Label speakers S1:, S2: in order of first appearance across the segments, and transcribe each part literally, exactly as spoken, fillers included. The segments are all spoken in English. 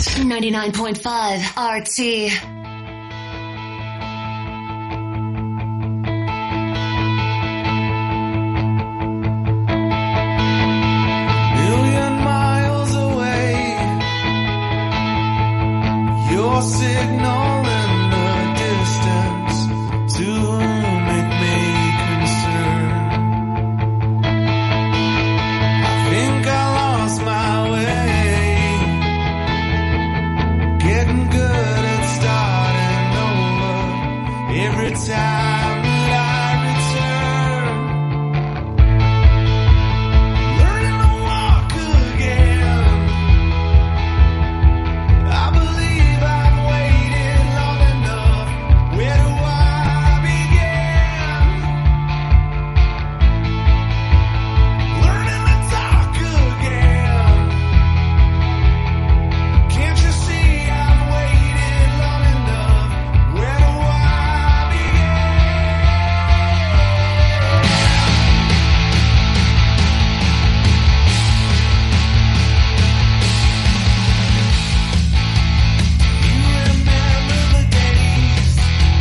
S1: ninety-nine point five R T.
S2: Million miles away, your signal in the distance to make me concerned. I think I lost my way, getting good at starting over every time that I return. Learning to walk again. I believe I've waited long enough. Where do I begin? Learning to talk again. Can't you see I've waited long enough? Where do I begin? You remember the days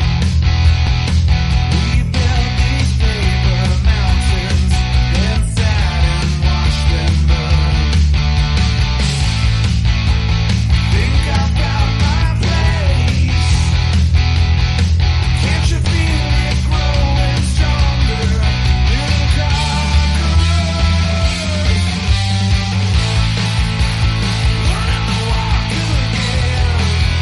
S2: we built these paper mountains, then sat and watched them burn. Think I found my place. Can't you feel it growing stronger? Little conquerors, learning to walk again.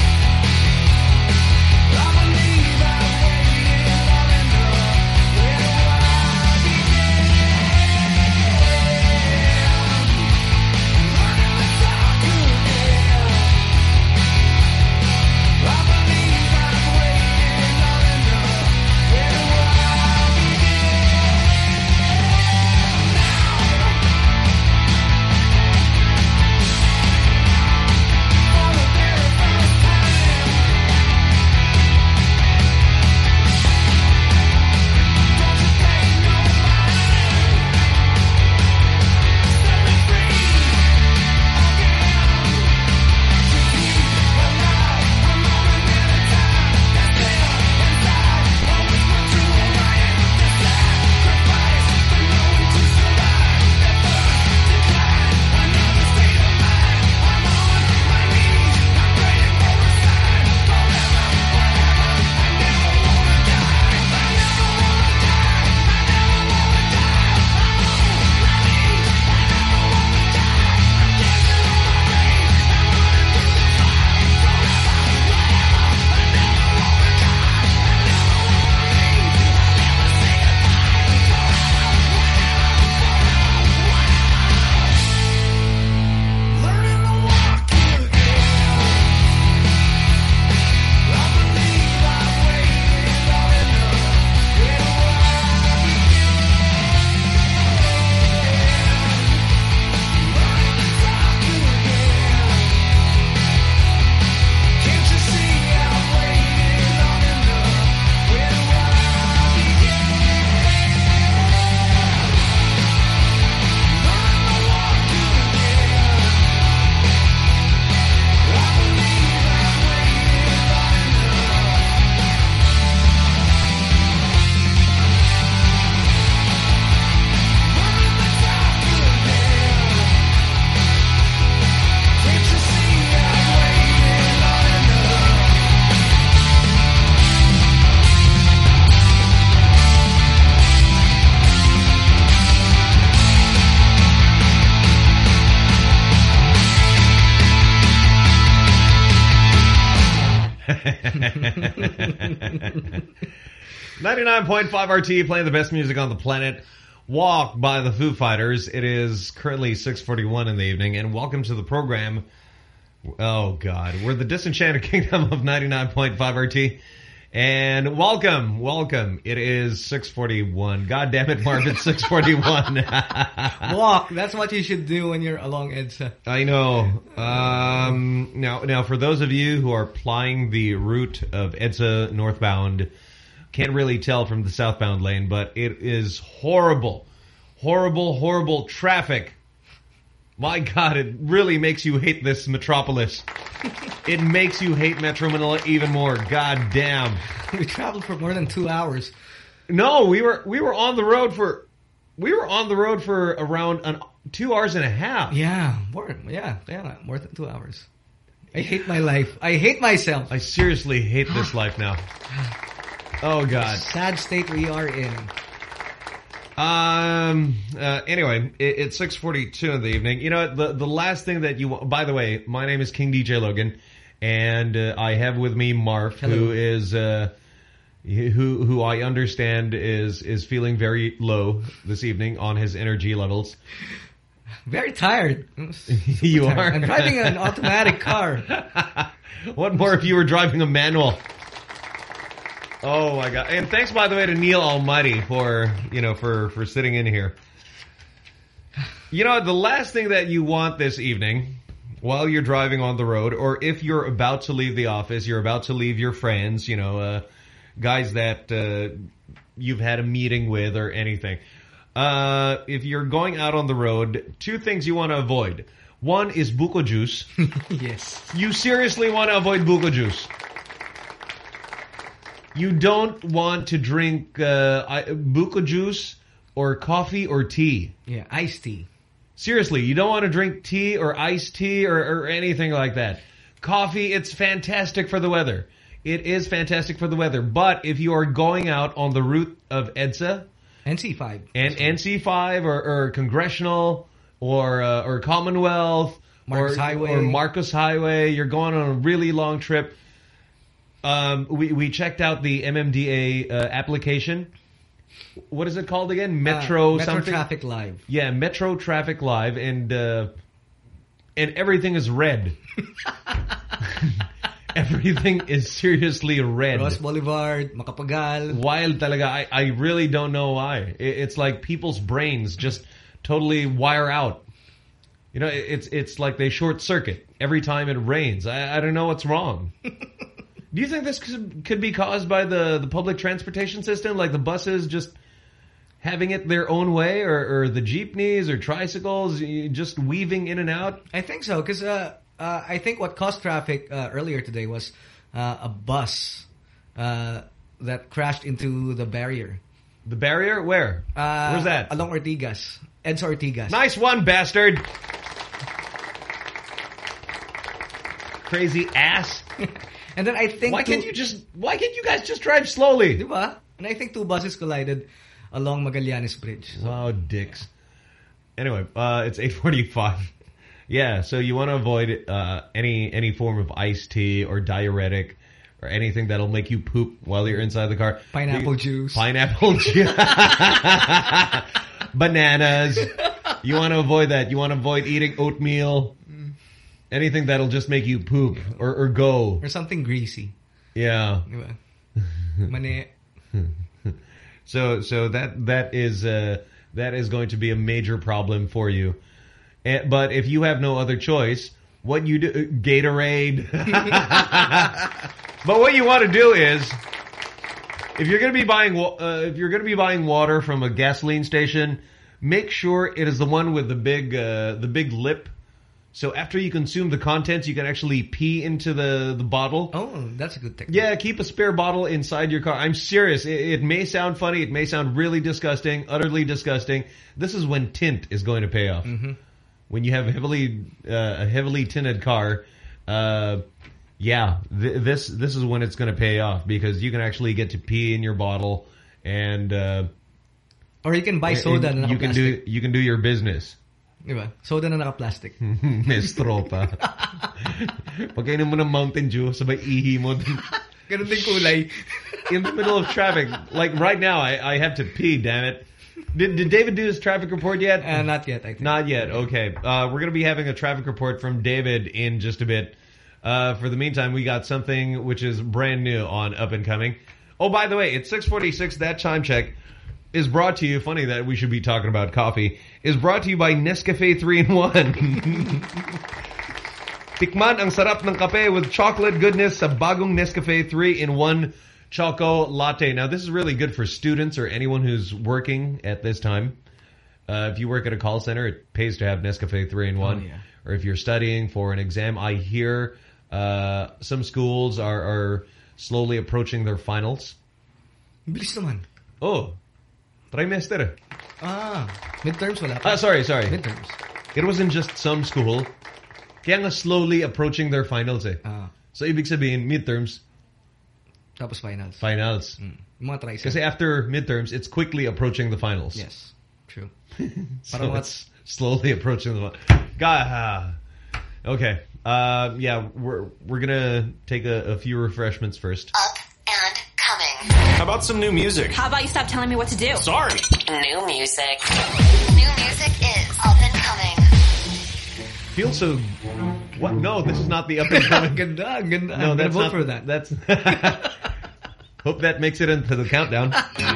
S2: I believe I've waited long enough. Where do I begin? Learning to talk again. I believe I've waited long enough. Where do I learning to walk again. I believe I've waited long enough. Where do I begin? Learning to talk again. Can't you see I've waited long enough? Where do I begin? Learning to walk again. I believe I've waited long enough. Learning to talk again. Can't you see I've waited long enough?
S3: ninety-nine point five R T, playing the best music on the planet. Walk by the Foo Fighters. It is currently six forty-one in the evening, and welcome to the program. Oh, God. We're the Disenchanted Kingdom of ninety-nine point five R T. And welcome, welcome. It is six forty-one. God damn it, Marv, it's six forty-one.
S4: Walk. That's what you should do when you're along EDSA.
S3: I know. Um, now, now, for those of you who are plying the route of EDSA northbound, can't really tell from the southbound lane, but it is horrible, horrible, horrible traffic My God, it really makes you hate this metropolis. It makes you hate Metro Manila even more. God damn.
S4: We traveled for more than two hours.
S3: No, we were we were on the road for we were on the road for around an, two hours and a half.
S4: Yeah, more. Yeah, yeah, more than two hours. I hate my life. I hate myself.
S3: I seriously hate this life now. Oh God.
S4: Sad state we are in.
S3: Um. Uh, anyway, it, it's six forty-two in the evening. You know, the the last thing that you. By the way, my name is King D J Logan, and uh, I have with me Marf,
S4: Hello.
S3: who is uh, who who I understand is is feeling very low this evening on his energy levels.
S4: Very tired. Super
S3: You
S4: tired.
S3: are.
S4: I'm driving an automatic car.
S3: What more if you were driving a manual? Oh my God! And thanks, by the way, to Neil Almighty for you know for for sitting in here. You know, the last thing that you want this evening, while you're driving on the road, or if you're about to leave the office, you're about to leave your friends, you know, uh, guys that uh, you've had a meeting with or anything. Uh, if you're going out on the road, two things you want to avoid. One is buko juice.
S4: Yes.
S3: You seriously want to avoid buko juice. You don't want to drink uh, I- buko juice or coffee or tea.
S4: Yeah, iced tea.
S3: Seriously, you don't want to drink tea or iced tea or, or anything like that. Coffee, it's fantastic for the weather. It is fantastic for the weather. But if you are going out on the route of EDSA
S4: N C five.
S3: and N C five or, or Congressional or uh, or Commonwealth
S4: Marcos
S3: or,
S4: Highway.
S3: or Marcos Highway, you're going on a really long trip. Um, we, we checked out the M M D A uh, application. What is it called again? Metro
S4: Uh, Metro
S3: something?
S4: Traffic Live.
S3: Yeah, Metro Traffic Live, and uh, and everything is red. Everything is seriously red.
S4: Ross Boulevard, Macapagal.
S3: Wild talaga. I, I really don't know why. It, it's like people's brains just totally wire out. You know, it, it's it's like they short circuit every time it rains. I, I don't know what's wrong. Do you think this could, could be caused by the, the public transportation system? Like the buses just having it their own way? Or, or the jeepneys or tricycles just weaving in and out?
S4: I think so, because uh, uh, I think what caused traffic uh, earlier today was uh, a bus uh, that crashed into the barrier.
S3: The barrier? Where?
S4: Uh,
S3: Where's that?
S4: Along Ortigas. Ed's Ortigas.
S3: Nice one, bastard! Crazy ass.
S4: And then I think...
S3: Why
S4: two,
S3: can't you just, why can't you guys just drive slowly?
S4: Diba? And I think two buses collided along Magallanes Bridge. So,
S3: Wow, dicks. Anyway, uh, it's eight forty-five. Yeah, so you want to avoid uh, any any form of iced tea or diuretic or anything that'll make you poop while you're inside the car.
S4: Pineapple
S3: You-
S4: juice.
S3: Pineapple juice. Bananas. You want to avoid that. You want to avoid eating oatmeal. Anything that'll just make you poop or, or go.
S4: or something greasy.
S3: Yeah.
S4: Diba? Mani.
S3: So so that that is uh, that is going to be a major problem for you. And, but if you have no other choice, what you do, Gatorade. But what you want to do is, if you're going to be buying wa- uh, if you're going to be buying water from a gasoline station, make sure it is the one with the big uh, the big lip. So after you consume the contents, you can actually pee into the, the bottle.
S4: Oh, that's a good technique.
S3: Yeah, keep a spare bottle inside your car. I'm serious. It, it may sound funny. It may sound really disgusting, utterly disgusting. This is when tint is going to pay off.
S4: Mm-hmm.
S3: When you have a heavily uh, a heavily tinted car, uh, yeah, th this this is when it's going to pay off because you can actually get to pee in your bottle and uh,
S4: Or you can buy soda
S3: and
S4: na
S3: you can
S4: naka-plastic.
S3: do you can do your business.
S4: Diba? Soda na naka-plastic.
S3: Miss Tropa. Pagkainom mo ng Mountain Dew, sabay ihi mo.
S4: Ganun din kulay.
S3: In the middle of traffic. Like right now, I, I have to pee, damn it. Did, did David do his traffic report yet?
S4: Uh, not yet, I think.
S3: Not yet, okay. Uh, we're going to be having a traffic report from David in just a bit. Uh, for the meantime, we got something which is brand new on Up and Coming. Oh, by the way, it's six forty-six. That time check is brought to you, funny that we should be talking about coffee, is brought to you by Nescafe three in one. Tikman ang sarap ng kape with chocolate goodness sa bagong Nescafe three in one Choco Latte. Now, this is really good for students or anyone who's working at this time. Uh, if you work at a call center, it pays to have Nescafe three in one.
S4: Oh, yeah.
S3: Or if you're studying for an exam, I hear uh, some schools are, are slowly approaching their finals.
S4: Bilis naman.
S3: Oh, trimester.
S4: Ah, midterms wala pa.
S3: Ah, sorry, sorry.
S4: Midterms.
S3: It wasn't just some school. Kaya nga slowly approaching their finals eh.
S4: Ah,
S3: So ibig sabihin, midterms,
S4: tapos finals.
S3: finals.
S4: Mm. Yung mga tries.
S3: Kasi after midterms, it's quickly approaching the finals.
S4: Yes, true.
S3: So
S4: Parang
S3: it's slowly approaching the God. Okay. Uh, yeah, we're we're gonna take a, a few refreshments first.
S1: Up and coming.
S5: How about some new music?
S6: How about you stop telling me what to do?
S5: Sorry.
S1: New music. New music is up and coming.
S3: Feels so. What? No, this is not the up and coming.
S4: Ganda, ganda.
S3: No,
S4: I'm
S3: that's
S4: gonna
S3: not
S4: vote for that.
S3: That's. Hope that makes it into the countdown.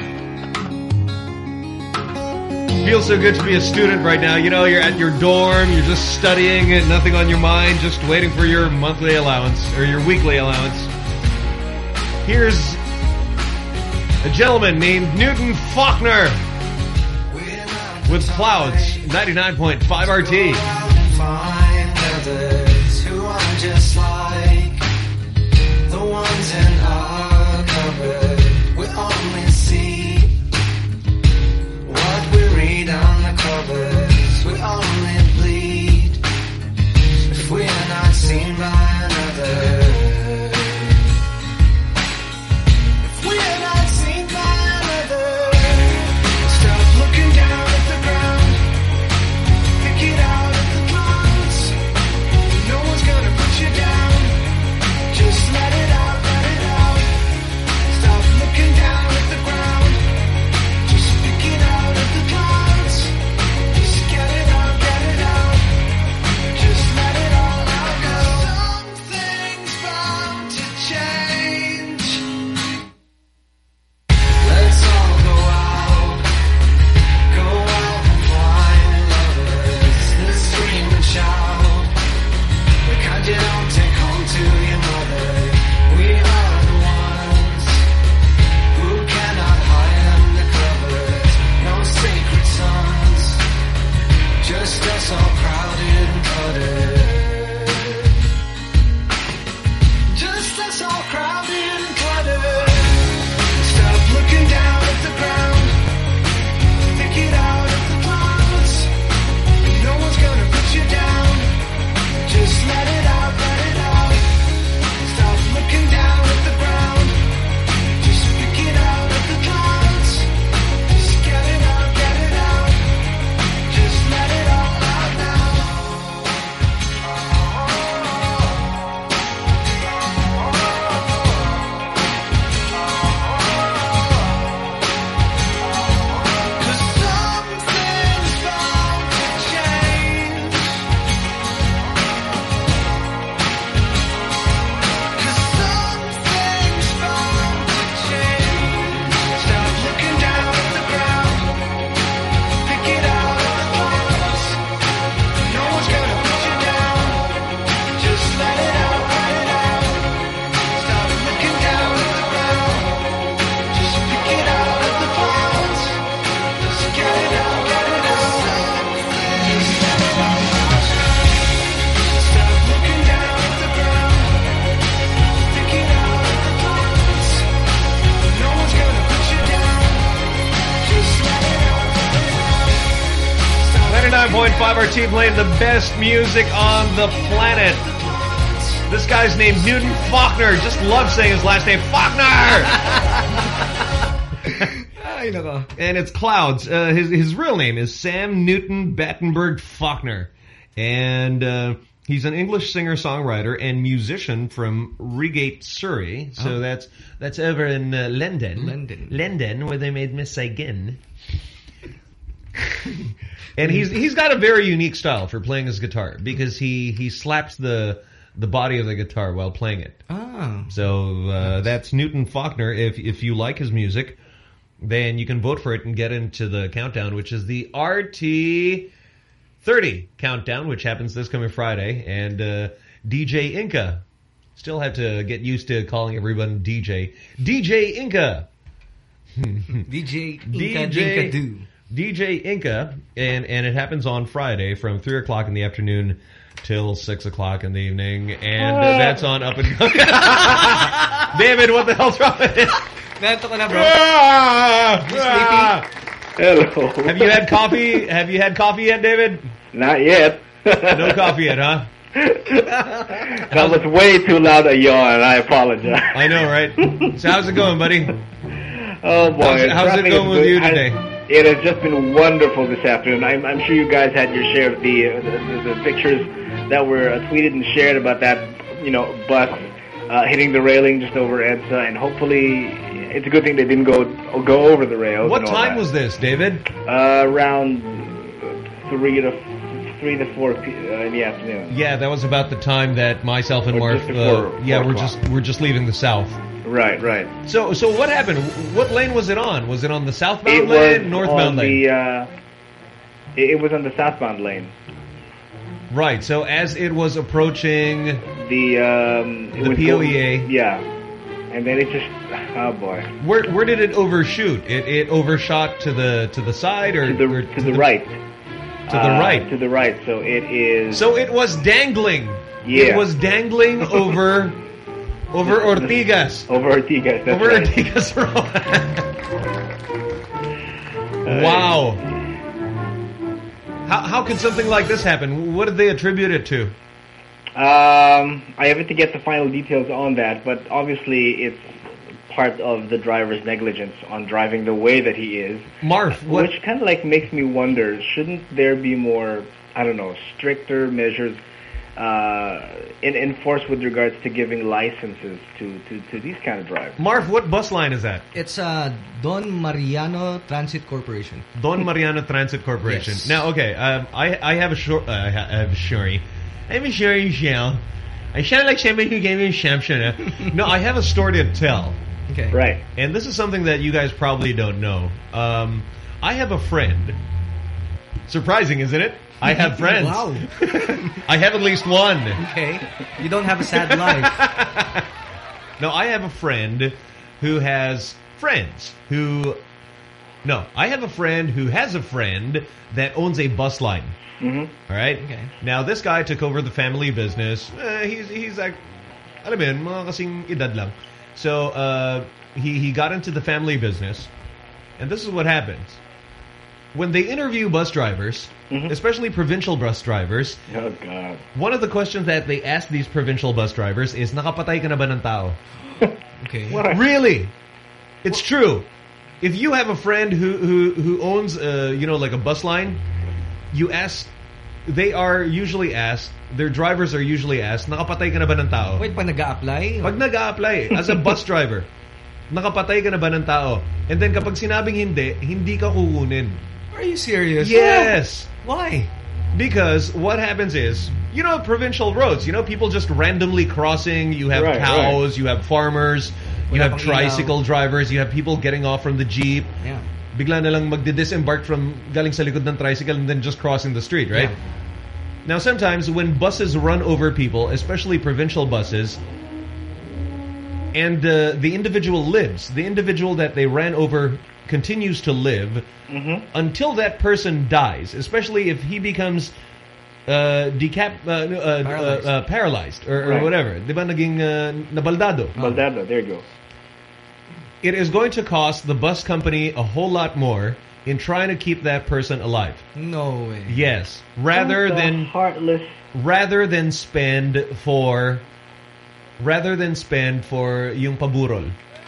S3: Feels so good to be a student right now. You know, you're at your dorm, you're just studying and nothing on your mind, just waiting for your monthly allowance or your weekly allowance. Here's a gentleman named Newton Faulkner with Clouds, ninety-nine point five R T.
S2: Find others who are just like the ones in our cupboard. We only see what we read on the covers. We only bleed if we are not seen by another. If we are not seen by another, stop looking down at the ground. Pick it out of the clouds. No one's gonna put you down. Just let it out, let it out. Stop looking down at the ground. Just pick it out of the clouds. Just get it out, get it out. Just let it all out now. Something's bound to change. Let's all go out. Go out and find lovers. Let's scream and shout. The kind you don't take home to your mother. We are the ones who cannot hide under covers. No sacred sons, just us all crowded and cluttered. Just us all crowded and cluttered. Stop looking down at the ground. Pick it out of the clouds. No one's gonna put you down. Just let it out, let it out. Stop looking down at the ground. Just pick it out of the clouds. Just get it out, get it out. Just let it all out now. Cause something's bound to change. Cause something's bound to change. Stop looking down at the ground. Pick it out of the clouds. No one's gonna put you down. Just let it out, let it out. Stop looking down at the ground. Just pick it out of the clouds. Just get it out, get it out. Just let it all out. Stop looking down at the ground. Pick it out of the clouds. No one's gonna put you down. Just let it out, let it out. Stop
S3: ninety-nine point five R T playing the best music on the planet. This guy's named Newton Faulkner. Just love saying his last name, Faulkner.
S4: Ay, nako.
S3: And it's Clouds. Uh, his his real name is Sam Newton Battenberg Faulkner, and uh, he's an English singer-songwriter and musician from Reigate, Surrey. So
S4: Oh.
S3: that's that's over in uh, London,
S4: London.
S3: London, where they made Miss Saigon. And he's he's got a very unique style for playing his guitar because he he slaps the the body of the guitar while playing it.
S4: Ah.
S3: So uh, that's Newton Faulkner. If if you like his music, then you can vote for it and get into the countdown, which is the R T thirty countdown, which happens this coming Friday. And uh, D J Inca. Still have to get used to calling everyone D J. D J Inca.
S4: D J Inca
S3: D J
S4: Dinka Do.
S3: D J Inca, and, and it happens on Friday from three o'clock in the afternoon till six o'clock in the evening, and uh, that's on Up and Coming. David, what the hell's wrong with it?
S4: Nanto ka na, bro.
S3: Ah,
S5: Hello.
S3: Have you had coffee? Have you had coffee yet, David?
S5: Not yet.
S3: No coffee yet, huh?
S5: That was way too loud a yawn. I apologize.
S3: I know, right? So how's it going, buddy?
S5: Oh boy,
S3: How's, how's it
S5: Traffic
S3: going
S5: is
S3: with
S5: good.
S3: you
S5: I-
S3: today?
S5: It has just been wonderful this afternoon. I'm, I'm sure you guys had your share of the uh, the, the pictures that were uh, tweeted and shared about that, you know, bus uh, hitting the railing just over EDSA, and hopefully it's a good thing they didn't go go over the rails.
S3: What
S5: and all
S3: time
S5: that.
S3: was this, David?
S5: Uh, around three to three to four p- uh, in the afternoon.
S3: Yeah, that was about the time that myself and
S5: Or
S3: Mark.
S5: just before
S3: Uh, yeah,
S5: four
S3: we're
S5: o'clock.
S3: just we're just leaving the south.
S5: Right, right.
S3: So, so what happened? What lane was it on? Was it on the southbound
S5: It was
S3: lane, northbound
S5: on
S3: lane?
S5: the. Uh, it, it was on the southbound lane.
S3: Right. So, as it was approaching,
S5: The um, it
S3: The
S5: was
S3: P O E A.
S5: Going, yeah, and then it just. Oh boy.
S3: where where did it overshoot? It it overshot to the to the side or
S5: To the
S3: or
S5: to the right.
S3: To the
S5: Uh,
S3: right.
S5: To the right. So it is.
S3: So it was dangling. It
S5: Yeah.
S3: was dangling over over Ortigas.
S5: over Ortigas. That's
S3: Over
S5: right.
S3: Ortigas Road. Wow. How how could something like this happen? What did they attribute it to?
S5: Um, I haven't to get the final details on that, but obviously it's part of the driver's negligence on driving the way that he is,
S3: Marv, what?
S5: which kind of like makes me wonder: shouldn't there be more, I don't know, stricter measures uh, in enforced with regards to giving licenses to, to, to these kind of drivers?
S3: Marv, what bus line is that?
S4: It's uh, Don Mariano Transit Corporation.
S3: Don Mariano Transit Corporation.
S4: Yes.
S3: Now, okay, um, I I have a short. Uh, I ha- I have a story. I have a story to tell. I sound like somebody who gave me a Samson. No, I have a story to tell.
S4: Okay.
S5: Right.
S3: And this is something that you guys probably don't know. Um, I have a friend. Surprising, isn't it? I have friends.
S4: Wow.
S3: I have at least one.
S4: Okay. You don't have a sad life.
S3: No, I have a friend who has friends who... No, I have a friend who has a friend that owns a bus line.
S5: Mm-hmm.
S3: All right?
S4: Okay.
S3: Now, this guy took over the family business. Uh, he's, he's like, alam mo yun, mga kasing edad lang. So, uh, he, he got into the family business. And this is what happens. When they interview bus drivers,
S5: Mhm.
S3: especially provincial bus drivers,
S5: Oh God.
S3: one of the questions that they ask these provincial bus drivers is, nakapatay ka na ba ng tao?
S4: Okay.
S5: What a,
S3: Really? It's true. If you have a friend who who who owns uh you know like a bus line, you ask, they are usually asked, their drivers are usually asked, nakapatay ka na ba ng tao?
S4: Wait, pag nag-a-apply?
S3: Pag nag-a-apply as a bus driver, nakapatay ka na ba ng tao? And then kapag sinabing hindi, hindi ka kukunin.
S4: Are you serious?
S3: Yes.
S4: Why?
S3: Because what happens is, you know, provincial roads, you know, people just randomly crossing. You have
S5: Right,
S3: cows, you have farmers, you
S4: Wala
S3: have
S4: pang ilaw.
S3: tricycle drivers, you have people getting off from the jeep.
S4: Yeah.
S3: Bigla na lang magdi-disembark from galing sa likod ng tricycle and then just crossing the street, right?
S4: Yeah.
S3: Now, sometimes when buses run over people, especially provincial buses, and uh, the individual lives, the individual that they ran over continues to live
S5: Mhm.
S3: until that person dies, especially if he becomes uh, decap uh, uh, uh,
S4: Paralyzed.
S3: uh, paralyzed or, or
S5: Right.
S3: whatever. Di ba naging uh, nabaldado?
S5: Baldado, there you go.
S3: It is going to cost the bus company a whole lot more in trying to keep that person alive.
S4: No way.
S3: Yes, rather
S5: What the
S3: than
S5: heartless.
S3: rather than spend for rather than spend for yung paburol.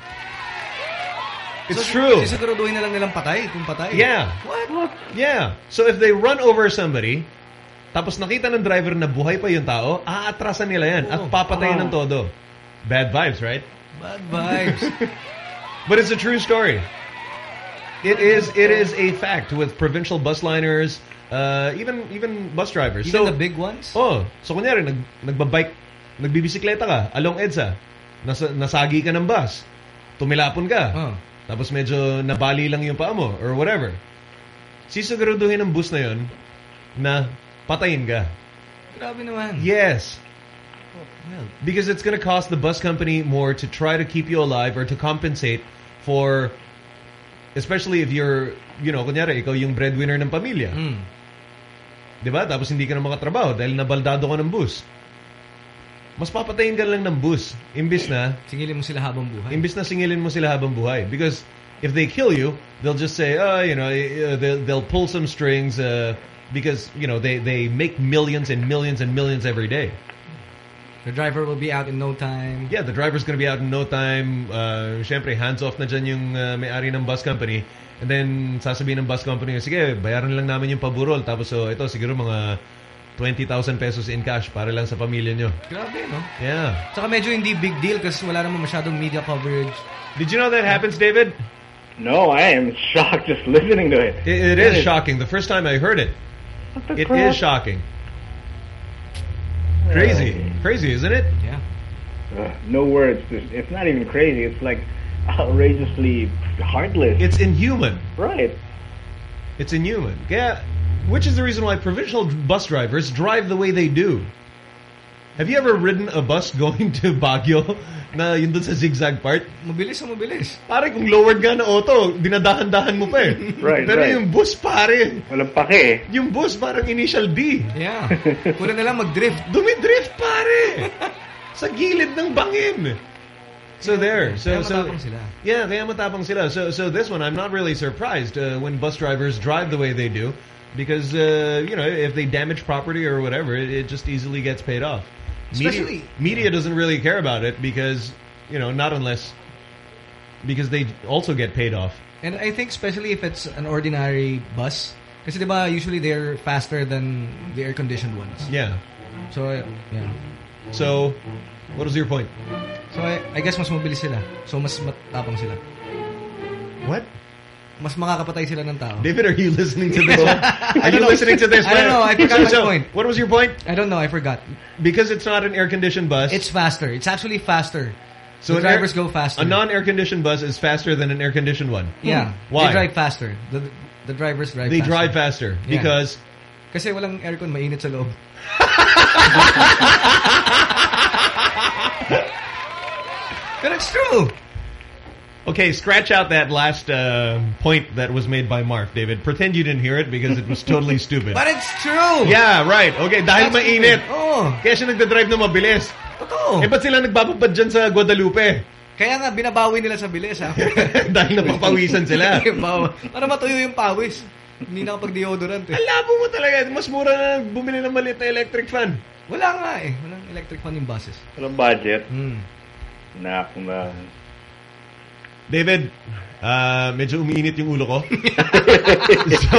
S3: It's
S4: So,
S3: true.
S4: Sisiguraduhin na lang nilang patay kung patay.
S3: Yeah.
S4: What?
S3: Yeah. So if they run over somebody, tapos nakita ng driver na buhay pa yung tao, aatrasan nila yan at
S4: Oh.
S3: papatayin
S5: Ah.
S3: ng todo. Bad vibes, right?
S4: Bad vibes.
S3: But it's a true story. It is it is a fact with provincial bus liners, uh, even even bus drivers.
S4: Even
S3: so,
S4: the big ones?
S3: Oh, so kunyari nag nagbabike, nagbibisikleta ka along EDSA. Nasa, nasagi ka ng bus. Tumilapon ka.
S4: Oh.
S3: Tapos medyo nabali lang yung paa mo or whatever. Sisiguraduhin ng bus na yun na patayin ka.
S4: Grabe naman.
S3: Yes.
S4: Well,
S3: Because it's going to cost the bus company more to try to keep you alive or to compensate for Especially if you're, you know, kunyari, ikaw yung breadwinner ng pamilya.
S4: Mm.
S3: Diba? Tapos hindi ka na makatrabaho dahil nabaldado ka ng bus. Mas papatayin ka lang ng bus. Imbis na,
S4: Singilin mo sila habang buhay.
S3: imbis na singilin mo sila habang buhay. Because if they kill you, they'll just say, oh, you know, uh, they'll, they'll pull some strings uh, because, you know, they, they make millions and millions and millions every day.
S4: The driver will be out in no time.
S3: Yeah, the driver's gonna be out in no time. Uh, Siyempre, hands-off na dyan yung uh, may-ari ng bus company. And then, sasabihin ng bus company, sige, bayaran lang namin yung paburol. Tapos, so, ito, siguro mga twenty thousand pesos in cash para lang sa pamilya nyo.
S4: Grabe, no?
S3: Yeah.
S4: Saka medyo hindi big deal kasi wala naman masyadong media coverage.
S3: Did you know that happens, David?
S5: No, I am shocked just listening to it.
S3: It, it is shocking. The first time I heard it,
S5: What the
S3: it
S5: crap?
S3: is shocking. Crazy. Crazy, isn't it?
S4: Yeah.
S5: Uh, no words. It's it's not even crazy. It's like outrageously heartless.
S3: It's inhuman.
S5: right.
S3: It's inhuman. Yeah, which is the reason why provincial bus drivers drive the way they do. Have you ever ridden a bus going to Baguio na yun dun sa zigzag part?
S4: Mabilis o mabilis.
S3: Pare, kung lowered ka na auto, dinadahan-dahan mo pa eh.
S5: Right,
S3: Pero
S5: right.
S3: yung bus, pare,
S5: Walang pake.
S3: yung bus parang initial D.
S4: Yeah. Pura na lang mag-drift.
S3: Dumidrift, pare! Sa gilid ng bangin. So there. So,
S4: Kaya
S3: so
S4: matapang sila.
S3: Yeah, kaya matapang sila. So so this one, I'm not really surprised uh, when bus drivers drive the way they do, because uh, you know, if they damage property or whatever, it, it just easily gets paid off.
S4: Especially-
S3: media, media doesn't really care about it because, you know, not unless because they also get paid off.
S4: And I think especially if it's an ordinary bus, kasi diba usually they're faster than the air-conditioned ones.
S3: Yeah.
S4: So, uh, yeah.
S3: So, what was your point?
S4: So, I, I guess mas mabilis sila. So, mas matapang sila.
S3: What?
S4: Mas makakapatay sila ng tao.
S3: David, are you listening to this one? Are you listening to this?
S4: I don't know. I forgot my point.
S3: What was your point?
S4: I don't know. I forgot.
S3: Because it's not an air-conditioned bus.
S4: It's faster. It's actually faster.
S3: so
S4: the
S3: an air-
S4: drivers go faster.
S3: A non-air-conditioned bus is faster than an air-conditioned one.
S4: Yeah.
S3: Why?
S4: They drive faster. The, the drivers drive
S3: They
S4: faster.
S3: drive faster
S4: Yeah.
S3: because
S4: Kasi walang aircon, mainit sa loob. But it's true.
S3: okay, scratch out that last uh, point that was made by Mark, David. Pretend you didn't hear it because it was totally stupid.
S4: But it's true.
S3: Yeah, right. Okay, dahil
S4: That's
S3: mainit.
S4: true. Oo.
S3: Kaya siya nagdadrive na mabilis.
S4: Totoo.
S3: Eh, ba't sila nagbababad dyan sa Guadalupe?
S4: Kaya nga, binabawi nila sa bilis, ha?
S3: Dahil napapawisan sila.
S4: Bawa. Para matuyo yung pawis. Hindi na kapag-deodorant, eh.
S3: Ang labo mo talaga. Mas mura na bumili ng maliit na electric fan.
S4: Wala nga, eh. Walang electric fan yung buses.
S5: Walang budget.
S4: Hmm.
S5: Nah, kung na.
S3: David, uh, medyo umiinit yung ulo ko. so,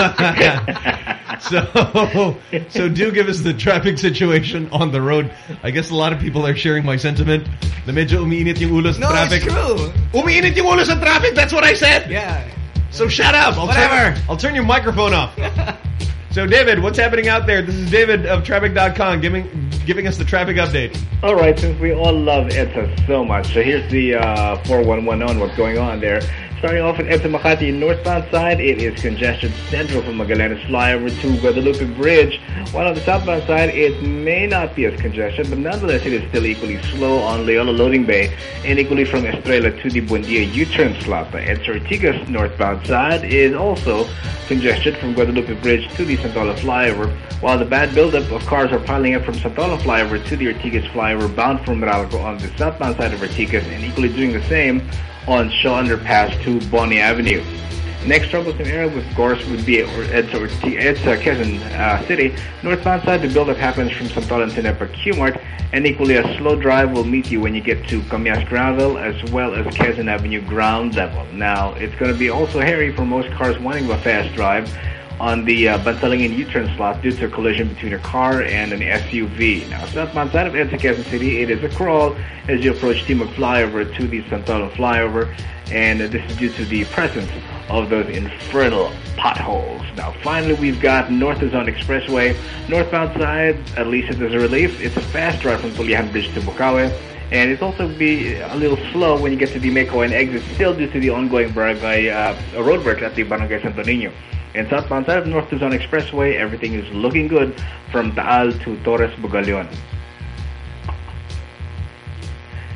S3: so, so do give us the traffic situation on the road. I guess a lot of people are sharing my sentiment na medyo umiinit yung ulo sa
S4: No,
S3: traffic.
S4: it's true.
S3: Umiinit yung ulo sa traffic, that's what I said!
S4: Yeah.
S3: So shut up! I'll
S4: Whatever.
S3: Turn, I'll turn your microphone off. So David, what's happening out there? This is David of traffic dot com giving giving us the traffic update.
S5: All right, since we all love EDSA so much, so here's the uh, four one one on what's going on there. Starting off at EDSA Makati northbound side, it is congested central from Magallanes flyover to Guadalupe Bridge. While on the southbound side, it may not be as congested, but nonetheless, it is still equally slow on Loyola Loading Bay and equally from Estrella to the Buendia U-turn slot. The EDSA Ortigas northbound side is also congested from Guadalupe Bridge to the Santola flyover, while the bad buildup of cars are piling up from Santola flyover to the Ortigas flyover bound from Meralco on the southbound side of Ortigas and equally doing the same on Shaw Underpass to Bonnie Avenue. Next troublesome area, of course, would be EDSA, Orti- EDSA Quezon uh, City. Northbound side, the buildup happens from Santolan to Nepa Q-Mart, and equally a slow drive will meet you when you get to Camias Gravel as well as Quezon Avenue ground level. Now, it's going to be also hairy for most cars wanting a fast drive on the uh, Bantalangin U-turn slot due to a collision between a car and an S U V. Now, southbound side of EDSA Quezon City, it is a crawl as you approach Timog flyover to the Santolan flyover, and uh, this is due to the presence of those infernal potholes. Now, finally, we've got North Luzon Expressway. Northbound side, at least it is a relief. It's a fast drive from Tulihan Bridge to Bukawi. And it's also be a little slow when you get to the Meco and exit, still due to the ongoing barangay uh, road work at the Barangay Santo Niño. And southbound side of North Luzon Expressway, everything is looking good from Taal to Torres Bugalion.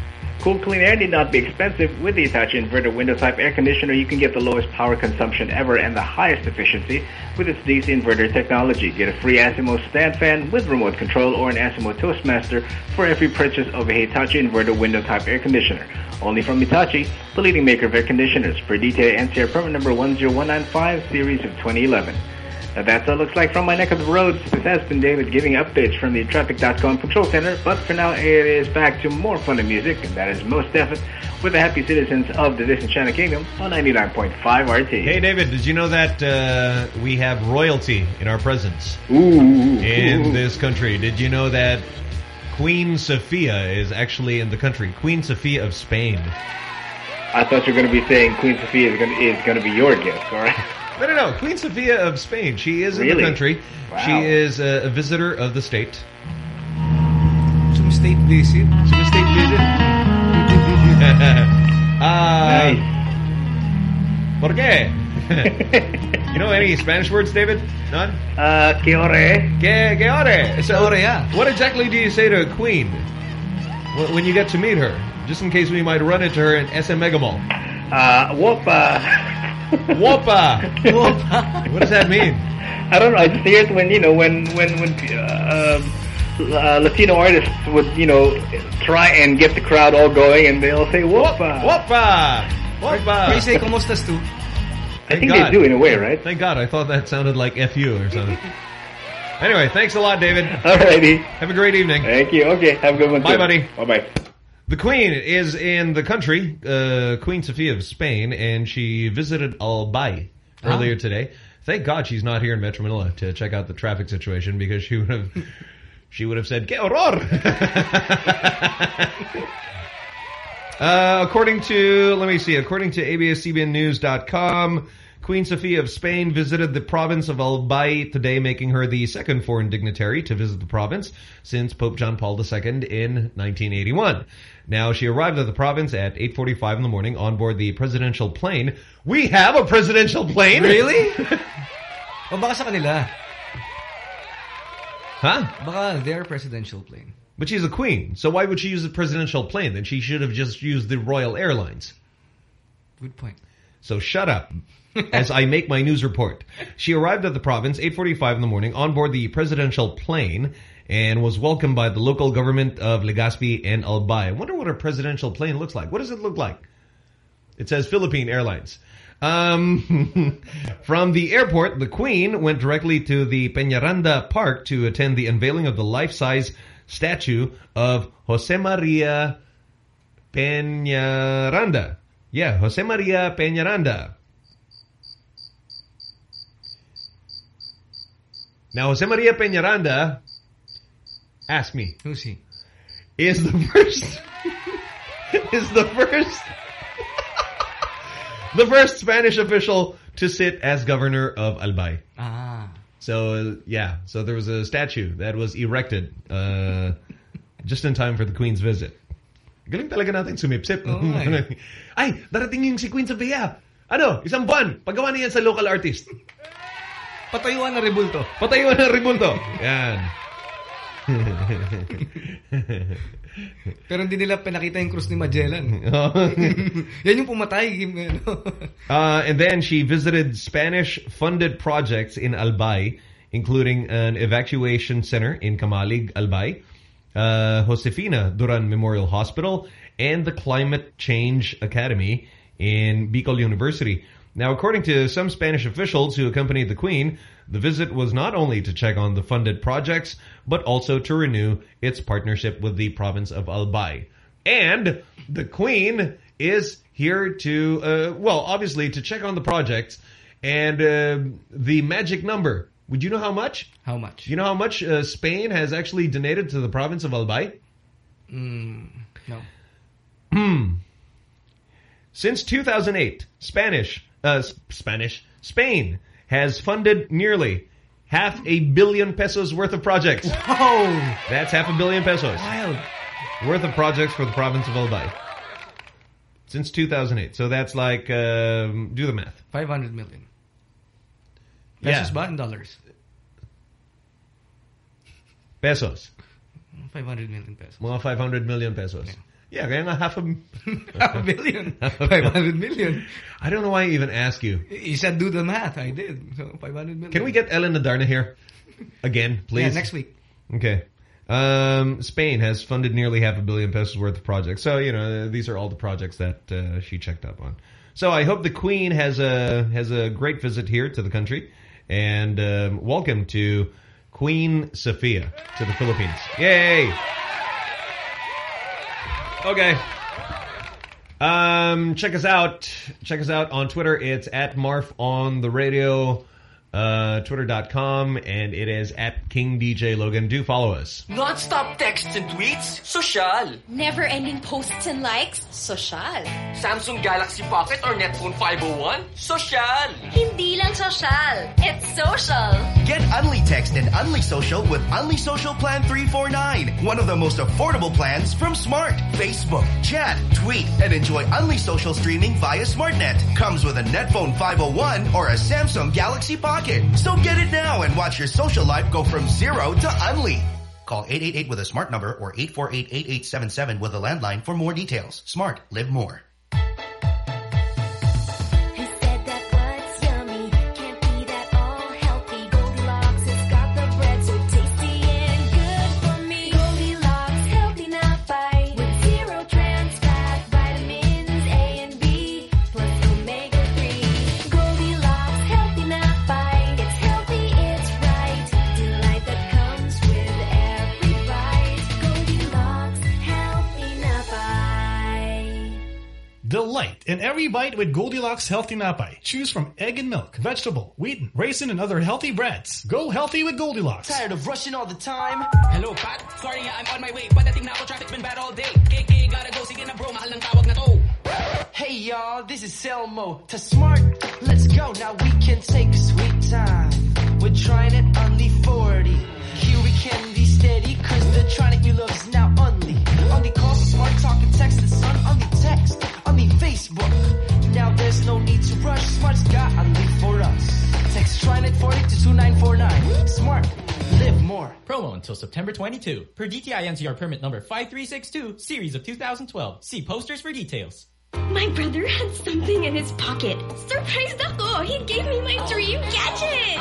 S5: Cool, clean air need not be expensive. With the Hitachi inverter window type air conditioner, you can get the lowest power consumption ever and the highest efficiency with its D C inverter technology. Get a free Asimo stand fan with remote control or an Asimo Toastmaster for every purchase of a Hitachi inverter window type air conditioner. Only from Hitachi, the leading maker of air conditioners. Per detail, N C R permit number one zero one nine five, series of twenty eleven. Now that's what it looks like from my neck of the roads. This has been David giving updates from the Traffic dot com control center. But for now, it is back to more fun and music, and that is Most Definite with the happy citizens of the Disenchanted Kingdom on ninety-nine point five R T.
S3: Hey, David, did you know that uh, we have royalty in our presence
S5: Ooh.
S3: in this country? Did you know that Queen Sofia is actually in the country? Queen Sofia of Spain.
S5: I thought you were going to be saying Queen Sofia is going to, is going to be your guest, all right?
S3: No, no, no. Queen Sofia of Spain. She is in
S5: Really?
S3: the country.
S5: Wow.
S3: She is a, a visitor of the state.
S4: Some state visit.
S3: She's a state visit. uh,
S5: Nice.
S3: ¿Por qué? You know any Spanish words, David? None?
S5: Uh, que ore?
S3: Que, que ore? So,
S4: ore, yeah.
S3: What exactly do you say to a queen wh- when you get to meet her? Just in case we might run into her in S M Mega Mall.
S5: Uh, whopa.
S3: Whopa! What does that mean?
S5: I don't know. I just hear it when, you know, when, when, when, uh, uh, Latino artists would, you know, try and get the crowd all going, and they'll say whopa.
S3: Whopa! Whopa!
S4: Can you say "Comostas" too?
S5: I think
S3: God.
S5: they do in a way, right?
S3: Thank God. I thought that sounded like F U or something. Anyway, thanks a lot, David.
S5: Alrighty.
S3: Have a great evening.
S5: Thank you. Okay. Have a good one.
S3: Bye,
S5: too.
S3: buddy.
S5: Bye-bye.
S3: The Queen is in the country, uh, Queen Sofia of Spain, and she visited Albay earlier
S4: Ah.
S3: today. Thank God she's not here in Metro Manila to check out the traffic situation, because she would have she would have said, "Que horror!" uh, according to, let me see, according to A B S C B N News dot com, Queen Sofia of Spain visited the province of Albay today, making her the second foreign dignitary to visit the province since Pope John Paul the Second in nineteen eighty-one. Now, she arrived at the province at eight forty-five in the morning on board the presidential plane. We have a presidential plane?
S4: Really? O baka sa kanila.
S3: Huh?
S4: Baka their presidential plane.
S3: But she's a queen, so why would she use a presidential plane? Then she should have just used the Royal Airlines.
S4: Good point.
S3: So shut up as I make my news report. She arrived at the province eight forty-five in the morning on board the presidential plane and was welcomed by the local government of Legazpi and Albay. I wonder what a presidential plane looks like. What does it look like? It says Philippine Airlines. Um, from the airport, the Queen went directly to the Peñaranda Park to attend the unveiling of the life-size statue of Jose Maria Peñaranda. Yeah, Jose Maria Peñaranda. Now, Jose Maria Peñaranda, ask me,
S4: Who's he?
S3: is the first, is the first, the first Spanish official to sit as governor of Albay.
S4: Ah.
S3: So, uh, yeah, so there was a statue that was erected uh, just in time for the Queen's visit. Galing talaga natin sumipsip.
S4: Oo nga eh.
S3: Ay, darating yung si Queen Sofia. Ano, isang buwan. Paggawa niyan sa local artist.
S4: Patayuan na rebulto.
S3: Patayuan ng rebulto. Yan.
S4: Pero hindi nila pinakita yung krus ni Magellan. Yan yung pumatay.
S3: uh, and then she visited Spanish-funded projects in Albay, including an evacuation center in Kamalig, Albay, uh, Josefina Duran Memorial Hospital, and the Climate Change Academy in Bicol University. Now, according to some Spanish officials who accompanied the Queen, the visit was not only to check on the funded projects, but also to renew its partnership with the province of Albay. And the Queen is here to, uh, well, obviously to check on the projects and uh, the magic number. Would you know how much?
S4: How much?
S3: You know how much uh, Spain has actually donated to the province of Albay?
S4: Mm, no.
S3: Hmm. Since two thousand eight, Spanish, uh, Spanish, Spain has funded nearly half a billion pesos worth of projects.
S4: Whoa!
S3: That's half a billion pesos
S4: Wild.
S3: worth of projects for the province of Albay. Since two thousand eight. So that's like, um, do the math.
S4: five hundred million.
S3: Yeah.
S4: Pesos ba in dollars?
S3: Pesos.
S4: five hundred million pesos.
S3: Mga five hundred million pesos. Yeah, kaya nga half a...
S4: Half a billion. five hundred million.
S3: I don't know why I even ask you.
S4: You said do the math. I did. So five hundred million.
S3: Can we get Ellen Adarna here? Again, please?
S4: Yeah, next week.
S3: Okay. Um, Spain has funded nearly half a billion pesos worth of projects. So, you know, these are all the projects that uh, she checked up on. So I hope the Queen has a, has a great visit here to the country. And um, welcome to Queen Sofia to the Philippines. Yay! Okay. Um, check us out. Check us out on Twitter. It's at Marf on the radio. Uh, Twitter dot com, and it is at King D J Logan. Do follow us.
S6: Non-stop texts and tweets? Social.
S7: Never-ending posts and likes? Social.
S6: Samsung Galaxy Pocket or Netphone five oh one? Social.
S7: Hindi lang social. It's social.
S8: Get Unli Text and Unli Social with Unli Social Plan three forty-nine. One of the most affordable plans from Smart. Facebook, chat, tweet, and enjoy Unli Social streaming via SmartNet. Comes with a Netphone five oh one or a Samsung Galaxy Pocket. So get it now and watch your social life go from zero to Unli. Call eight eight eight with a Smart number or eight four eight, eight eight seven seven with a landline for more details. Smart. Live more.
S9: Delight in every bite with Goldilocks Healthy Napay. Choose from egg and milk, vegetable, wheat, raisin, and other healthy breads. Go healthy with Goldilocks.
S6: Tired of rushing all the time?
S10: Hello, Pat. Sorry nga, I'm on my way. Padating na ako, traffic's been bad all day. K K, gotta go. Sige na bro, mahal ng tawag na to.
S6: Hey y'all, this is Selmo. To Smart, let's go. Now we can take a sweet time. We're trying it on the forty. Here we can be steady, cause the Tronic you love is now only. Only call Smart, talk and text and son. Only text, only Facebook. Now there's no need to rush. Smart's got only for us. Text Trinet forty to two nine four nine. Smart, live more.
S10: Promo until September twenty-second. Per D T I N C R permit number five three six two, series of two thousand twelve. See posters for details.
S7: My brother had something in his pocket. Surprised ako! He gave me my dream gadget!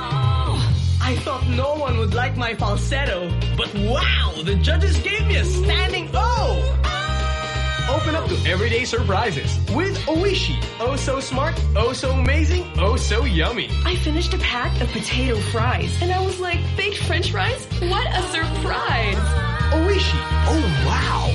S6: I thought no one would like my falsetto, but wow, the judges gave me a standing O! Open up to everyday surprises with Oishi. Oh so smart, oh so amazing, oh so yummy.
S7: I finished a pack of potato fries, and I was like, baked French fries? What a surprise!
S6: Oishi. Oh wow!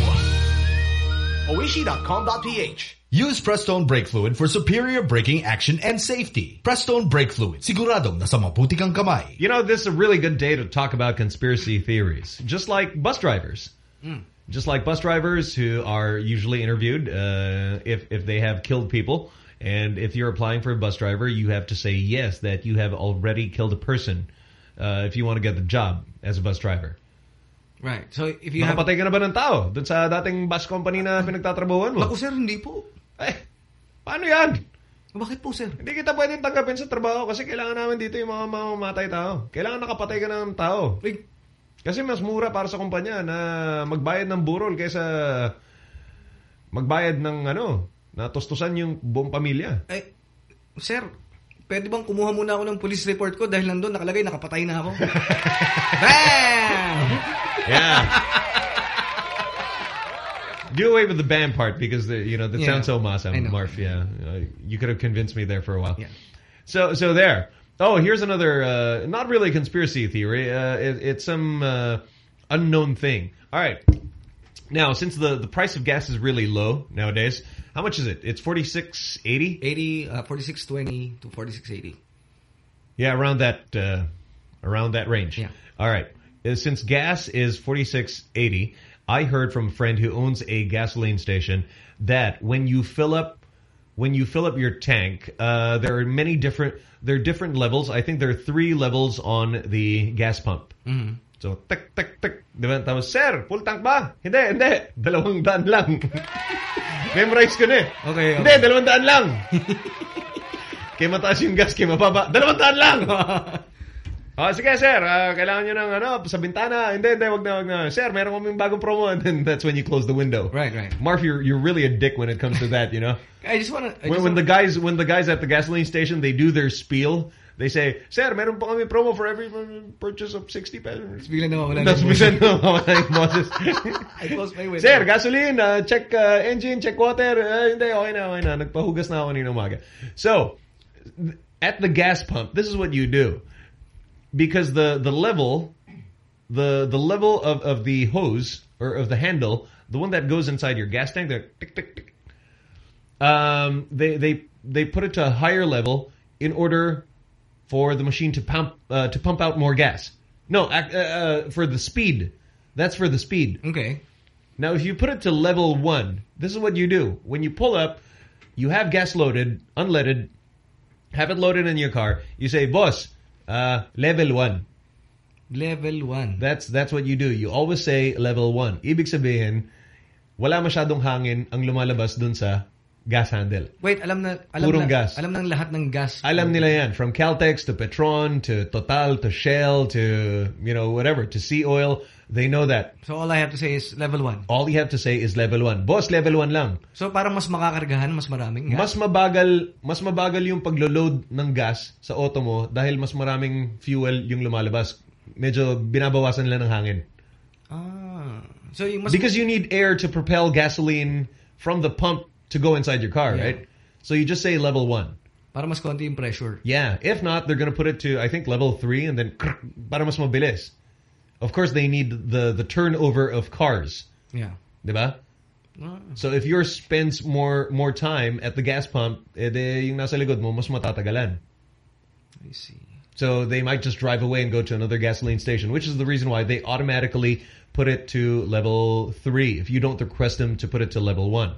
S6: Oishi dot com dot p h.
S11: Use Prestone Brake Fluid for superior braking action and safety. Prestone Brake Fluid. Siguradong nasa mabuti kang kamay.
S3: You know, this is a really good day to talk about conspiracy theories. Just like bus drivers. Mm. Just like bus drivers who are usually interviewed uh, if, if they have killed people. And if you're applying for a bus driver, you have to say yes, that you have already killed a person uh, if you want to get the job as a bus driver.
S4: Right. So if you have...
S3: Nakapatay ka na ba ng tao dun sa dating bus company na pinagtatrabuhan mo?
S4: Ako sir, hindi po.
S3: Eh, paano yan?
S4: Bakit po sir?
S3: Hindi kita pwedeng tanggapin sa trabaho kasi kailangan namin dito yung mga mamamatay tao. Kailangan nakapatay ka ng tao.
S4: Eh,
S3: kasi mas mura para sa kumpanya na magbayad ng burol kaysa magbayad ng ano, na tustusan yung buong pamilya.
S4: Eh, sir, pwede bang kumuha muna ako ng police report ko dahil nandun nakalagay nakapatay na ako? Bam!
S3: Yeah. Do away with the bam part because the, you know that yeah. sounds so awesome, Marf. Yeah, uh, you could have convinced me there for a while.
S4: Yeah.
S3: So so there. Oh, here's another uh, not really a conspiracy theory. Uh, it, it's some uh, unknown thing. All right. Now, since the the price of gas is really low nowadays, how much is it? It's forty-six eighty.
S4: Eighty, uh, forty-six twenty to forty-six eighty.
S3: Yeah, around that uh, around that range.
S4: Yeah.
S3: All right. Since gas is forty-six eighty, I heard from a friend who owns a gasoline station that when you fill up when you fill up your tank, uh, there are many different there are different levels. I think there are three levels on the gas pump.
S4: Mm-hmm.
S3: So tik tik tik. Diba? Tapos, sir, full tank ba? Hindi, hindi. Dalawang daan lang. Memorize ko na eh.
S4: Okay, okay.
S3: Hindi, dalawang daan lang. Kaya mataas yung gas, kaya mababa. Dalawang daan lang. Oh, sige, sir. Uh, kailangan nyo ng ano, sa bintana. Hindi, hindi, wag na, wag na. Sir, meron kaming bagong promo. And then that's when you close the window.
S4: Right, right.
S3: Marv, you're, you're really a dick when it comes to that, you know?
S4: I just want to...
S3: When, when the guys when the guys at the gasoline station, they do their spiel, they say, sir, meron pa kami promo for every purchase of sixty pesos.
S4: Bigla nawawala
S3: Tapos bigla nawawala yung boses.
S4: I close my window.
S3: Sir, gasoline, uh, check uh, engine, check water. Uh, hindi, okay na, okay na. Nagpahugas na ako kanina umaga. So, at the gas pump, this is what you do. Because the, the level, the the level of, of the hose, or of the handle, the one that goes inside your gas tank, they're tick, tick, tick. Um, they, they, they put it to a higher level in order for the machine to pump, uh, to pump out more gas. No, uh, uh, for the speed. That's for the speed.
S4: Okay.
S3: Now, if you put it to level one, this is what you do. When you pull up, you have gas loaded, unleaded, have it loaded in your car. You say, boss, uh, level one.
S4: Level one.
S3: That's that's what you do. You always say level one. Ibig sabihin, wala masyadong hangin ang lumalabas dun sa gas handle.
S4: Wait, alam na alam
S3: Purong
S4: na,
S3: gas.
S4: Alam ng lahat ng gas.
S3: Alam nila yan. From Caltex to Petron to Total to Shell to, you know, whatever, to Sea Oil. They know that.
S4: So all I have to say is level one.
S3: All you have to say is level one. Boss, level one lang.
S4: So parang mas makakargahan, mas maraming gas?
S3: Mas mabagal, mas mabagal yung paglo-load ng gas sa auto mo dahil mas maraming fuel yung lumalabas. Medyo binabawasan nila ng hangin.
S4: Ah. So you must...
S3: Because you need air to propel gasoline from the pump to go inside your car,
S4: Yeah.
S3: right? So you just say level one.
S4: Para mas konti yung pressure.
S3: Yeah. If not, they're going to put it to, I think, level three and then para mas mabilis. Of course, they need the, the turnover of cars.
S4: Yeah.
S3: Diba?
S4: Ah.
S3: So if yours spends more more time at the gas pump, eh, de, yung nasa likod mo, mas matatagalan.
S4: I see.
S3: So they might just drive away and go to another gasoline station, which is the reason why they automatically put it to level three if you don't request them to put it to level one.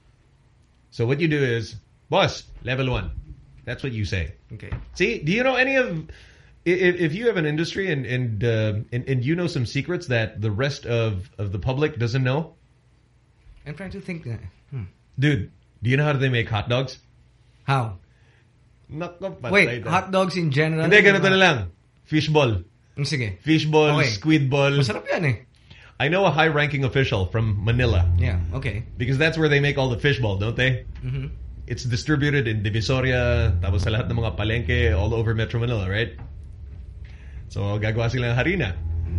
S3: So what you do is, boss, level one. That's what you say.
S4: Okay.
S3: See, do you know any of... If, if you have an industry and and, uh, and and you know some secrets that the rest of, of the public doesn't know?
S4: I'm trying to think. Uh, hmm.
S3: Dude, do you know how they make hot dogs?
S4: How?
S3: Nako,
S4: Wait, hot dogs in general?
S3: Hindi, ganito na lang. Fishball.
S4: Sige.
S3: Fishball,
S4: Okay.
S3: squid ball.
S4: Masarap yan eh.
S3: I know a high-ranking official from Manila.
S4: Yeah, okay.
S3: Because that's where they make all the fishball, don't they?
S4: Mm-hmm.
S3: It's distributed in Divisoria, tapos sa lahat ng mga palengke all over Metro Manila, right? So, gagawa sila ng harina.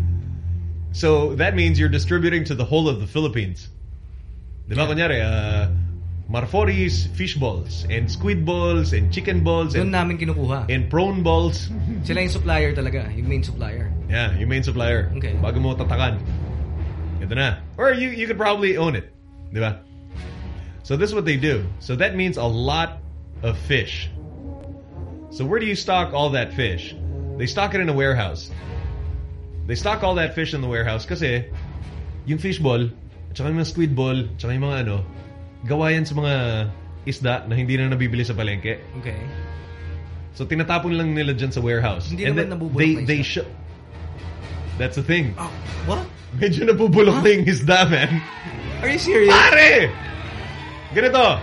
S3: So, that means you're distributing to the whole of the Philippines. Diba, kunyari, uh, Marfori's fish balls, and squid balls, and chicken balls,
S4: Doon
S3: and,
S4: namin kinukuha.
S3: and prawn balls.
S4: Sila yung supplier talaga, yung main supplier.
S3: Yeah, yung main supplier.
S4: Okay.
S3: Bago mo tatakan. Ito na. Or you, you could probably own it. Diba? So this is what they do. So that means a lot of fish. So where do you stock all that fish? They stock it in a warehouse. They stock all that fish in the warehouse kasi yung fish ball, at saka yung mga squid ball, at saka yung mga ano, gawa yan sa mga isda na hindi na nabibili sa palengke.
S4: Okay.
S3: So tinatapon lang nila dyan sa warehouse.
S4: Hindi
S3: And
S4: naman
S3: then
S4: nabubulok
S3: they,
S4: na
S3: they
S4: isda.
S3: sh- That's the thing.
S4: Oh, what?
S3: Medyo nabubulok
S4: Huh?
S3: na yung isda, man.
S4: Are you serious?
S3: Pare! Ganito.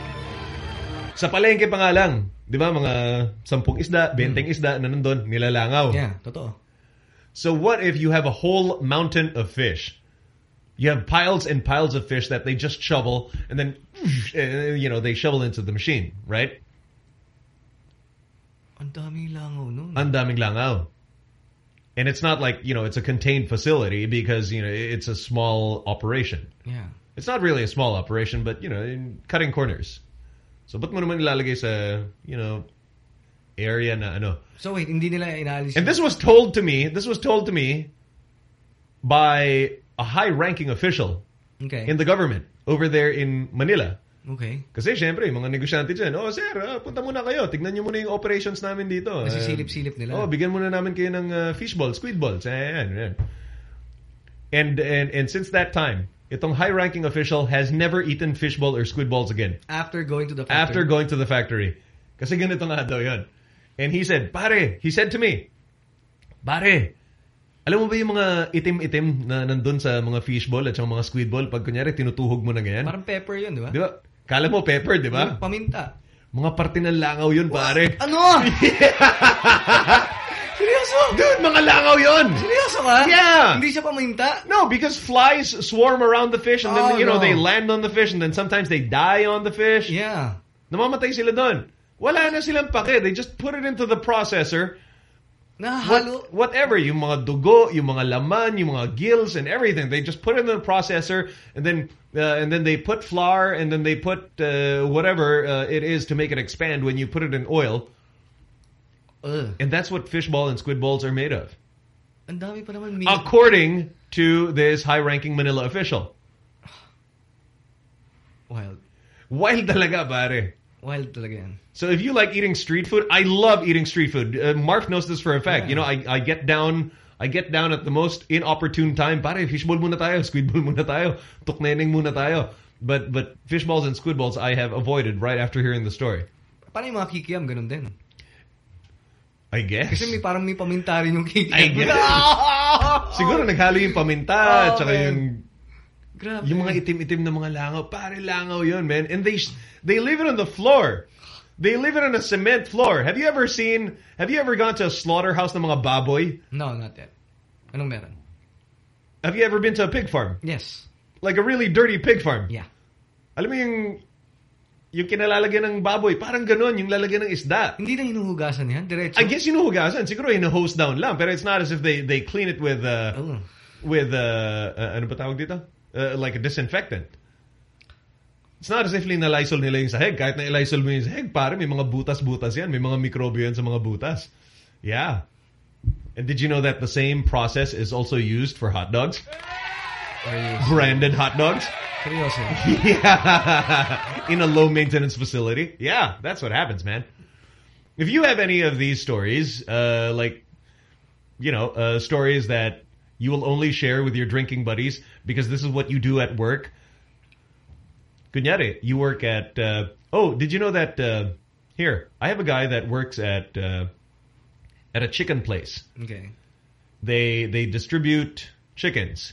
S3: Sa palengke pa nga lang. Di ba, mga sampung isda, benteng isda na nandun, nilalangaw.
S4: Yeah, totoo.
S3: So what if you have a whole mountain of fish? You have piles and piles of fish that they just shovel, and then, you know, they shovel into the machine, right?
S4: Ang daming langaw nun.
S3: Ang daming langaw. And it's not like, you know, it's a contained facility because, you know, it's a small operation.
S4: Yeah.
S3: It's not really a small operation, but, you know, in cutting corners. So, ba't mo naman ilalagay sa, you know, area na ano?
S4: So wait, hindi nila inaalis.
S3: And this was told to me, this was told to me by a high-ranking official
S4: Okay.
S3: in the government over there in Manila.
S4: Okay.
S3: Kasi, syempre, mga negosyante dyan, oh, sir, ah, punta muna kayo. Tignan nyo muna yung operations namin dito.
S4: Kasi
S3: Ah,
S4: silip-silip nila.
S3: Oh, bigyan muna namin kayo ng uh, fishball, squid balls. Ayan, ayan. And, and, and since that time, itong high-ranking official has never eaten fishball or squid balls again.
S4: After going to the factory.
S3: After going to the factory. Kasi ganito nga daw yun. And he said, pare, he said to me, pare, alam mo ba yung mga itim-itim na nandun sa mga fishball at saka mga squid ball pag kunyari tinutuhog mo na ganyan?
S4: Parang pepper yun, di ba?
S3: Di ba? Kala mo pepper, di ba?
S4: Yung paminta.
S3: Mga parte ng langaw yun, pare.
S4: Ano? Seryoso? Seryoso?
S3: Dude, mga langaw yun.
S4: Seryoso ka?
S3: Yeah.
S4: Hindi siya paminta?
S3: No, because flies swarm around the fish and then,
S4: Oh,
S3: you know,
S4: no.
S3: they land on the fish and then sometimes they die on the fish.
S4: Yeah.
S3: Namamatay sila doon. Wala na silang pake. They just put it into the processor.
S4: Nahalo.
S3: What, whatever, yung mga dugo, yung mga laman, yung mga gills and everything. They just put it in the processor and then uh, and then they put flour and then they put uh, whatever uh, it is to make it expand when you put it in oil.
S4: Ugh.
S3: And that's what fish ball and squid balls are made of.
S4: Ang dami pa naman meat.
S3: According to this high-ranking Manila official.
S4: Wild.
S3: Wild talaga, pare.
S4: Wild talaga yan.
S3: So if you like eating street food, I love eating street food. Uh, Marf knows this for a fact.
S4: Yeah.
S3: You know, I I get down I get down at the most inopportune time. Pare, fishball muna tayo, squid ball muna tayo, tukneneng muna tayo. But but fish balls and squid balls I have avoided right after hearing the story.
S4: Paano yung mga kikiam? Ganun din.
S3: I guess.
S4: Kasi may parang may paminta rin yung kikiam.
S3: I guess. Siguro naghalo yung paminta,
S4: Oh,
S3: tsaka
S4: man.
S3: yung
S4: Grabe.
S3: yung mga itim-itim na mga langaw. Pare, langaw yun, man. And they they leave it on the floor. They leave it on a cement floor. Have you ever seen, have you ever gone to a slaughterhouse ng mga baboy?
S4: No, not yet. Anong meron?
S3: Have you ever been to a pig farm?
S4: Yes.
S3: Like a really dirty pig farm?
S4: Yeah.
S3: Alam mo yung, yung kinalalagyan ng baboy, parang ganun, yung lalagyan ng isda.
S4: Hindi na hinuhugasan yan? Diretso?
S3: I guess hinuhugasan. Siguro hino-hose down lang. Pero it's not as if they they clean it with, uh,
S4: Oh.
S3: with, uh, uh, ano ba tawag dito? Uh, like a disinfectant. It's not as if linalaysol nila yung sahig. Kahit na ilaysol mo yung sahig, pare, may mga butas-butas yan. May mga mikrobyo yan sa mga butas. Yeah. And did you know that the same process is also used for hot dogs? Branded hot dogs?
S4: Seryoso?
S3: Yeah. In a low-maintenance facility? Yeah, that's what happens, man. If you have any of these stories, uh, like, you know, uh, stories that you will only share with your drinking buddies because this is what you do at work. Kunyari, you work at, uh, oh, did you know that, uh, here, I have a guy that works at, uh, at a chicken place.
S4: Okay.
S3: They, they distribute chickens.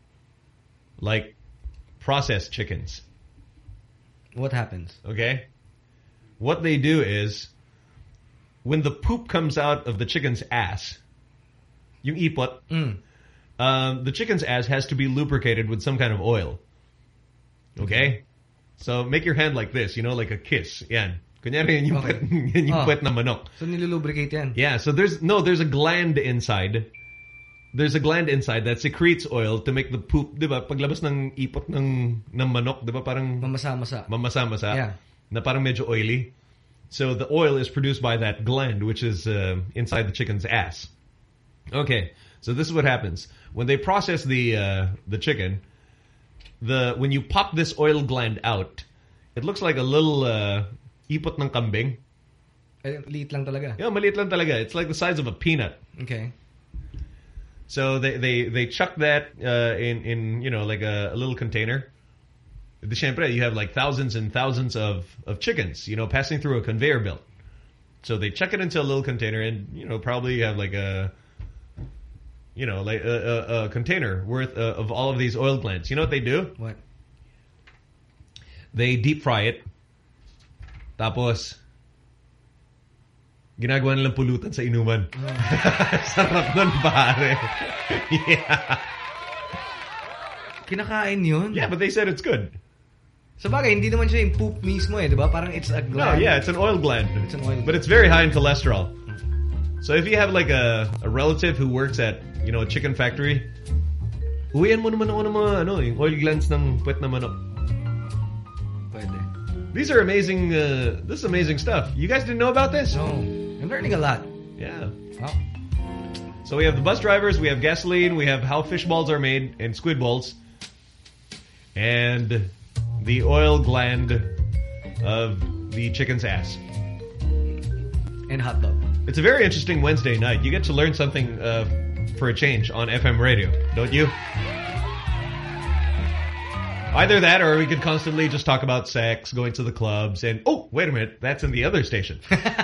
S3: Like, processed chickens.
S4: What happens?
S3: Okay? What they do is, when the poop comes out of the chicken's ass, yung ipot,
S4: Mm.
S3: um, the chicken's ass has to be lubricated with some kind of oil. Okay? So, make your hand like this, you know, like a kiss. Yan. Kunyari, yan yung,
S4: Okay.
S3: puwet, yan yung
S4: Ah.
S3: puwet na manok.
S4: So nilulubricate yan?
S3: Yeah, so there's, no, there's a gland inside. There's a gland inside that secretes oil to make the poop, di ba? Paglabas ng ipot ng, ng manok, di ba? Parang
S4: Mamasa-masa.
S3: mamasa-masa.
S4: Yeah.
S3: Na parang medyo oily. So the oil is produced by that gland, which is uh, inside the chicken's ass. Okay, so this is what happens. When they process the uh, the chicken, the when you pop this oil gland out, it looks like a little uh, ipot ng kambing.
S4: Eh, liit lang talaga.
S3: Yeah, maliit lang talaga. It's like the size of a peanut.
S4: Okay.
S3: So they they they chuck that uh, in in you know like a, a little container. The Siyempre, you have like thousands and thousands of of chickens, you know, passing through a conveyor belt. So they chuck it into a little container, and you know probably you have like a you know like a, a, a container worth uh, of all of these oil glands. You know what they do?
S4: What?
S3: They deep fry it. Tapos ginagawa nilang pulutan sa inuman.
S4: Oh.
S3: Sarap nun, pare. Yeah.
S4: Kinakain yun?
S3: Yeah, but they said it's good.
S4: Sa bagay, hindi naman siya yung poop mismo eh, di ba? Parang it's a
S3: No,
S4: gland.
S3: yeah, it's an oil gland.
S4: It's an oil
S3: But it's very high in cholesterol. So if you have like a, a relative who works at, you know, a chicken factory, uwian mo naman ako ng mga, ano, yung oil glands ng puwet na manok.
S4: Pwede.
S3: These are amazing, uh, this is amazing stuff. You guys didn't know about this?
S4: No. I'm learning a lot.
S3: Yeah.
S4: Wow.
S3: So we have the bus drivers, we have gasoline, we have how fish balls are made and squid balls, and the oil gland of the chicken's ass.
S4: And hot dog.
S3: It's a very interesting Wednesday night. You get to learn something uh, for a change on F M radio, don't you? Either that, or we could constantly just talk about sex, going to the clubs, and oh, wait a minute, that's in the other station.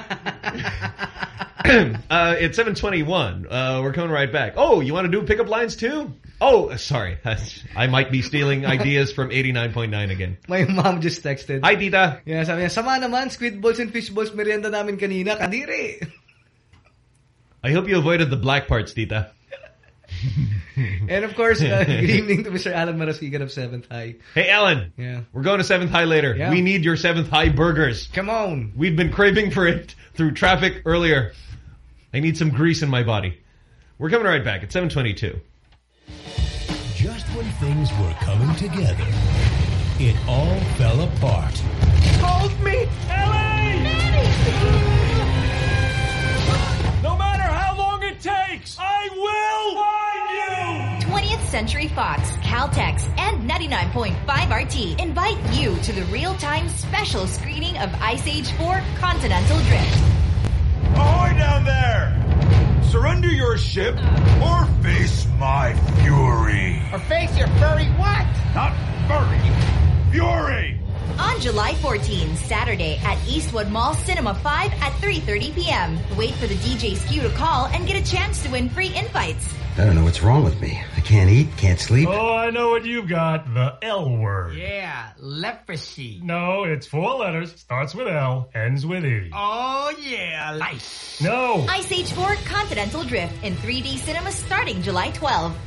S3: uh, it's seven twenty-one. Uh, we're coming right back. Oh, you want to do pickup lines too? Oh, sorry. I might be stealing ideas from eighty-nine point nine again.
S4: My mom just texted.
S3: Hi, Tita.
S4: Yeah, sabi niya, sama naman, squid balls and fish balls merienda namin kanina, kadiri.
S3: I hope you avoided the black parts, Tita.
S4: And of course, uh, good evening to Mister Alan Marasigan of seventh High.
S3: Hey, Alan.
S4: Yeah.
S3: We're going to seventh High later.
S4: Yeah.
S3: We need your seventh High burgers.
S4: Come on.
S3: We've been craving for it through traffic earlier. I need some grease in my body. We're coming right back at seven twenty-two.
S12: Just when things were coming together, it all fell apart.
S6: Hold me! Ellie! No matter how long it takes, I will find you!
S1: twentieth Century Fox, Caltex, and ninety-nine point five R T invite you to the real-time special screening of Ice Age four Continental Drift.
S13: Ahoy down there! Surrender your ship or face my fury.
S6: Or face your furry what?
S13: Not furry, fury!
S1: On July fourteenth, Saturday at Eastwood Mall Cinema five at three thirty p m Wait for the D J Q to call and get a chance to win free invites.
S14: I don't know what's wrong with me. I can't eat, can't sleep.
S9: Oh, I know what you've got. The L word.
S6: Yeah, leprosy.
S9: No, it's four letters. Starts with L, ends with E.
S6: Oh, yeah, lice.
S9: No.
S1: Ice Age four Continental Drift in three D cinemas starting July twelfth.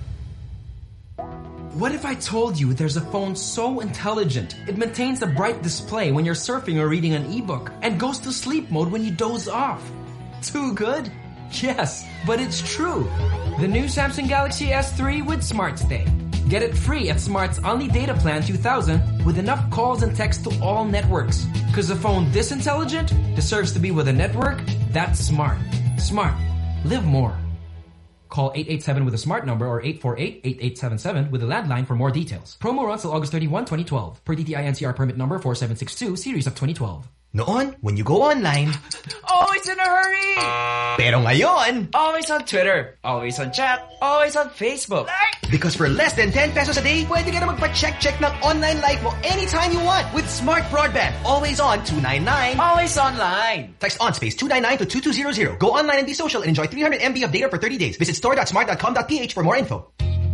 S10: What if I told you there's a phone so intelligent, it maintains a bright display when you're surfing or reading an ebook and goes to sleep mode when you doze off? Too good? Yes, but it's true. The new Samsung Galaxy S three with Smart Stay. Get it free at Smart's Only Data Plan two thousand with enough calls and texts to all networks. Cause a phone this intelligent deserves to be with a network that's smart. Smart. Live more. Call eight eight seven with a smart number or eight four eight, eight eight seven seven with a landline for more details. Promo runs till August thirty-first, twenty twelve. Per D T I N C R permit number four seven six two, series of twenty twelve.
S15: Noon, when you go online,
S6: Always in a hurry!
S15: pero ngayon,
S6: Always on Twitter, always on chat, always on Facebook.
S15: because for less than ten pesos a day, pwede ka na magpa-check-check ng online life mo anytime you want with Smart Broadband. Always on two ninety-nine.
S6: Always online.
S15: Text on space two ninety-nine to two two zero zero. Go online and be social and enjoy three hundred megabytes of data for thirty days. Visit store dot smart dot com dot p h for more info.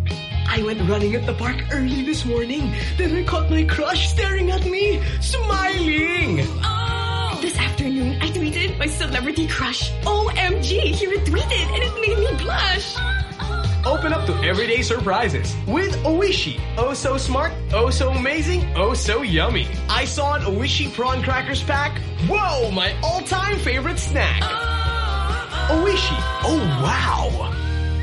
S6: I went running at the park early this morning. Then I caught my crush staring at me, smiling.
S7: Oh! This afternoon, I tweeted my celebrity crush. O M G, he retweeted and it made me blush.
S6: Open up to everyday surprises with Oishi. Oh so smart, oh so amazing, oh so yummy. I saw an Oishi prawn crackers pack. Whoa, my all-time favorite snack. Oishi. Oh wow.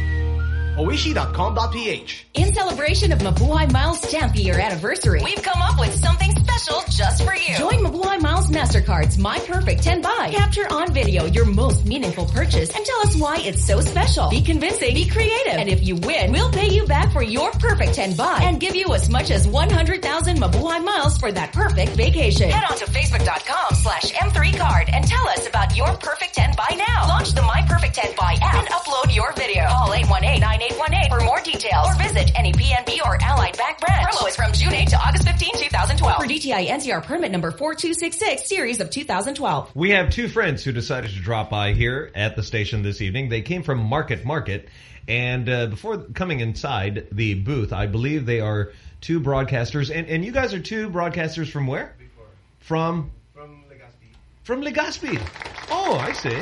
S6: Oishi dot com dot p h.
S1: In celebration of Mabuhay Miles' tenth year anniversary, we've come up with something special just for you. Join Mabuhay Miles MasterCard's My Perfect ten Buy. Capture on video your most meaningful purchase and tell us why it's so special. Be convincing, be creative, and if you win, we'll pay you back for your perfect ten Buy and give you as much as one hundred thousand Mabuhay Miles for that perfect vacation. Head on to facebook dot com slash M three card and tell us about your perfect ten Buy now. Launch the My Perfect ten Buy app and upload your video. Call eight one eight, nine eight one eight for more details or visit any P N B or Allied Bank branch. Promo is from June eighth to August fifteenth, twenty twelve. For D T I N C R permit number four two six six, series of two thousand twelve.
S3: We have two friends who decided to drop by here at the station this evening. They came from Market Market, and uh, before coming inside the booth, I believe they are two broadcasters. And, and you guys are two broadcasters from where? Before. From?
S16: From Legazpi.
S3: From Legazpi. Oh, I see.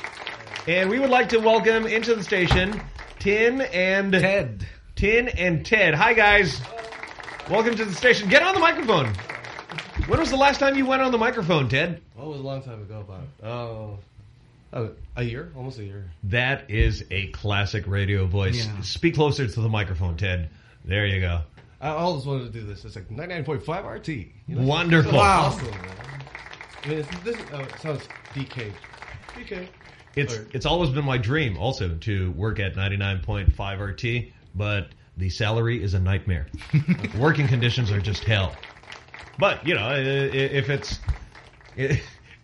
S3: And we would like to welcome into the station Tin and...
S4: Ted.
S3: Tin and Ted. Hi, guys. Welcome to the station. Get on the microphone. When was the last time you went on the microphone, Ted?
S16: Oh, it was a long time ago, about oh, uh, a year, almost a year.
S3: That is a classic radio voice.
S16: Yeah.
S3: Speak closer to the microphone, Ted. There you go.
S16: I always wanted to do this. It's like ninety-nine point five R T. You know?
S3: Wonderful.
S16: So
S3: Wow.
S16: awesome, man. I mean, it's, this uh, it sounds D K. D K.
S3: It's
S16: Or-
S3: it's always been my dream also to work at ninety-nine point five R T, but the salary is a nightmare. Working conditions are just hell. But, you know, i- i- if it's... i-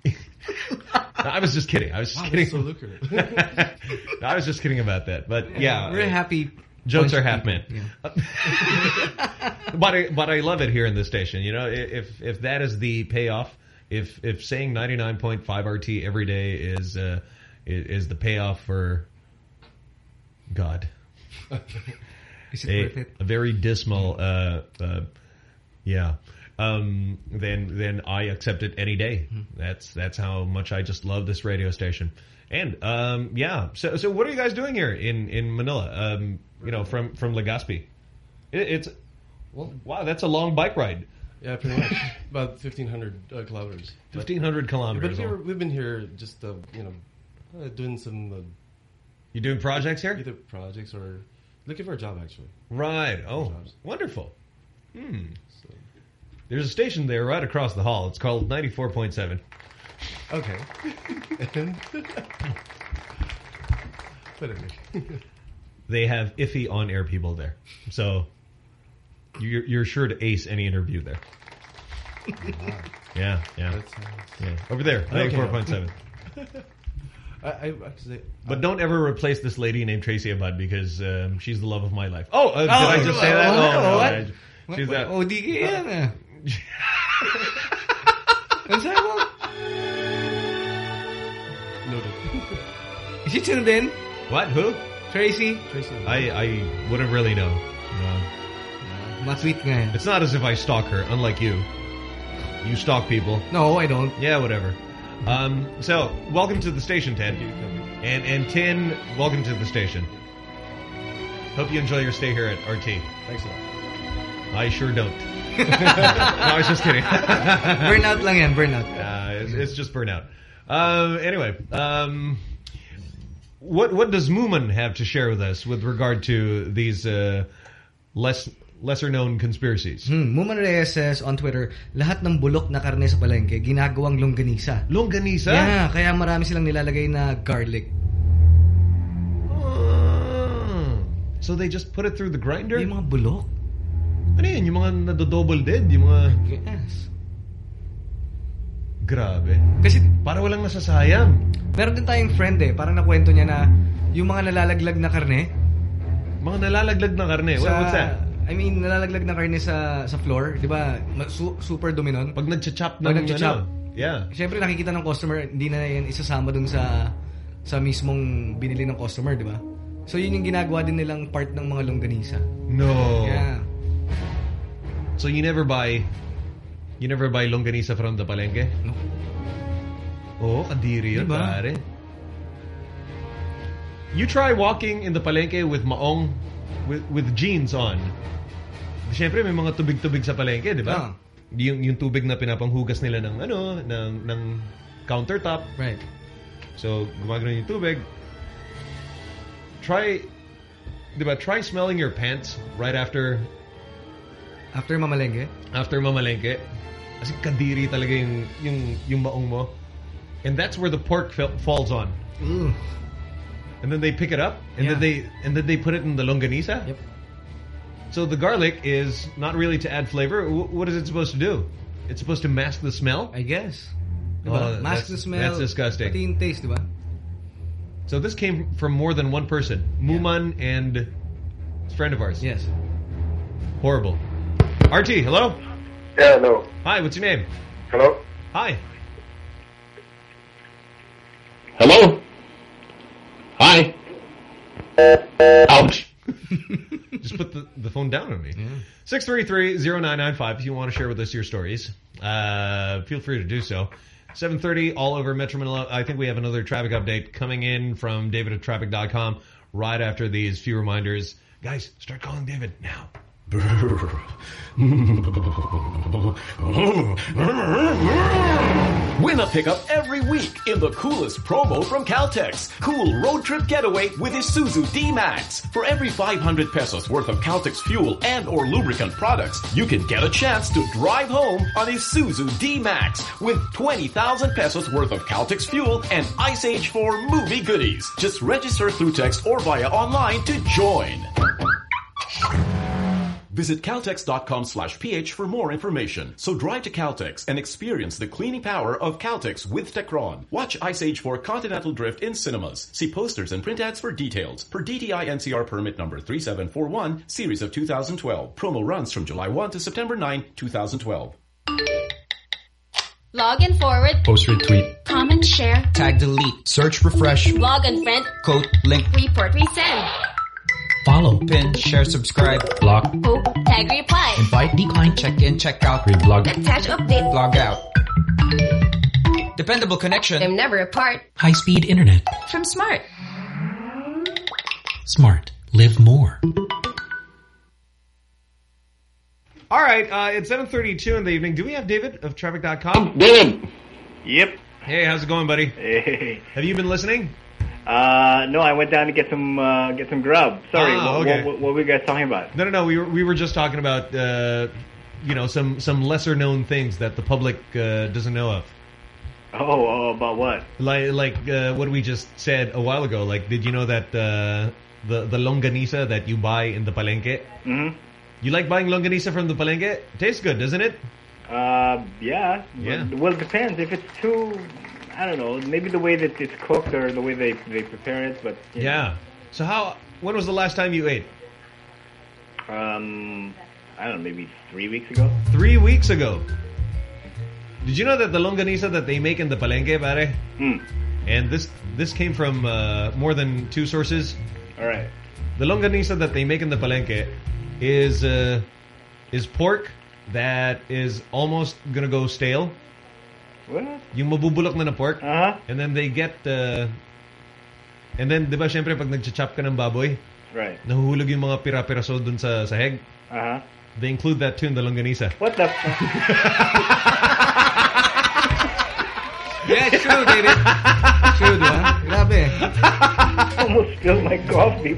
S3: I was just kidding. I was just
S16: Wow,
S3: kidding.
S16: that's so lucrative.
S3: I was just kidding about that. But, yeah.
S4: We're happy.
S3: Jokes
S4: bunch
S3: are
S4: of
S3: half
S4: people.
S3: meant.
S4: Yeah.
S3: But I, but I love it here in this station. You know, if if that is the payoff, if if saying ninety-nine point five R T every day is uh, is the payoff for God,
S4: Is it
S3: a,
S4: worth it?
S3: a very dismal, uh, uh, yeah. um, then then I accept it any day. Mm-hmm. That's that's how much I just love this radio station. And um, yeah, so so what are you guys doing here in in Manila? Um, you know, from from Legazpi. It, it's well, wow, that's a long bike ride.
S16: Yeah, pretty much about fifteen hundred uh, kilometers.
S3: Fifteen hundred kilometers.
S16: But we were, we've been here just uh, you know uh, doing some. Uh,
S3: you doing projects here?
S16: Either projects or looking for a job actually.
S3: Right. Oh, wonderful. Hmm. So. There's a station there right across the hall. It's called ninety-four point seven.
S16: Okay. And
S3: they have iffy on-air people there, so you're you're sure to ace any interview there.
S16: Wow.
S3: Yeah, yeah,
S16: That's nice.
S3: yeah. Over there, ninety-four point seven.
S16: I, I actually,
S3: but
S16: I,
S3: don't ever replace this lady named Tracy Abad because um, she's the love of my life. Oh, uh, did
S4: oh,
S3: I just say that?
S4: Oh,
S3: oh no,
S4: what?
S3: I, she's that.
S4: Oh, di ka yan. What's that one?
S16: Noted.
S4: Is she tuned in?
S3: What? Who?
S4: Tracy?
S16: Tracy.
S3: I, I wouldn't really know. No.
S4: Ma-tweet nga yan.
S3: It's not as if I stalk her, unlike you. You stalk people.
S4: No, I don't.
S3: Yeah, whatever. Um, so, welcome to the station, Ted.
S16: Thank you, thank you.
S3: And, and Tin, welcome to the station. Hope you enjoy your stay here at R T.
S16: Thanks a lot.
S3: I sure don't. No, I was just kidding.
S4: Burnout lang yan, burnout.
S3: Uh, it's, it's just burnout. Uh, anyway, um, what what does Mooman have to share with us with regard to these uh, less lesser known conspiracies?
S4: Hmm, Mooman Reyes says on Twitter, lahat ng bulok na karne sa palengke ginagawang longganisa.
S3: Longganisa?
S4: Yeah, kaya marami silang nilalagay na garlic.
S3: Uh, so they just put it through the grinder?
S4: Yung mga bulok?
S3: Ano yun? Yung mga nadodouble dead? Yung mga...
S4: Yes.
S3: Grabe.
S4: Kasi
S3: para walang nasasayang.
S4: Meron din tayong friend eh, parang nakwento niya na yung mga nalalaglag na karne.
S3: Mga nalalaglag na karne?
S4: Sa,
S3: What's that?
S4: I mean, nalalaglag na karne sa sa floor, di ba? Su super dumi nun.
S3: Pag nag-chop ng
S4: Pag nag-chop.
S3: Ano, yeah.
S4: Siyempre nakikita ng customer, hindi na yan isasama dun sa sa mismong binili ng customer, di ba? So yun yung ginagawa din nilang part ng mga longganisa.
S3: No.
S4: Yeah.
S3: So you never buy you never buy longganisa from the palengke?
S4: No.
S3: Oh, kadiri yun,
S4: diba?
S3: pare. You try walking in the palengke with maong, with with jeans on. Siyempre may mga tubig-tubig sa palengke, di ba?
S4: Ah.
S3: Yung yung tubig na pinapanghugas nila ng ano, ng ng countertop.
S4: Right.
S3: So gumagano yung tubig. Try, di ba? Try smelling your pants right after.
S4: After mamalengke?
S3: After mamalengke. Kasi kadiri talaga yung yung yung maong mo. And that's where the pork falls on.
S4: Ooh.
S3: And then they pick it up, and
S4: Yeah.
S3: then they and then they put it in the longanisa.
S4: Yep.
S3: So the garlic is not really to add flavor. W what is it supposed to do? It's supposed to mask the smell.
S4: I guess.
S3: Oh,
S4: Diba? Mask
S3: that's-
S4: the smell.
S3: that's disgusting.
S4: Pati yung taste, diba?
S3: So this came from more than one person. Mooman and a friend of ours.
S4: Yes.
S3: Horrible. R T, hello?
S17: Yeah, hello.
S3: Hi, what's your name?
S17: Hello?
S3: Hi.
S17: Hello? Hi. Ouch.
S3: Just put the, the phone down on me. six three three, zero nine nine five if you want to share with us your stories. Uh, feel free to do so. seven thirty all over Metro Manila. I think we have another traffic update coming in from David at traffic dot com right after these few reminders. Guys, start calling David now.
S18: Win a pickup every week in the coolest promo from Caltex. Cool road trip getaway with Isuzu D-Max. For every five hundred pesos worth of Caltex fuel and or lubricant products, you can get a chance to drive home on Isuzu D-Max with twenty thousand pesos worth of Caltex fuel and Ice Age four movie goodies. Just register through text or via online to join. Visit Caltex dot com slash P H for more information. So drive to Caltex and experience the cleaning power of Caltex with Techron. Watch Ice Age four Continental Drift in cinemas. See posters and print ads for details. Per D T I N C R permit number three seven four one, series of two thousand twelve. Promo runs from July first to September ninth, two thousand twelve.
S19: Log and forward.
S10: Post retweet.
S19: Comment share.
S10: Tag delete. Search refresh.
S19: Log and friend.
S10: Quote link.
S19: Report resend.
S10: Follow. Pin. Share. Subscribe. Block.
S1: Hope. Tag. Reply.
S10: Invite. Decline. Check in. Check out. Reblog.
S1: Attach. Update.
S10: Log out. Dependable connection.
S1: I'm never apart.
S12: High-speed internet.
S1: From Smart.
S12: Smart. Live more.
S3: All right, uh, it's seven thirty-two in the evening. Do we have David of traffic dot com?
S5: David. Yep.
S3: Hey, how's it going, buddy?
S5: Hey.
S3: Have you been listening?
S5: Uh, no, I went down to get some uh, get some grub. Sorry,
S3: Ah,
S5: what,
S3: okay.
S5: what, what were you guys talking about?
S3: No, no, no. We were we were just talking about uh, you know some some lesser known things that the public uh, doesn't know of.
S5: Oh, oh, about what?
S3: Like like uh, what we just said a while ago. Like, did you know that uh, the the longanisa that you buy in the palengke?
S5: Mm-hmm.
S3: You like buying longanisa from the palengke? Tastes good, doesn't it?
S5: Uh, yeah.
S3: Yeah.
S5: Well, it depends. If it's too, I don't know, maybe the way that it's cooked or the way they they prepare it. But you know.
S3: Yeah. So how? When was the last time you ate?
S5: Um, I don't know, maybe three weeks ago.
S3: Three weeks ago. Did you know that the longanisa that they make in the palengke, pare?
S5: Hmm.
S3: And this this came from uh, more than two sources.
S5: All right.
S3: The longanisa that they make in the palengke is uh, is pork that is almost gonna go stale.
S5: What?
S3: Yung mabubulok na na pork.
S5: Uh-huh.
S3: And then they get uh, and then di ba syempre pag nagcha-chop ka ng baboy,
S5: Right.
S3: nahuhulog yung mga pira-piraso dun sa sahig.
S5: Uh-huh.
S3: They include that too in the longanisa.
S5: What the fuck?
S4: Yeah, it's true, David. True, diba? Grabe.
S5: Almost spilled my coffee.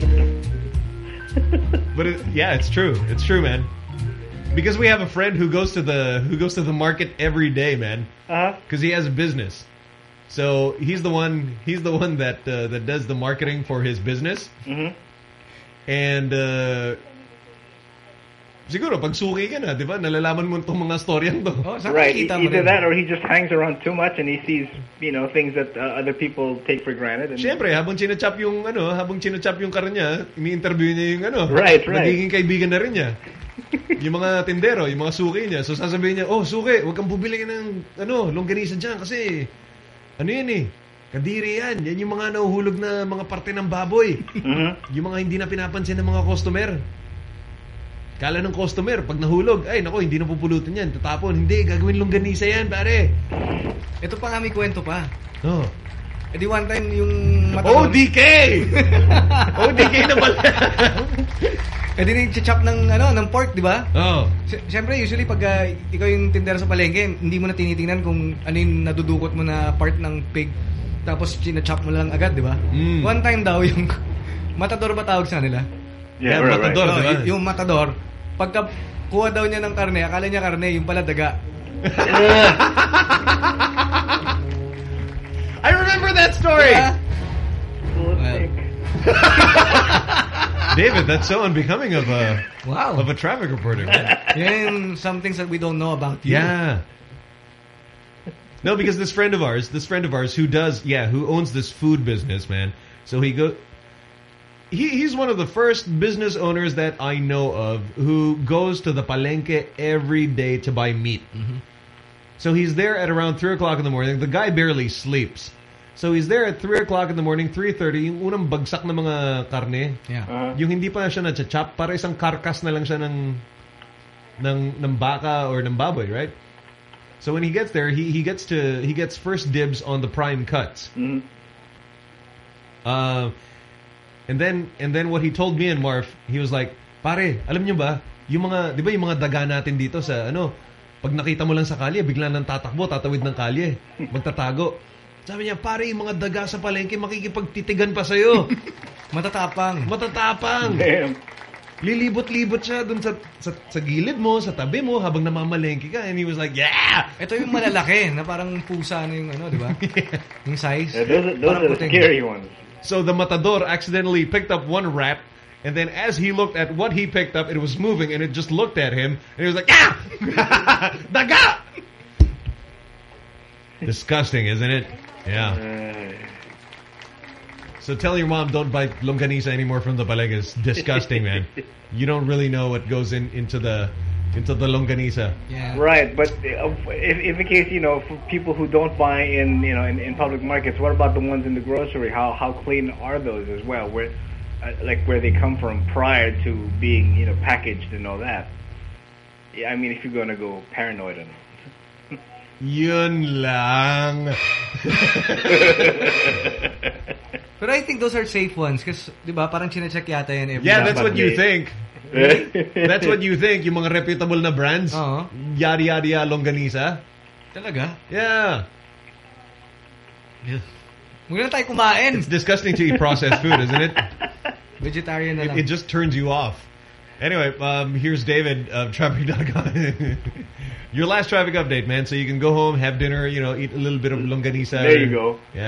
S3: But it, yeah, it's true. It's true, man. Because we have a friend who goes to the who goes to the market every day, man.
S5: Uh-huh.
S3: Because he has a business, so he's the one. He's the one that uh, that does the marketing for his business.
S5: Mm-hmm.
S3: And uh, siguro pag suki ka na, di ba? Nalalaman mo itong mga storyang to.
S4: Oh,
S5: Right. E- Either that or he just hangs around too much and he sees, you know, things that uh, other people take for granted. And
S3: Siyempre, habang chinachop yung ano, habang chinachop yung karan niya, ini-interview niya yung ano.
S5: Right, right.
S3: Nagiging kaibigan na rin niya. Yung mga tindero, yung mga suki niya. So sasabihin niya, oh, suki, huwag kang bubili ng ano, longganisa dyan kasi ano yan eh, kadiri yan. Yan yung mga nahuhulog na mga parte ng baboy.
S5: Mm-hmm.
S3: Yung mga hindi na pinapansin ng mga customer. Kala ng customer, pag nahulog, ay nako, hindi na pupulutin yan, tatapon. Hindi, gagawin longganisa yan, pare.
S4: Ito pa nga may kwento pa.
S3: Oh.
S4: E di one time yung
S3: O D K! O D K na pala.
S4: E di nag-chop ng, ano, ng pork, di ba?
S3: Oo. Oh.
S4: Siyempre, usually pag uh, ikaw yung tindera sa palengke, hindi mo na tinitingnan kung ano yung nadudukot mo na part ng pig. Tapos china-chop mo lang agad, di ba?
S3: Mm.
S4: One time daw, yung matador ba tawag sa nila?
S5: Yeah, right,
S4: matador,
S5: right.
S4: diba? Yung matador, pagka kuha daw niya ng karne, akala niya karne, yung pala daga.
S3: I remember that story.
S4: Yeah.
S5: Well,
S3: David, that's so unbecoming of a
S4: wow
S3: of a traffic reporter.
S4: Yeah, some things that we don't know about you.
S3: Yeah. No, because this friend of ours, this friend of ours who does, yeah, who owns this food business, man. So he go, he he's one of the first business owners that I know of who goes to the palengke every day to buy meat.
S4: Mm-hmm.
S3: So he's there at around three o'clock in the morning. The guy barely sleeps. So he's there at three o'clock in the morning, three thirty, yung unang bagsak na mga karne.
S4: Yeah.
S5: Uh-huh.
S3: Yung hindi pa siya na-chop, para isang karkas na lang siya ng, ng, ng baka or ng baboy, right? So when he gets there, he, he gets to, he gets first dibs on the prime cuts.
S5: Mm-hmm.
S3: Uh, and then, and then what he told me and Marv, he was like, pare, alam niyo ba, yung mga, di ba yung mga daga natin dito sa, ano, pag nakita mo lang sa kalye, bigla nang tatakbo, tatawid ng kalye, magtatago. Sabi niya, pare, yung mga daga sa palengke, makikipagtitigan pa sa'yo.
S4: Matatapang.
S3: Matatapang.
S5: Damn.
S3: Lilibot-libot siya dun sa, sa, sa gilid mo, sa tabi mo, habang namamalengke ka. And he was like, yeah!
S4: Ito yung malalaki, na parang pusa na yung ano, di ba? Yung size.
S5: Yeah, those are, those are the scary ones.
S3: So the matador accidentally picked up one rat, and then as he looked at what he picked up, it was moving, and it just looked at him, and he was like, ah! Daga! Disgusting, isn't it? Yeah. So tell your mom don't buy longanisa anymore from the palengke. It's disgusting, man. You don't really know what goes in into the into the longanisa.
S4: Yeah.
S5: Right, but uh, if, if in case, you know, for people who don't buy in, you know, in, in public markets, what about the ones in the grocery? How how clean are those as well? Where, uh, like where they come from prior to being, you know, packaged and all that. Yeah, I mean, if you're gonna go paranoid on it.
S3: Yun lang.
S4: But I think those are safe ones because, di ba, parang chine-check yata yan every
S3: Yeah, that's what you think. That's what you think. Yung mga reputable na brands.
S4: Uh-huh.
S3: Yari Yari Longanisa.
S4: Talaga?
S3: Yeah.
S4: Huwag na tayo kumain.
S3: It's disgusting to eat processed food, isn't it?
S4: Vegetarian na lang.
S3: It, it just turns you off. Anyway, um, here's David of traffic dot com. Your last traffic update, man. So you can go home, have dinner, you know, eat a little bit of longanisa.
S5: There you go.
S3: Yeah.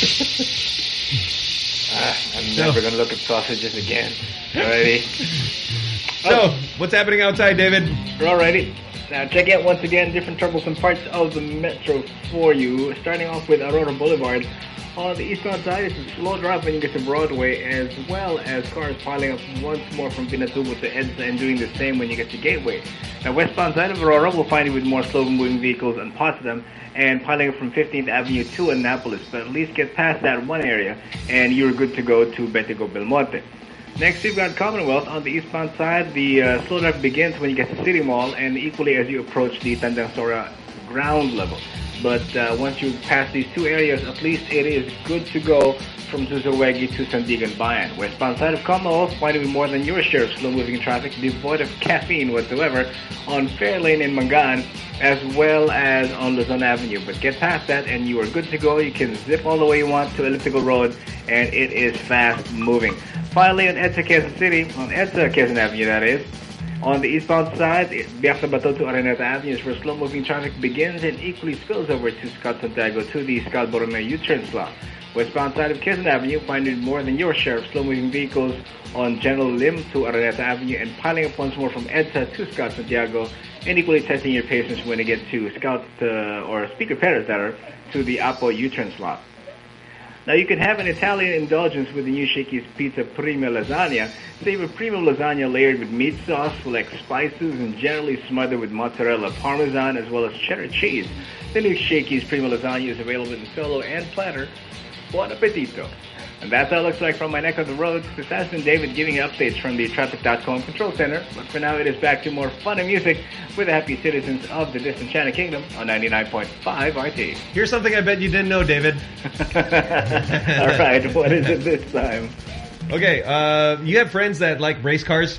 S5: ah, I'm never so. going to look at sausages again. Alrighty.
S3: So, what's happening outside, David?
S5: Alrighty. Now, check out once again different troublesome parts of the metro for you. Starting off with Aurora Boulevard. On the eastbound side, it's a slow drop when you get to Broadway, as well as cars piling up once more from Pinatubo to EDSA and doing the same when you get to Gateway. Now, westbound side of Aurora will find you with more slow-moving vehicles on Potsdam and piling up from fifteenth Avenue to Annapolis. But at least get past that one area, and you're good to go to Betigo Belmonte. Next, you've got Commonwealth. On the eastbound side, the uh, slow drive begins when you get to City Mall, and equally as you approach the Tandang Sora ground level. But uh, once you pass these two areas, at least it is good to go from Zuzawegi to Sandigan Bayan. Westbound side of Commonwealth, finding more than your share of slow-moving traffic, devoid of caffeine whatsoever, on Fairlane and Mangan, as well as on Luzon Avenue. But get past that, and you are good to go. You can zip all the way you want to Elliptical Road, and it is fast-moving. Finally, on EDSA Quezon City, on EDSA Quezon Avenue, that is, on the eastbound side, Biak Bato to Araneta Avenue is where slow-moving traffic begins and equally spills over to Scott Santiago to the Scarborough U-turn slot. Westbound side of Quezon Avenue, finding more than your share of slow-moving vehicles on General Lim to Araneta Avenue and piling up once more from EDSA to Scott Santiago, and equally testing your patience when you get to Scout uh, or Speaker Perez, that are, to the Apo U-turn slot. Now, you can have an Italian indulgence with the new Shakey's Pizza Prima Lasagna. Save a premium lasagna layered with meat sauce, select spices, and generally smothered with mozzarella, parmesan, as well as cheddar cheese. The new Shakey's Prima Lasagna is available in solo and platter. Buon appetito. And that's how it looks like from my neck of the road. This has been David giving you updates from the Traffic dot com Control Center. But for now, it is back to more fun and music with the happy citizens of the disenchanted kingdom on ninety-nine point five R T.
S3: Here's something I bet you didn't know, David.
S5: All right, what is it this time?
S3: Okay, uh, you have friends that like race cars?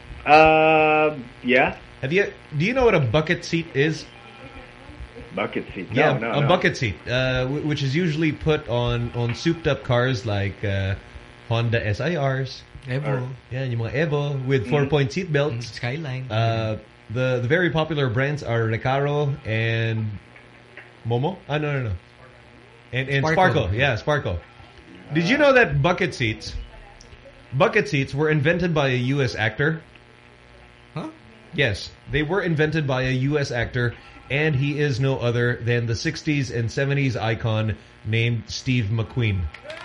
S5: Uh, yeah.
S3: Have you? Do you know what a bucket seat is?
S5: Bucket seat? No,
S3: yeah,
S5: no,
S3: a
S5: no.
S3: bucket seat, uh, which is usually put on on souped-up cars like uh, Honda S I Rs.
S4: Evo.
S3: Yeah, yung mga Evo with four-point seat belts.
S4: Mm, Skyline.
S3: Uh, the the very popular brands are Recaro and Momo. Ah, no, no, no. And and Sparco.
S4: Sparco.
S3: Yeah, Sparco. Did you know that bucket seats, bucket seats were invented by a U S actor?
S4: Huh?
S3: Yes, they were invented by a U S actor. And he is no other than the sixties and seventies icon named Steve McQueen.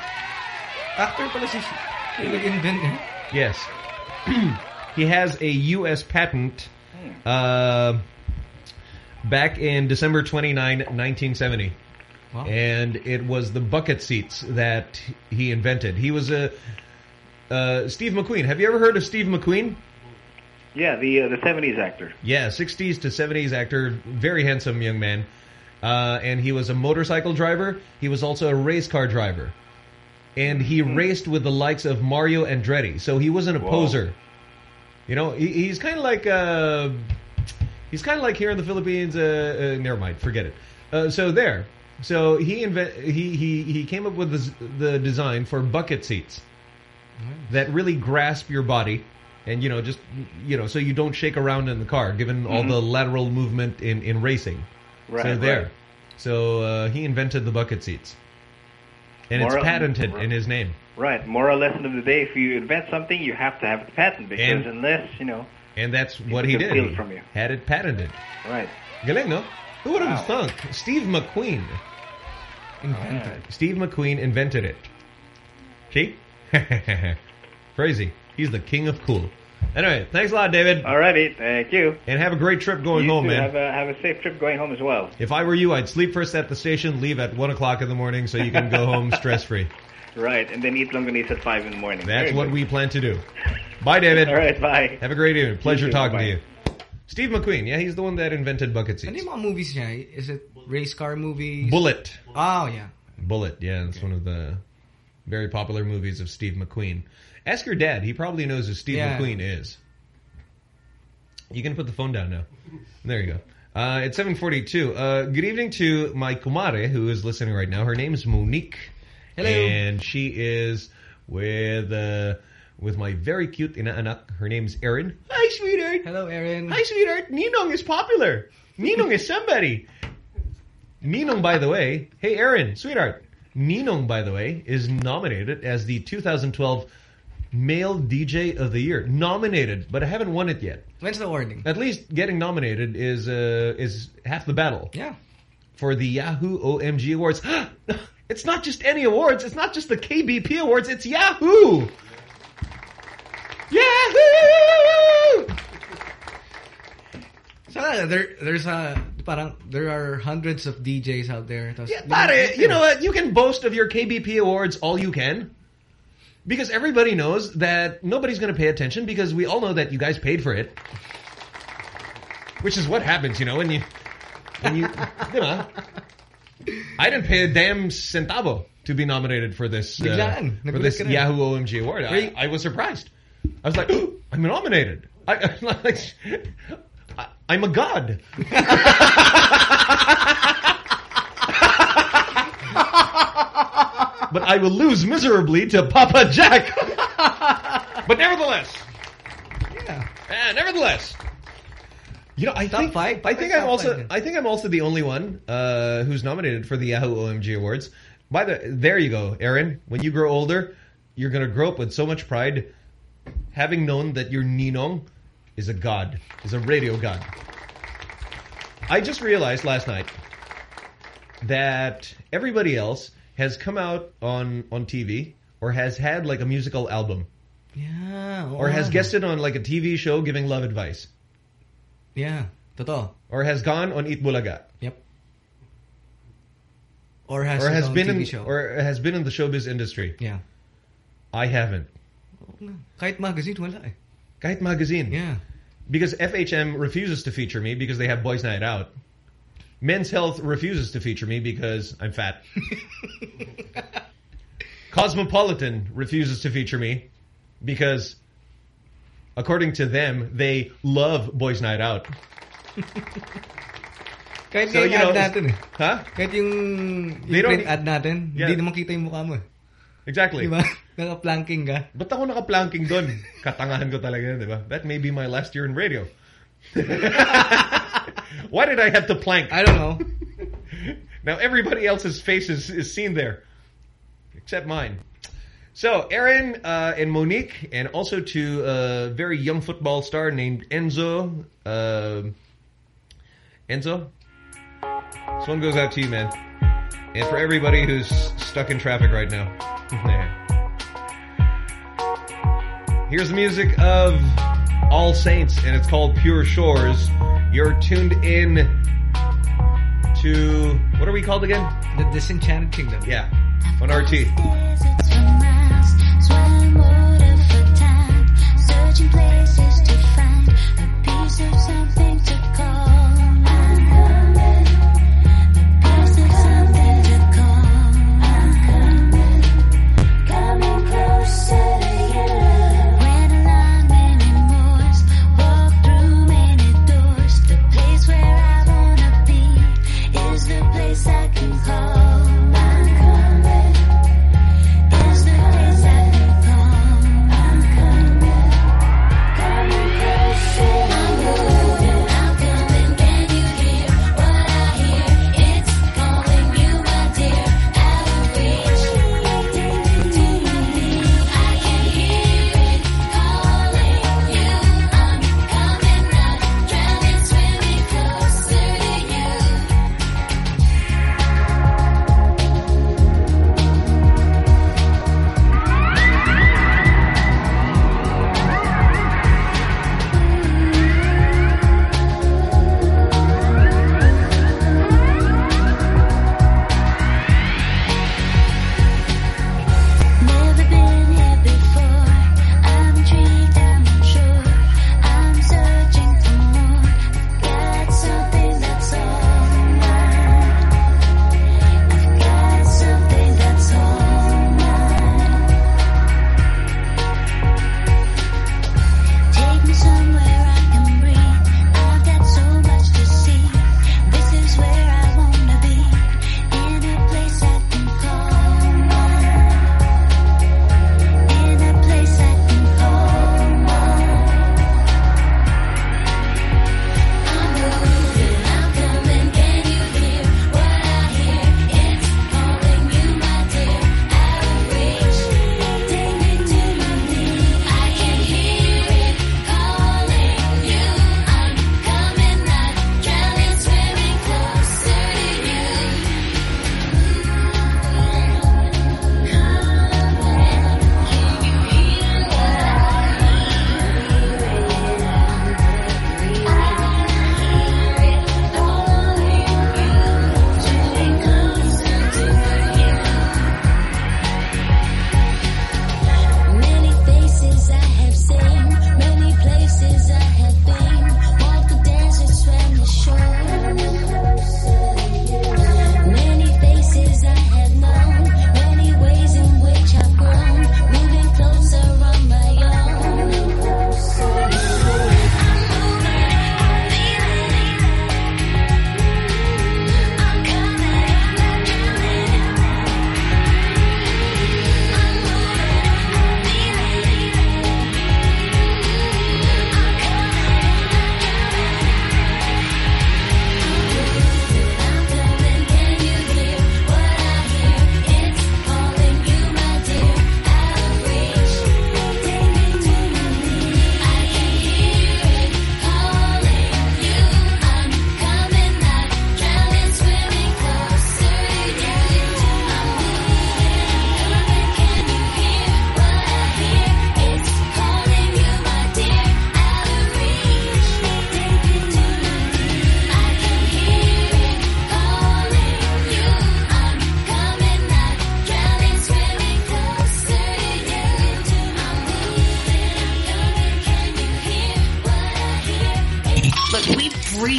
S4: Actor pala si nag-invent.
S3: Yes. He has a U S patent uh, back in December twenty-ninth, nineteen seventy. Wow. And it was the bucket seats that he invented. He was a... Uh, Steve McQueen. Have you ever heard of Steve McQueen?
S5: Yeah, the uh, the seventies actor.
S3: Yeah, sixties to seventies actor. Very handsome young man. Uh, and he was a motorcycle driver. He was also a race car driver. And he mm-hmm. raced with the likes of Mario Andretti. So he wasn't a Whoa. poser. You know, he, he's kind of like... Uh, he's kind of like here in the Philippines... Uh, uh, never mind, forget it. Uh, so there. So he invent he he he came up with this, the design for bucket seats nice. that really grasp your body. And, you know, just, you know, so you don't shake around in the car, given mm-hmm. all the lateral movement in, in racing.
S5: Right,
S3: so there.
S5: Right.
S3: So uh, he invented the bucket seats. And
S5: Moral,
S3: it's patented in his name.
S5: Right. Moral lesson of the day, if you invent something, you have to have the patent. Because
S3: and,
S5: unless, you know...
S3: And that's what he did. He
S5: from you.
S3: had it patented.
S5: Right.
S3: Galing, no? Who would have
S5: wow.
S3: thunk? Steve McQueen.
S4: Invented.
S3: Right. Steve McQueen invented it. See? Crazy. He's the king of cool. Anyway, thanks a lot, David.
S5: Alrighty, thank you.
S3: And have a great trip going
S5: you
S3: home,
S5: too.
S3: man.
S5: Have a, have a safe trip going home as well.
S3: If I were you, I'd sleep first at the station, leave at one o'clock in the morning so you can go home stress-free.
S5: Right, and then eat longganisa at five in the morning.
S3: That's
S5: Very
S3: what
S5: good.
S3: we plan to do. Bye, David.
S5: All right, bye.
S3: Have a great evening. Pleasure
S5: You too,
S3: talking
S5: bye.
S3: to you. Steve McQueen. Yeah, he's the one that invented bucket seats.
S4: Ano yung mga movies niya? Is it race car movies?
S3: Bullet.
S4: Oh, yeah.
S3: Bullet, yeah. It's one of the very popular movies of Steve McQueen. Ask your dad. He probably knows who Steve
S4: Yeah.
S3: McQueen is. You can put the phone down now. There you go. Uh, it's seven forty-two. Uh, good evening to my kumare who is listening right now. Her name is Monique.
S4: Hello.
S3: And she is with uh, with my very cute inaanak. Her name's Erin. Hi, sweetheart.
S4: Hello, Erin.
S3: Hi, sweetheart. Ninong is popular. Ninong is somebody. Ninong, by the way. Hey, Erin, sweetheart. Ninong, by the way, is nominated as the two thousand twelve Male D J of the Year. Nominated, but I haven't won it yet.
S4: When's the awarding?
S3: At least getting nominated is uh, is half the battle.
S4: Yeah.
S3: For the Yahoo O M G Awards. It's not just any awards. It's not just the K B P Awards. It's Yahoo! Yahoo!
S4: So uh, there, there's a parang there are hundreds of D Js out there. Tapos,
S3: Yeah, pare, you know what? You can boast of your K B P Awards all you can. Because everybody knows that nobody's going to pay attention because we all know that you guys paid for it. Which is what happens, you know, when you... When you, you know, I didn't pay a damn centavo to be nominated for this uh,
S4: Biglaan.
S3: for this
S4: Nagulat ka rin.
S3: Yahoo O M G Award. I, I was surprised. I was like, oh, I'm nominated. I, I'm like... I, I'm a god. But I will lose miserably to Papa Jack. But nevertheless,
S4: yeah,
S3: uh, nevertheless, you know, I
S4: top
S3: think
S4: five,
S3: I think
S4: top
S3: I'm also
S4: five.
S3: I think I'm also the only one uh, who's nominated for the Yahoo O M G Awards. By the there you go, Aaron. When you grow older, you're gonna grow up with so much pride, having known that your ninong is a god, is a radio god. I just realized last night that everybody else has come out on on T V or has had like a musical album.
S4: Yeah.
S3: Or has guested on like a T V show giving love advice.
S4: Yeah. Totoo.
S3: Or has gone on Eat Bulaga.
S4: Yep. Or has,
S3: or
S4: his
S3: has
S4: own
S3: been
S4: T V
S3: in
S4: show.
S3: or has been in the showbiz industry.
S4: Yeah.
S3: I haven't.
S4: Kahit magazine, wala eh.
S3: Kahit magazine.
S4: Yeah.
S3: Because F H M refuses to feature me because they have Boys Night Out. Men's Health refuses to feature me because I'm fat. Cosmopolitan refuses to feature me because, according to them, they love Boys Night Out.
S4: Kahit
S3: So,
S4: yung
S3: you
S4: ad
S3: know,
S4: natin eh.
S3: Huh?
S4: Kahit yung,
S3: They
S4: yung
S3: don't-
S4: print ad natin,
S3: Yeah.
S4: hindi naman kita yung mukha mo eh.
S3: Exactly.
S4: Diba? Naka-planking ka.
S3: Ba't ako naka-planking doon? Katangahan ko talaga, di ba? That may be my last year in radio. Why did I have to plank?
S4: I don't know.
S3: Now everybody else's face is, is seen there. Except mine. So, Aaron uh, and Monique, and also to a very young football star named Enzo. Uh, Enzo? This one goes out to you, man. And for everybody who's stuck in traffic right now. There. Here's the music of All Saints, and it's called Pure Shores. You're tuned in to... What are we called again?
S4: The Disenchanted Kingdom.
S3: Yeah. On R T.
S19: Searching places to find a piece of something to call. I'm coming. A piece of something to call. I'm coming. Coming closer to you. Went along many moors, walked through many doors. The place where I wanna be is the place I can call. I'm coming. Is the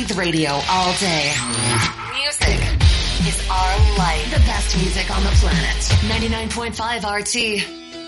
S1: with radio all day. Music is our life. The best music on the planet. ninety-nine point five R T.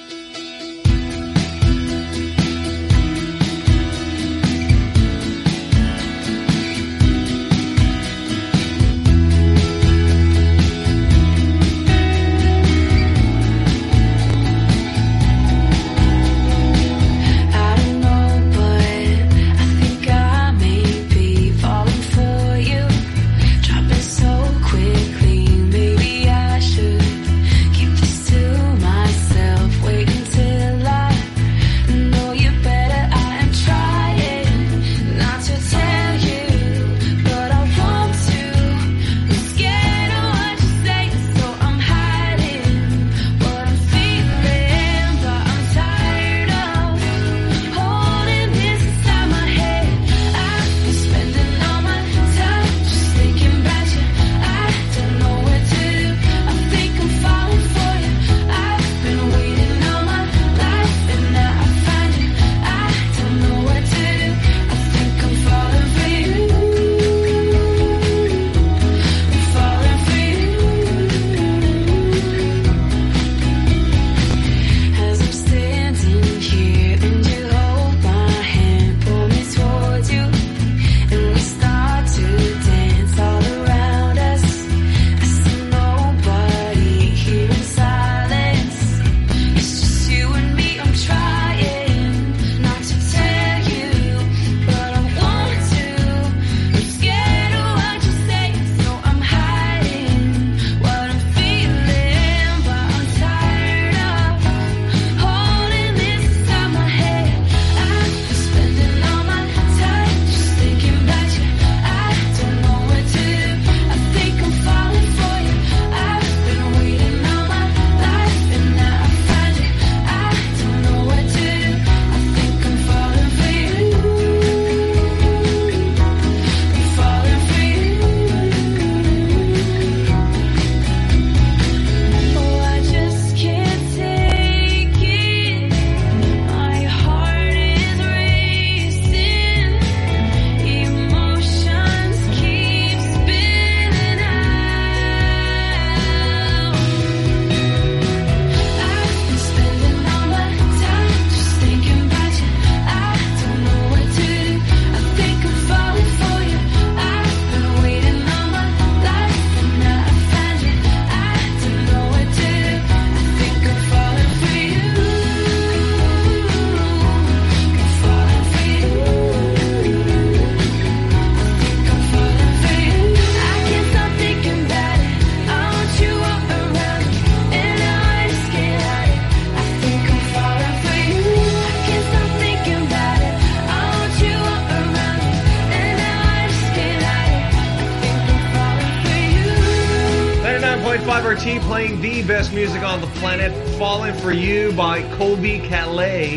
S3: Playing the best music on the planet, Falling For You by Colby Calais.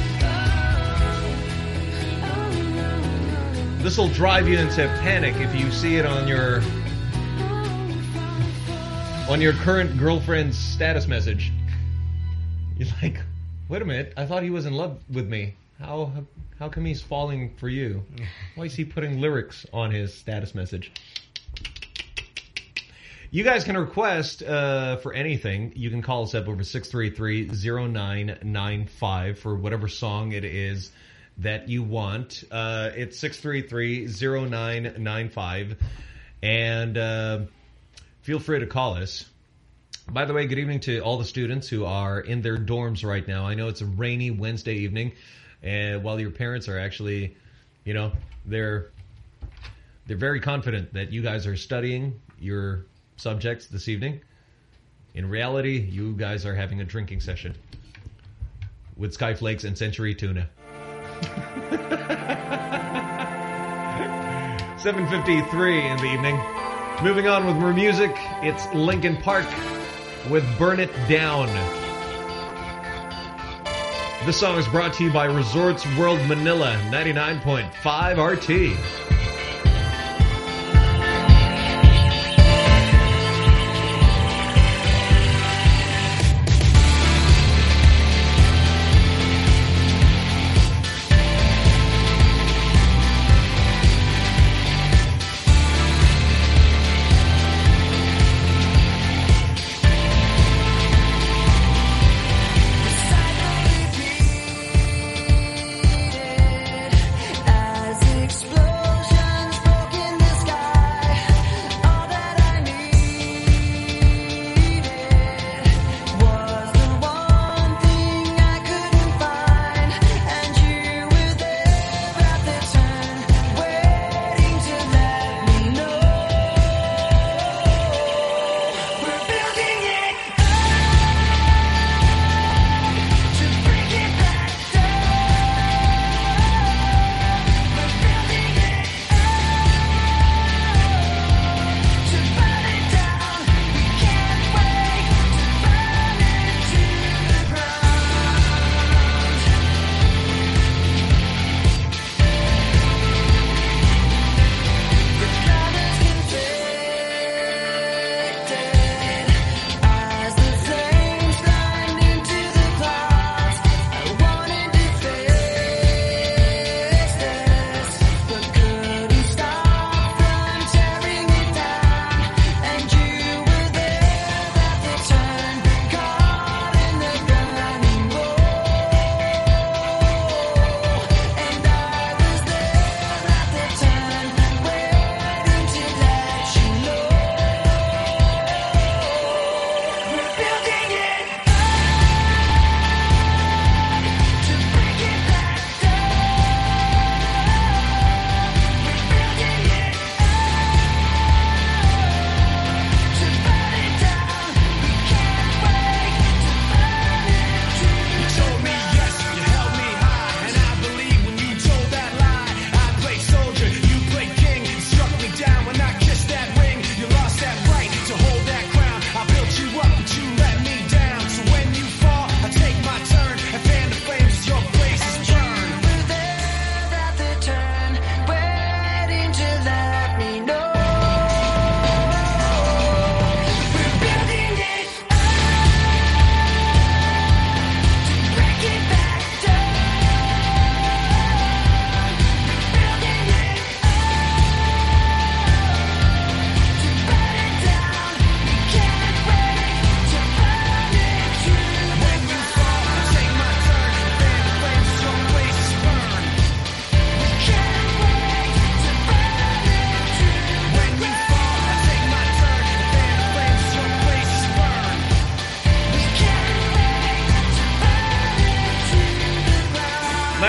S3: This will drive you into panic if you see it on your on your current girlfriend's status message. You're like, wait a minute, I thought he was in love with me. How how come he's falling for you? Why is he putting lyrics on his status message? You guys can request uh, for anything. You can call us up over six three three, zero nine nine five for whatever song it is that you want. Uh, it's six three three, zero nine nine five. And uh, feel free to call us. By the way, good evening to all the students who are in their dorms right now. I know it's a rainy Wednesday evening, and while your parents are actually, you know, they're they're very confident that you guys are studying your subjects this evening. In reality, you guys are having a drinking session with Skyflakes and Century Tuna. seven fifty-three in the evening. Moving on with more music, it's Linkin Park with Burn It Down. This song is brought to you by Resorts World Manila, ninety-nine point five R T.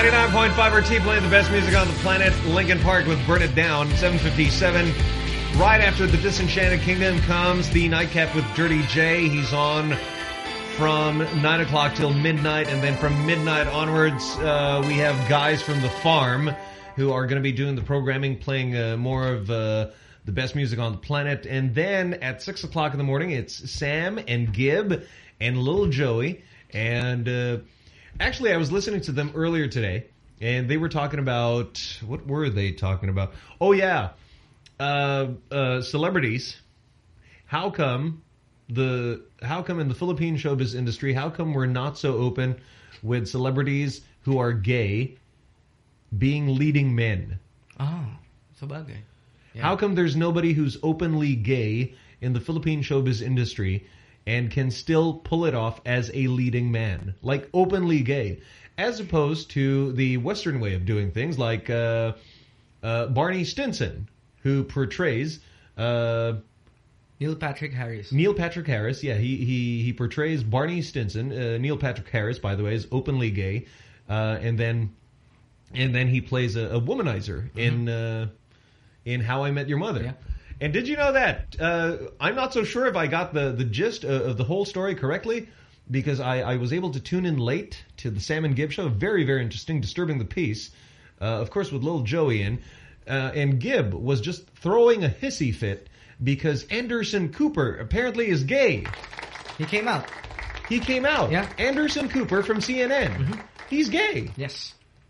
S3: ninety-nine point five R T playing the best music on the planet. Linkin Park with Burn It Down, seven fifty-seven. Right after the Disenchanted Kingdom comes the Nightcap with Dirty J. He's on from nine o'clock till midnight. And then from midnight onwards, uh, we have guys from the farm who are going to be doing the programming, playing uh, more of uh, the best music on the planet. And then at six o'clock in the morning, it's Sam and Gib and Lil Joey. And uh, actually, I was listening to them earlier today, and they were talking about... What were they talking about? Oh, yeah. Uh, uh, celebrities. How come the how come in the Philippine showbiz industry, how come we're not so open with celebrities who are gay being leading men?
S4: Oh, so bagay. Yeah.
S3: How come there's nobody who's openly gay in the Philippine showbiz industry and can still pull it off as a leading man? Like, openly gay. As opposed to the Western way of doing things, like uh, uh, Barney Stinson, who portrays... Uh,
S4: Neil Patrick Harris.
S3: Neil Patrick Harris, yeah. He he, he portrays Barney Stinson. Uh, Neil Patrick Harris, by the way, is openly gay. Uh, and then and then he plays a, a womanizer mm-hmm. in uh, in How I Met Your Mother.
S4: Yeah.
S3: And did you know that? Uh, I'm not so sure if I got the, the gist of, of the whole story correctly, because I, I was able to tune in late to the Sam and Gib show. Very, very interesting, disturbing the peace. Uh, of course, with Lil Joey in. Uh, and Gib was just throwing a hissy fit because Anderson Cooper apparently is gay.
S4: He came out.
S3: He came out.
S4: Yeah.
S3: Anderson Cooper from C N N.
S4: Mm-hmm.
S3: He's gay.
S4: Yes.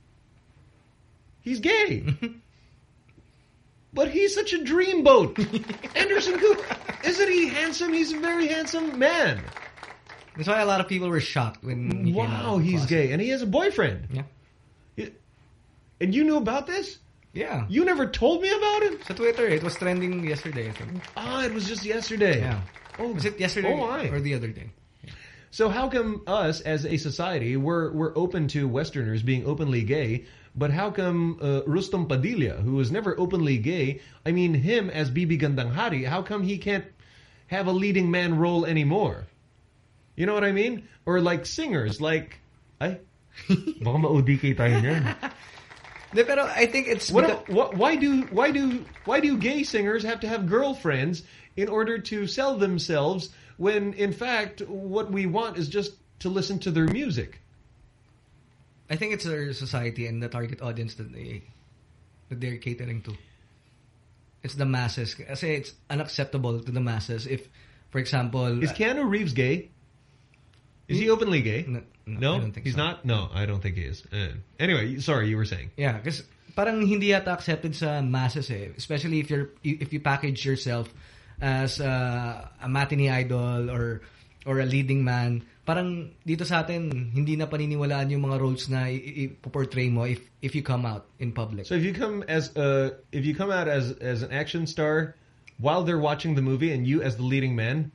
S3: He's gay. But he's such a dreamboat. Anderson Cooper. Isn't he handsome? He's a very handsome man.
S4: That's why a lot of people were shocked when he
S3: wow,
S4: came out.
S3: he's gay. And he has a boyfriend.
S4: Yeah.
S3: He, and you knew about this?
S4: Yeah.
S3: You never told me about it?
S4: Sa Twitter, it was trending yesterday, I think.
S3: Ah, it was just yesterday.
S4: Yeah.
S3: Oh,
S4: was it yesterday
S3: oh my.
S4: or the other day? Yeah.
S3: So how come us, as a society, we're we're open to Westerners being openly gay, but how come uh, Rustom Padilla, who was never openly gay, I mean him as Bibi Gandang-Hari, how come he can't have a leading man role anymore? You know what I mean? Or like singers, like... Ay, baka ma-O D K tayo niyan.
S4: Pero I think it's
S3: what, what, why do why do why do gay singers have to have girlfriends in order to sell themselves when in fact what we want is just to listen to their music?
S4: I think it's our society and the target audience that they that they're catering to. It's the masses. Kasi it's unacceptable to the masses if, for example,
S3: is Keanu Reeves gay? Is he openly gay?
S4: No, no,
S3: no?
S4: I don't think
S3: he's
S4: so.
S3: not. No, I don't think he is. Uh, anyway, sorry, you were saying.
S4: Yeah, because parang hindi yata accepted sa masses eh. Especially if you're if you package yourself as uh, a matinee idol or or a leading man. Parang dito sa atin hindi na paniniwalaan yung mga roles na i-portray mo if if you come out in public.
S3: So if you come as uh if you come out as as an action star while they're watching the movie and you as the leading man.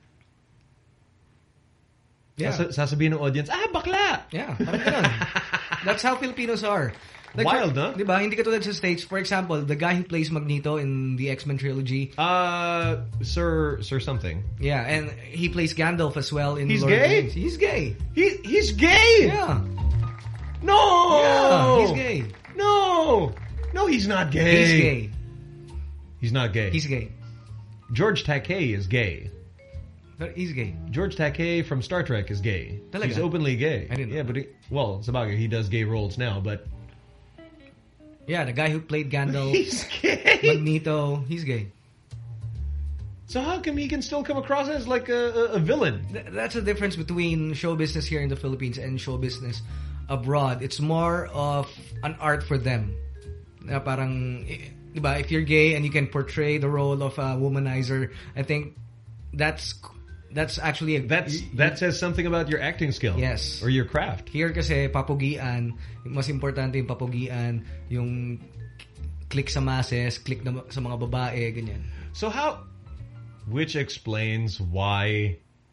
S4: Yeah.
S3: Sasabihin ng audience, ah, bakla!
S4: Yeah, parang ganun. That's how Filipinos are. Like,
S3: wild,
S4: no? Diba? Hindi katulad sa States. For example, the guy who plays Magneto in the X-Men trilogy.
S3: Uh, Sir Sir something.
S4: Yeah, and he plays Gandalf as well in
S3: He's
S4: Lord
S3: gay?
S4: of the Rings. He's gay.
S3: He, he's gay?
S4: Yeah.
S3: No!
S4: Yeah, he's gay.
S3: No! No, he's not gay.
S4: He's gay.
S3: He's not gay.
S4: He's gay.
S3: George Takei is gay.
S4: But he's gay.
S3: George Takei from Star Trek is gay.
S4: Talaga?
S3: He's openly gay.
S4: I didn't know
S3: Yeah, but he, well, sabagay, he does gay roles now, but...
S4: Yeah, the guy who played Gandalf.
S3: He's gay.
S4: Magneto, he's gay.
S3: So how come he can still come across as like a, a, a villain?
S4: Th that's the difference between show business here in the Philippines and show business abroad. It's more of an art for them. Na parang, diba, if you're gay and you can portray the role of a womanizer, I think that's that's actually a,
S3: that's that says something about your acting skill.
S4: Yes.
S3: Or your craft.
S4: Here kasi papugian, mas importante yung papugian, yung click sa masses, click na, sa mga babae, ganyan.
S3: So how, which explains why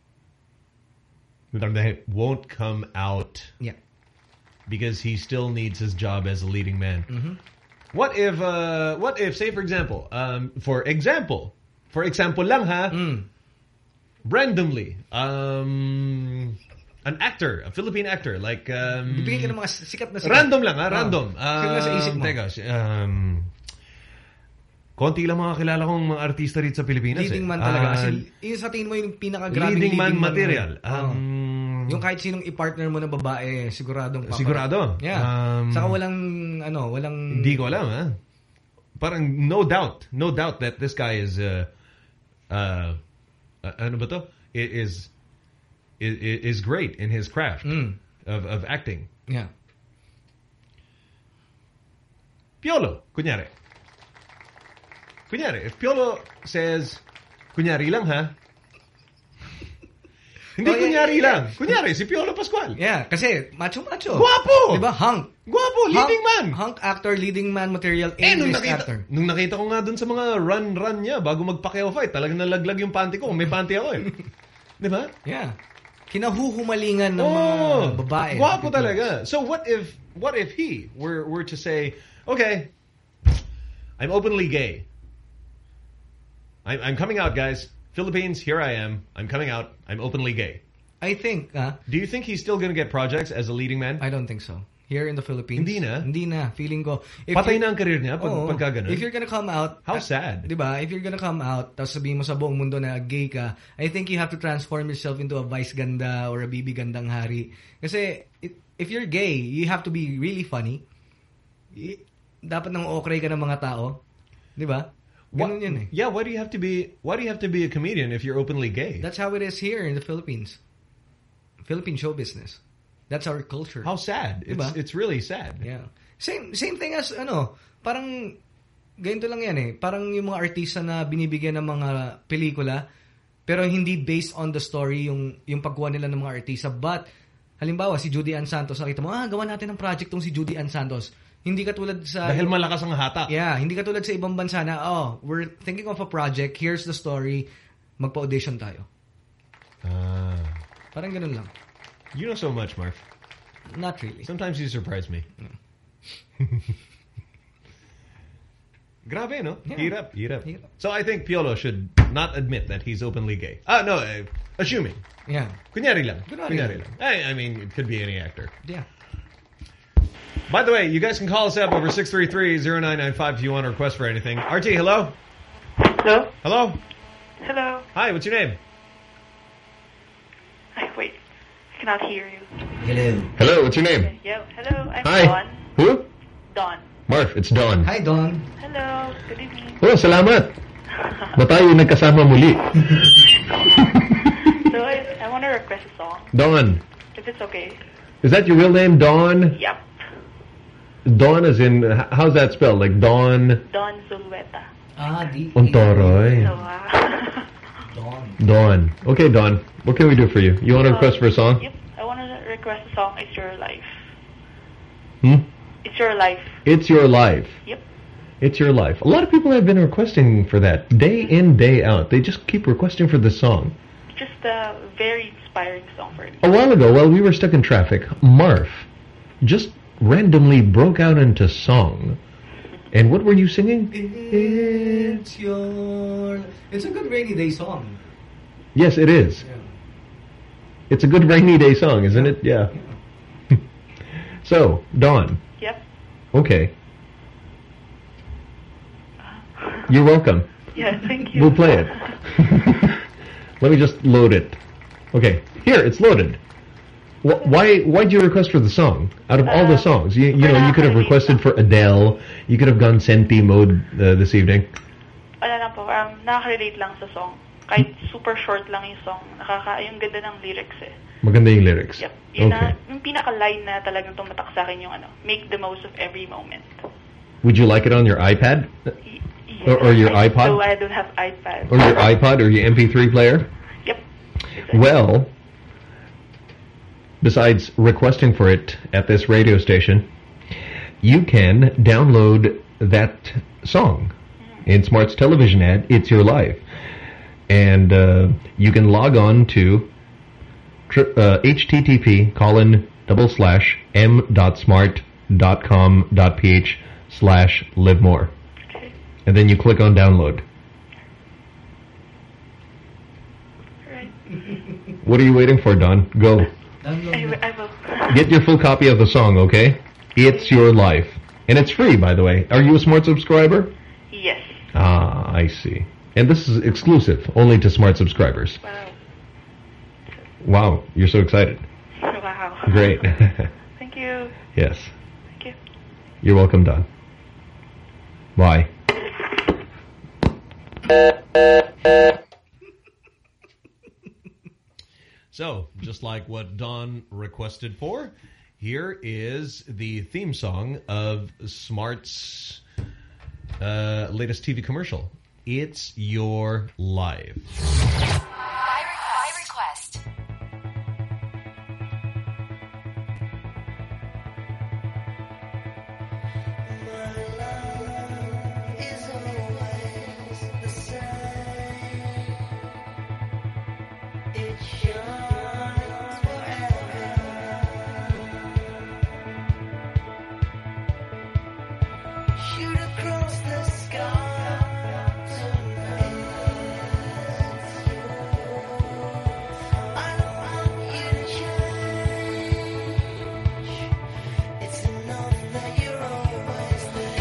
S3: won't come out.
S4: Yeah.
S3: Because he still needs his job as a leading man.
S4: Mm-hmm.
S3: What if, uh, what if, say for example, um, for example, for example lang ha,
S4: mm.
S3: randomly, um, an actor, a Philippine actor, like um,
S4: Bibigyan ka ng mga sikat na sikat.
S3: Random lang, ah,
S4: Oh.
S3: random.
S4: Sino na sa isip mo?
S3: Teka, um, konti lang mga kilala kong mga artista rito sa Pilipinas.
S4: Leading
S3: eh.
S4: man talaga.
S3: Ah,
S4: Kasi yung sa tingin mo yung pinaka-grabing
S3: leading man
S4: man
S3: material.
S4: mo. Oh.
S3: Um,
S4: Yung kahit sinong i-partner mo na babae, siguradong papa.
S3: Sigurado.
S4: Yeah.
S3: Um,
S4: Saka walang, ano, walang...
S3: Hindi ko alam, ha? Parang no doubt, no doubt that this guy is, uh, uh, uh, ano ba to? I- Is, is, is great in his craft
S4: Mm.
S3: of, of acting.
S4: Yeah.
S3: Piolo, kunyari. Kunyari, if Piolo says, kunyari lang, ha? Hindi
S4: Oh, yeah,
S3: kunyari
S4: yeah, yeah.
S3: lang. Kunyari, si Piolo Pascual.
S4: Yeah, kasi macho-macho.
S3: Guwapo!
S4: Diba? Hunk.
S3: Guwapo, leading
S4: hunk,
S3: man.
S4: Hunk actor, leading man material,
S3: Eh, nung
S4: A-list
S3: nakita,
S4: actor.
S3: nung nakita ko nga dun sa mga run-run niya bago mag-Pacquiao fight, talagang nalaglag yung panty ko. May panty ako eh. Di ba?
S4: Yeah. Kinahuhumalingan ng
S3: Oh,
S4: mga babae.
S3: Guwapo talaga. So what if what if he were were to say, okay, I'm openly gay. I'm, I'm coming out, guys. Philippines, here I am. I'm coming out. I'm openly gay.
S4: I think, uh,
S3: Do you think he's still going to get projects as a leading man?
S4: I don't think so. Here in the Philippines.
S3: Hindi na?
S4: Hindi na. Feeling ko. if
S3: Patay
S4: you-
S3: na ang career niya pag,
S4: Oo.
S3: pagka ganun.
S4: If you're gonna come out.
S3: How
S4: uh,
S3: sad.
S4: Diba? If you're gonna come out, tapos sabihin mo sa buong mundo na gay ka, I think you have to transform yourself into a vice ganda or a bibi gandang hari. Kasi, it, if you're gay, you have to be really funny. Y- Dapat nang okray ka ng mga tao. Diba? Ganun yun eh.
S3: Yeah, why do you have to be why do you have to be a comedian if you're openly gay?
S4: That's how it is here in the Philippines. Philippine show business. That's our culture.
S3: How sad. It's
S4: Diba?
S3: it's really sad.
S4: Yeah. Same same thing as ano, parang ganito lang yan eh. Parang yung mga artista na binibigyan ng mga pelikula pero hindi based on the story yung yung pagkuha nila ng mga artista. But halimbawa si Judy Ann Santos, nakita mo, ah, gawa natin ng project tong si Judy Ann Santos. Hindi katulad sa
S3: Dahil malakas ang hatak.
S4: Yeah, hindi katulad sa ibang bansa na, oh, we're thinking of a project, here's the story, magpa-audition tayo.
S3: Ah.
S4: Parang ganun lang.
S3: You know so much, Marv.
S4: Not really.
S3: Sometimes you surprise me. Grabe, no?
S4: Yeah.
S3: Hirap, hirap.
S4: Hirap.
S3: So I think Piolo should not admit that he's openly gay. Ah, no, uh, assuming.
S4: Yeah.
S3: Kunyari lang.
S4: Kunyari
S3: Kunyari
S4: lang.
S3: lang. I, I mean, it could be any actor.
S4: Yeah.
S3: By the way, you guys can call us up over six three three, zero nine nine five if you want to request for anything. R T, hello?
S20: Hello?
S3: Hello?
S20: Hello?
S3: Hi, what's your name?
S20: Ay, wait. I cannot hear you.
S3: Hello. Hello, what's your name?
S20: Yo, hello. I'm
S3: Hi.
S20: Dawn.
S3: Who?
S20: Dawn.
S3: Marv, it's Dawn.
S4: Hi, Dawn.
S20: Hello. Good evening.
S3: Oh, salamat. Na tayo nagkasama muli.
S20: So I, I want to request a song,
S3: Dawn.
S20: if it's okay.
S3: Is that your real name, Dawn?
S20: Yep.
S3: Dawn as in, h- how's that spelled? Like Dawn
S20: Dawn Zulueta.
S4: Ah, di.
S3: Ontoroy.
S20: So, uh,
S4: Dawn.
S3: Dawn. Okay, Dawn. What can we do for you? You want to
S20: Uh,
S3: request for a song?
S20: Yep. I want to request a song, It's Your Life.
S3: Hmm?
S20: It's Your Life.
S3: It's Your Life.
S20: Yep.
S3: It's Your Life. A lot of people have been requesting for that. Day in, day out. They just keep requesting for this song.
S20: Just a very inspiring song for me.
S3: A while ago, while we were stuck in traffic, Marv just randomly broke out into song. And what were you singing?
S4: It's your... It's a good rainy day song.
S3: Yes, it is. It's a good rainy day song, isn't it? Yeah. So, Dawn.
S20: Yep.
S3: Okay. You're welcome.
S20: Yeah, thank you.
S3: We'll play it. Let me just load it. Okay, here, it's loaded. Wh- Why Why'd you request for the song? Out of all the songs, you, you know, you could have requested for Adele. You could have gone Senti mode uh, this evening.
S20: Wala lang po, um, nakaka-relate lang sa song. Kahit super short lang yung song, nakaka yung ganda ng lyrics eh.
S3: Maganda yung lyrics.
S20: Yep. Yun
S3: Okay.
S20: na, yung pinaka-line na talagang tumatak sa akin yung ano, make the most of every moment.
S3: Would you like it on your iPad? Or, or your
S20: I,
S3: iPod?
S20: So I don't have iPad.
S3: Or your iPod or your M P three player?
S20: Yep.
S3: Well, besides requesting for it at this radio station, you can download that song in Smart's television ad, It's Your Life. And uh, you can log on to tri- uh, http colon double slash m dot smart dot com dot ph slash live more. And then you click on download.
S20: Right.
S3: What are you waiting for, Don? Go.
S20: I, I will.
S3: Get your full copy of the song, okay? It's Your Life. And it's free, by the way. Are you a Smart subscriber?
S20: Yes.
S3: Ah, I see. And this is exclusive, only to Smart subscribers.
S20: Wow.
S3: Wow, you're so excited.
S20: Wow.
S3: Great.
S20: Thank you.
S3: Yes.
S20: Thank you.
S3: You're welcome, Don. Bye. So, just like what Don requested for, here is the theme song of Smart's uh, latest T V commercial. It's Your Life.
S1: By, by request.
S2: Shoot across the sky I don't want you to change. It's enough that you're always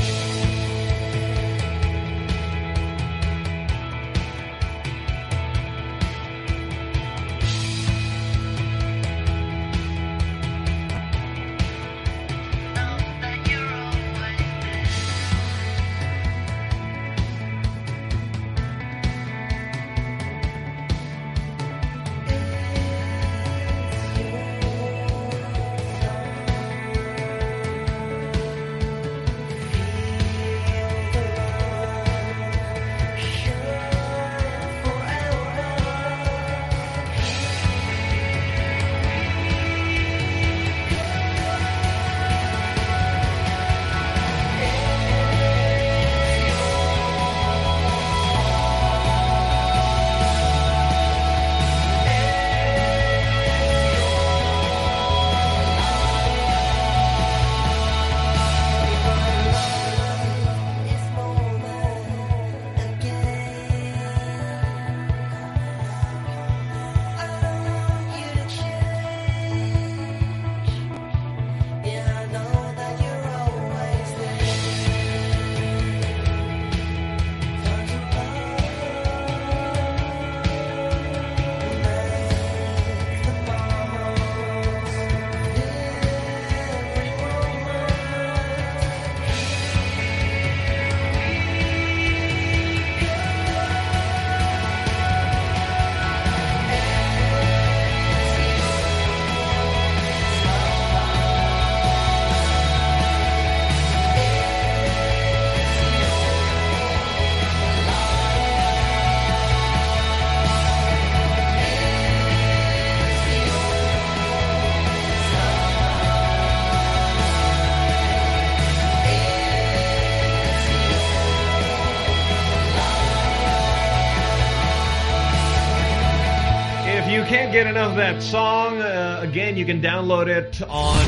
S3: If you can't get enough of that song, uh, again, you can download it on...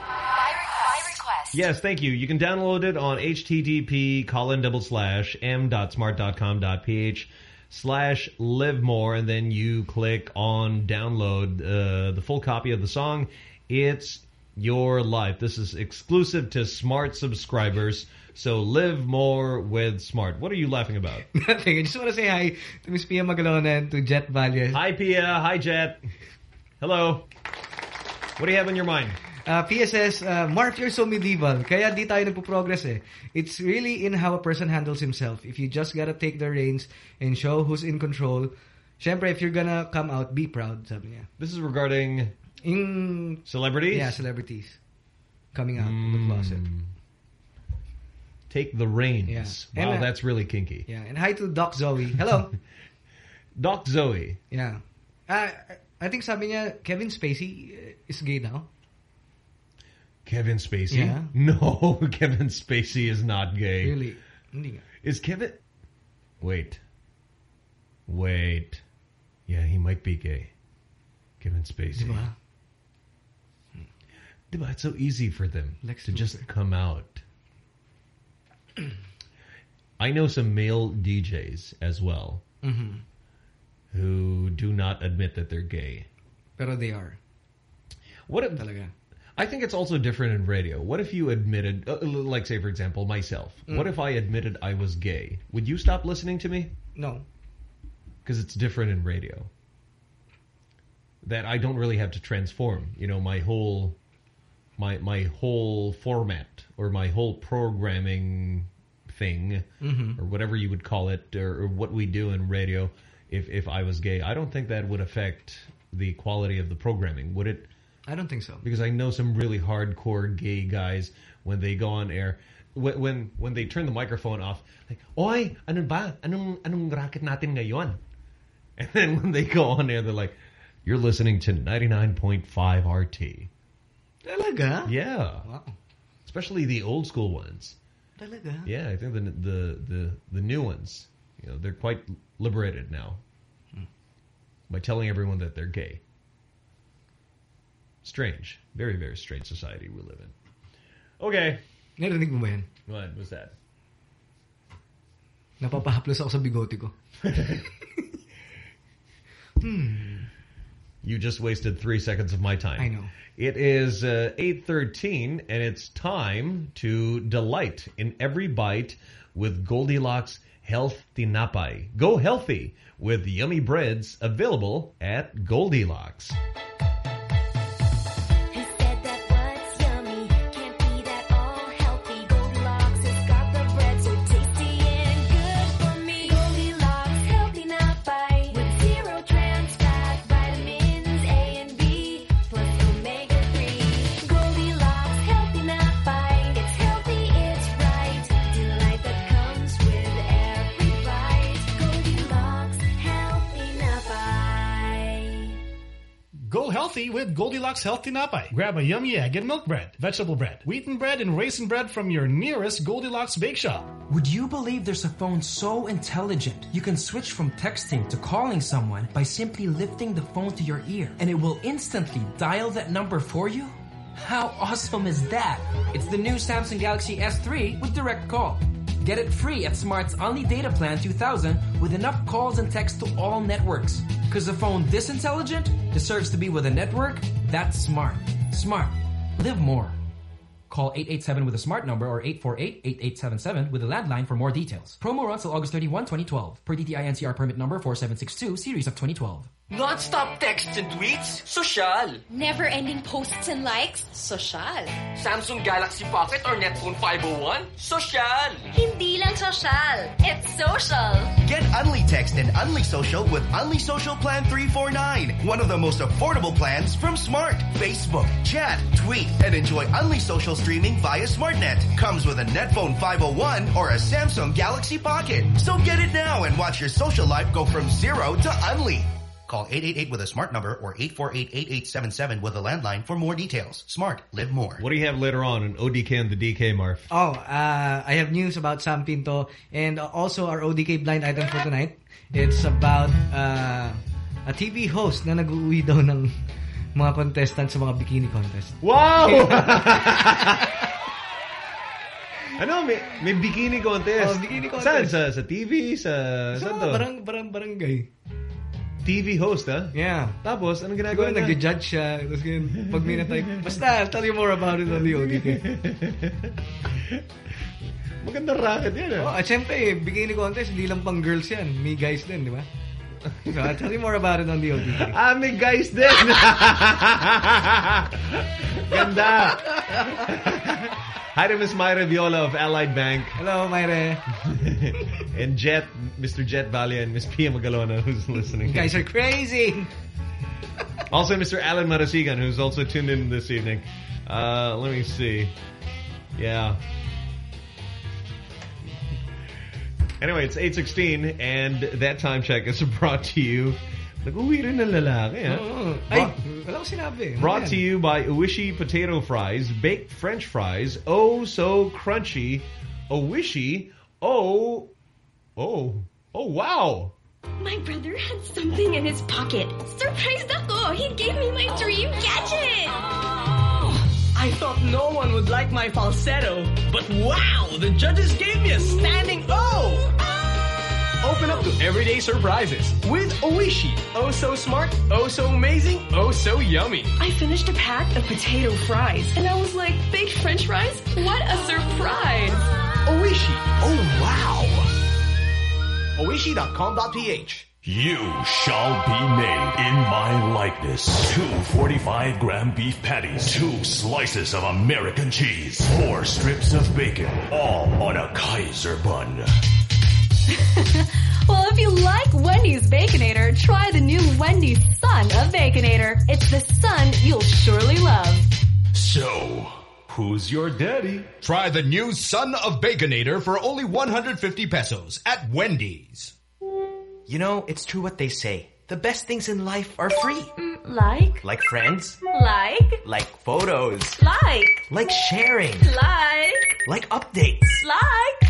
S1: By request.
S3: Yes, thank you. You can download it on http colon double slash m.smart.com.ph slash live more, and then you click on download uh, the full copy of the song. It's Your Life. This is exclusive to Smart subscribers. So live more with Smart. What are you laughing about?
S4: Nothing. I just want to say hi to Miss Pia Magalonan and to Jet Valle.
S3: Hi, Pia. Hi, Jet. Hello. What do you have on your mind?
S4: Uh, Pia says, uh, Marf, you're so medieval. Kaya di tayo nagpo-progress eh. It's really in how a person handles himself. If you just gotta take the reins and show who's in control. Syempre, if you're gonna come out, be proud, sabi niya.
S3: This is regarding
S4: in
S3: celebrities?
S4: Yeah, celebrities. Coming out mm. of the closet.
S3: Take the reins.
S4: Yeah.
S3: Wow,
S4: and, uh,
S3: that's really kinky.
S4: Yeah, and hi to Doc Zoe. Hello.
S3: Doc Zoe.
S4: Yeah. Uh, I think sabi niya, Kevin Spacey is gay now.
S3: Kevin Spacey?
S4: Yeah.
S3: No, Kevin Spacey is not gay.
S4: Really? Hindi nga.
S3: Is Kevin... Wait. Wait. Yeah, he might be gay. Kevin Spacey.
S4: Diba?
S3: Diba, it's so easy for them
S4: Lex
S3: to
S4: Luthor.
S3: just come out. I know some male D Js as well
S4: mm-hmm.
S3: who do not admit that they're gay.
S4: Pero they are.
S3: What if, I think it's also different in radio. What if you admitted, uh, like say for example, myself.
S4: Mm.
S3: What if I admitted I was gay? Would you stop listening to me?
S4: No.
S3: Because it's different in radio. That I don't really have to transform. You know, my whole, my my whole format or my whole programming thing,
S4: Mhm.
S3: or whatever you would call it, or, or what we do in radio. If if I was gay, I don't think that would affect the quality of the programming, would it?
S4: I don't think so.
S3: Because I know some really hardcore gay guys when they go on air, when when, when they turn the microphone off, like, "Oy, ano ba? Anong anong racket natin ngayon?" And then when they go on air, they're like, "You're listening to ninety-nine point five R T."
S4: Talaga?
S3: Yeah.
S4: Wow.
S3: Especially the old school ones.
S4: Talaga?
S3: Yeah, I think the the the the new ones, you know, they're quite liberated now
S4: Hmm.
S3: by telling everyone that they're gay. Strange, very very strange society we live in. Okay.
S4: Narinig mo ba yan?
S3: What was that?
S4: Napapahaplos ako sa bigote ko. Hmm.
S3: You just wasted three seconds of my time.
S4: I know.
S3: It is uh, eight thirteen, and it's time to delight in every bite with Goldilocks Health Tinapay. Go healthy with yummy breads available at Goldilocks.
S9: Go healthy with Goldilocks Health Tinapay. Grab a yummy egg and milk bread, vegetable bread, wheaten bread, and raisin bread from your nearest Goldilocks bake shop.
S10: Would you believe there's a phone so intelligent you can switch from texting to calling someone by simply lifting the phone to your ear and it will instantly dial that number for you? How awesome is that? It's the new Samsung Galaxy S three with Direct Call. Get it free at Smart's Only Data Plan two thousand with enough calls and text to all networks. Because a phone this intelligent deserves to be with a network that's smart. Smart. Live more. Call eight eight seven with a smart number or eight four eight, eight eight seven seven with a landline for more details. Promo runs till August thirty-first, twenty twelve. Per D T I N C R permit number four seven six two, series of twenty twelve.
S21: Non-stop texts and tweets? Social.
S1: Never-ending posts and likes? Social.
S21: Samsung Galaxy Pocket or Netphone five oh one? Social.
S1: Hindi lang social. It's social.
S8: Get Unli Text and Unli Social with Unli Social Plan three forty-nine. One of the most affordable plans from Smart. Facebook, chat, tweet, and enjoy Unli Social streaming via SmartNet. Comes with a Netphone five oh one or a Samsung Galaxy Pocket. So get it now and watch your social life go from zero to Unli. Call eight eight eight with a smart number or eight four eight, eight eight seven seven with a landline for more details. Smart. Live more.
S3: What do you have later on in O D K and the D K, Marv?
S4: Oh, uh, I have news about Sam Pinto and also our O D K blind item for tonight. It's about uh, a T V host na nag-uwi daw ng mga contestants sa mga bikini contest.
S3: Wow! Ano, may, may bikini contest.
S4: Oh, bikini contest.
S3: Saan? Sa, sa T V? Sa,
S4: Sa
S3: saan to?
S4: barang, barang, barangay.
S3: T V host, ha?
S4: Yeah.
S3: Tapos, anong
S4: Siguro
S3: ginagawa niya?
S4: nag-judge siya. Tapos ganyan, pag may na-type, basta, I'll tell you more about it on the O D K.
S3: Magandang racket yan,
S4: Oh, at syempre, eh, bikini contest, hindi lang pang girls yan. May guys din, di ba? So, I'll tell you more about it on the O D K.
S3: Ah, may guys din! Ganda! Hi to Miss Myra Viola of Allied Bank.
S4: Hello, Myra.
S3: And Jet, Mister Jet Valia and Miss Pia Magalona, who's listening.
S4: You guys are crazy!
S3: Also, Mister Alan Marasigan, who's also tuned in this evening. Uh, let me see. Yeah. Anyway, it's eight sixteen, and that time check is brought to you. Nag-uwi rin ng lalaki, ha?
S4: Oh, ay, wala ko sinabi.
S3: Brought to you by Oishi Potato Fries, baked French fries, oh so crunchy, Oishi, oh, oh, oh wow.
S7: My brother had something in his pocket. Surprised ako! He gave me my dream gadget!
S6: I thought no one would like my falsetto, but wow! The judges gave me a standing O! open up to everyday surprises with Oishi. Oh so smart, oh so amazing, oh so yummy.
S7: I finished a pack of potato fries, and I was like, baked French fries? What a surprise!
S6: Oishi.
S15: Oh, wow. Oishi dot com dot p h.
S11: You shall be made in my likeness. Two forty-five gram beef patties, two slices of American cheese, four strips of bacon, all on a Kaiser bun.
S1: Well, if you like Wendy's Baconator, try the new Wendy's Son of Baconator. It's the son you'll surely love.
S11: So, who's your daddy?
S22: Try the new Son of Baconator for only one hundred fifty pesos at Wendy's.
S15: You know, it's true what they say. The best things in life are free.
S1: Mm, like?
S15: Like friends.
S1: Like?
S15: Like photos.
S1: Like?
S15: Like sharing.
S1: Like?
S15: Like updates.
S1: Like?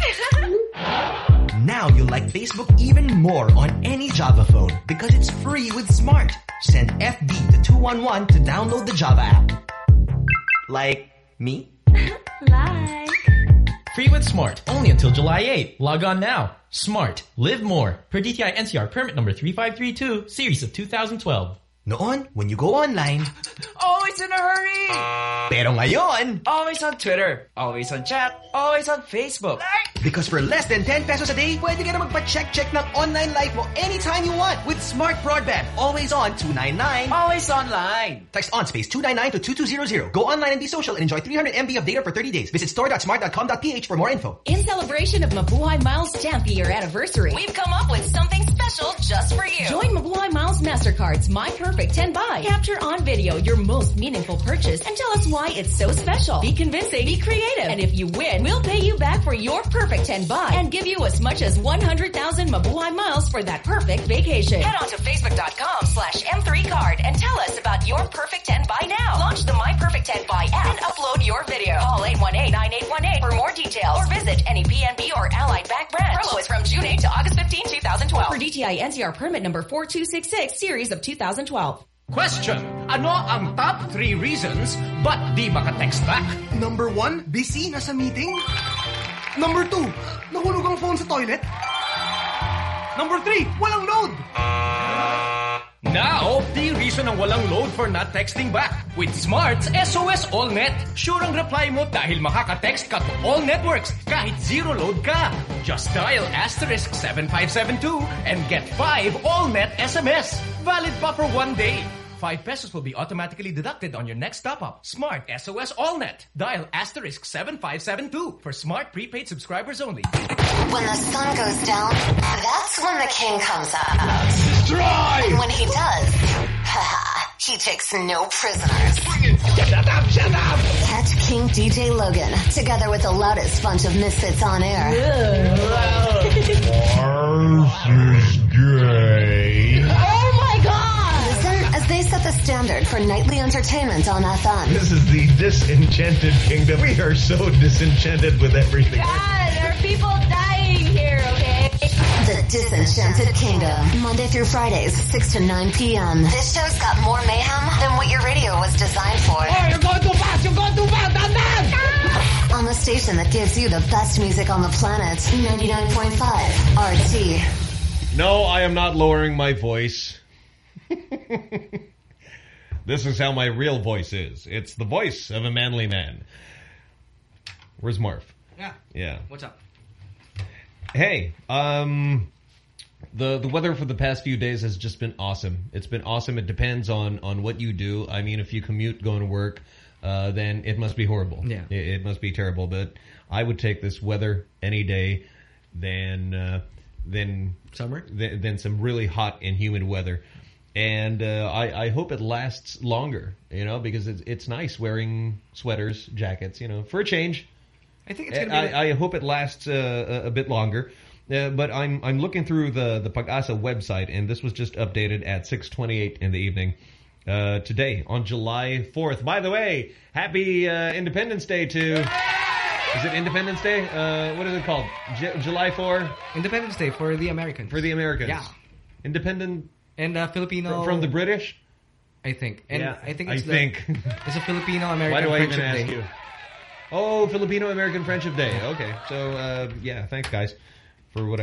S15: Now you'll like Facebook even more on any Java phone because it's free with Smart. Send F B to two one one to download the Java app. Like me?
S1: Like?
S10: Free with Smart. Only until July eighth. Log on now. Smart. Live more. Per D T I N C R permit number three five three two, series of two thousand twelve.
S15: Noon, when you go online,
S6: Always in a hurry.
S15: pero ngayon,
S6: Always on Twitter. Always on chat. Always on Facebook.
S15: because for less than ten pesos a day, pwede ka na magpa-check-check ng online life mo anytime you want with Smart Broadband. Always on two ninety-nine.
S6: Always online.
S15: Text on space two nine nine to two two zero zero. Go online and be social and enjoy three hundred megabytes of data for thirty days. Visit store dot smart dot com dot p h for more info.
S1: In celebration of Mabuhay Miles' tenth-year anniversary, we've come up with something special just for you. Join Mabuhay Miles MasterCard's My Perfect ten buy. Capture on video your most meaningful purchase and tell us why it's so special. Be convincing, be creative. And if you win, we'll pay you back for your perfect ten buy and give you as much as one hundred thousand Mabuhay Miles for that perfect vacation. Head on to facebook.com slash M3card and tell us about your perfect ten buy now. Launch the My Perfect ten buy app and upload your video. Call eight one eight, nine eight one eight for more details or visit any P N B or Allied Bank branch. Promo is from June eighth to August fifteenth, twenty twelve. For D T I N C R permit number four two six six, series of two thousand twelve.
S6: Question. Ano ang top three reasons ba't di maka-text back?
S15: Number one, busy, nasa meeting. Number two, nahulog ang phone sa toilet. Number three, walang load.
S6: Now, the reason ang walang load for not texting back. With Smart's S O S AllNet, sure ang reply mo dahil makaka-text ka to all networks kahit zero load ka. Just dial asterisk seven five seven two and get five AllNet S M S. Valid pa for one day. Five pesos will be automatically deducted on your next top-up. Smart S O S AllNet. Dial asterisk seven five seven two for Smart prepaid subscribers only.
S23: When the sun goes down, that's when the king comes out.
S6: Destroy!
S23: And when he does, haha, he takes no prisoners.
S6: Shut up, shut up!
S23: Catch King D J Logan together with the loudest bunch of misfits on air.
S13: Mars is gay.
S23: Oh my God! Listen as they set the standard for nightly entertainment on F M.
S3: This is the Disenchanted Kingdom. We are so disenchanted with everything.
S1: God, there are people dying here, okay?
S23: The Disenchanted Kingdom. Monday through Fridays, six to nine p.m. This show's got more mayhem than what your radio was designed for.
S6: Oh, you're going too fast! You're going too fast! I'm mad!
S23: On the station that gives you the best music on the planet, ninety-nine point five R T.
S3: No, I am not lowering my voice. This is how my real voice is. It's the voice of a manly man. Where's Marv?
S4: Yeah.
S3: Yeah.
S4: What's up?
S3: Hey, um, the the weather for the past few days has just been awesome. It's been awesome. It depends on, on what you do. I mean, if you commute going to work, uh, then it must be horrible.
S4: Yeah.
S3: It, it must be terrible. But I would take this weather any day than uh, than
S4: summer,
S3: than, than some really hot and humid weather. And uh, I, I hope it lasts longer, you know, because it's it's nice wearing sweaters, jackets, you know, for a change.
S4: I think it's gonna be
S3: I,
S4: like
S3: I hope it lasts uh, a, a bit longer. Uh, but I'm I'm looking through the the Pag-asa website, and this was just updated at six twenty-eight in the evening uh, today on July fourth. By the way, happy uh, Independence Day to. Is it Independence Day? Uh, what is it called? J July fourth?
S4: Independence Day for the Americans.
S3: For the Americans.
S4: Yeah.
S3: Independent.
S4: And uh, Filipino.
S3: From the British?
S4: I think. And
S3: yeah,
S4: I think it's
S3: I
S4: the,
S3: think.
S4: It's a Filipino-American
S3: Why do I
S4: Friendship
S3: even ask
S4: Day.
S3: you? Oh, Filipino-American Friendship Day. Okay. So, uh, yeah, thanks, guys, for whatever.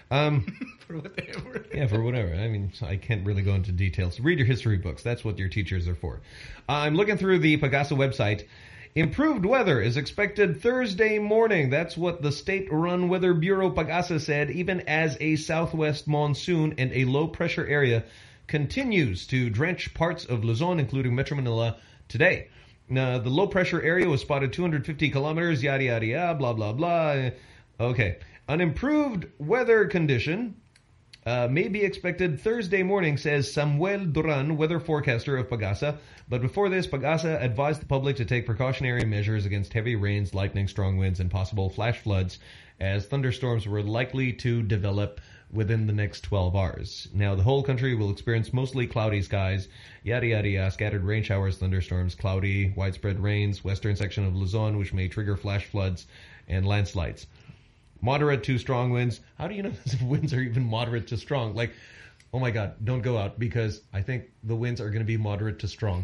S3: Um,
S4: for whatever.
S3: Yeah, for whatever. I mean, I can't really go into details. Read your history books. That's what your teachers are for. Uh, I'm looking through the Pagasa website. Improved weather is expected Thursday morning. That's what the state-run Weather Bureau Pagasa said, even as a southwest monsoon and a low-pressure area continues to drench parts of Luzon, including Metro Manila, today. Now, the low-pressure area was spotted two hundred fifty kilometers, yada, yada, yada, blah, blah, blah. Okay. An improved weather condition uh, may be expected Thursday morning, says Samuel Duran, weather forecaster of Pagasa. But before this, Pagasa advised the public to take precautionary measures against heavy rains, lightning, strong winds, and possible flash floods, as thunderstorms were likely to develop within the next twelve hours. Now, the whole country will experience mostly cloudy skies, yada, yada, yada, scattered rain showers, thunderstorms, cloudy, widespread rains, western section of Luzon, which may trigger flash floods and landslides. Moderate to strong winds. How do you know if winds are even moderate to strong? Like, oh my God, don't go out, because I think the winds are going to be moderate to strong.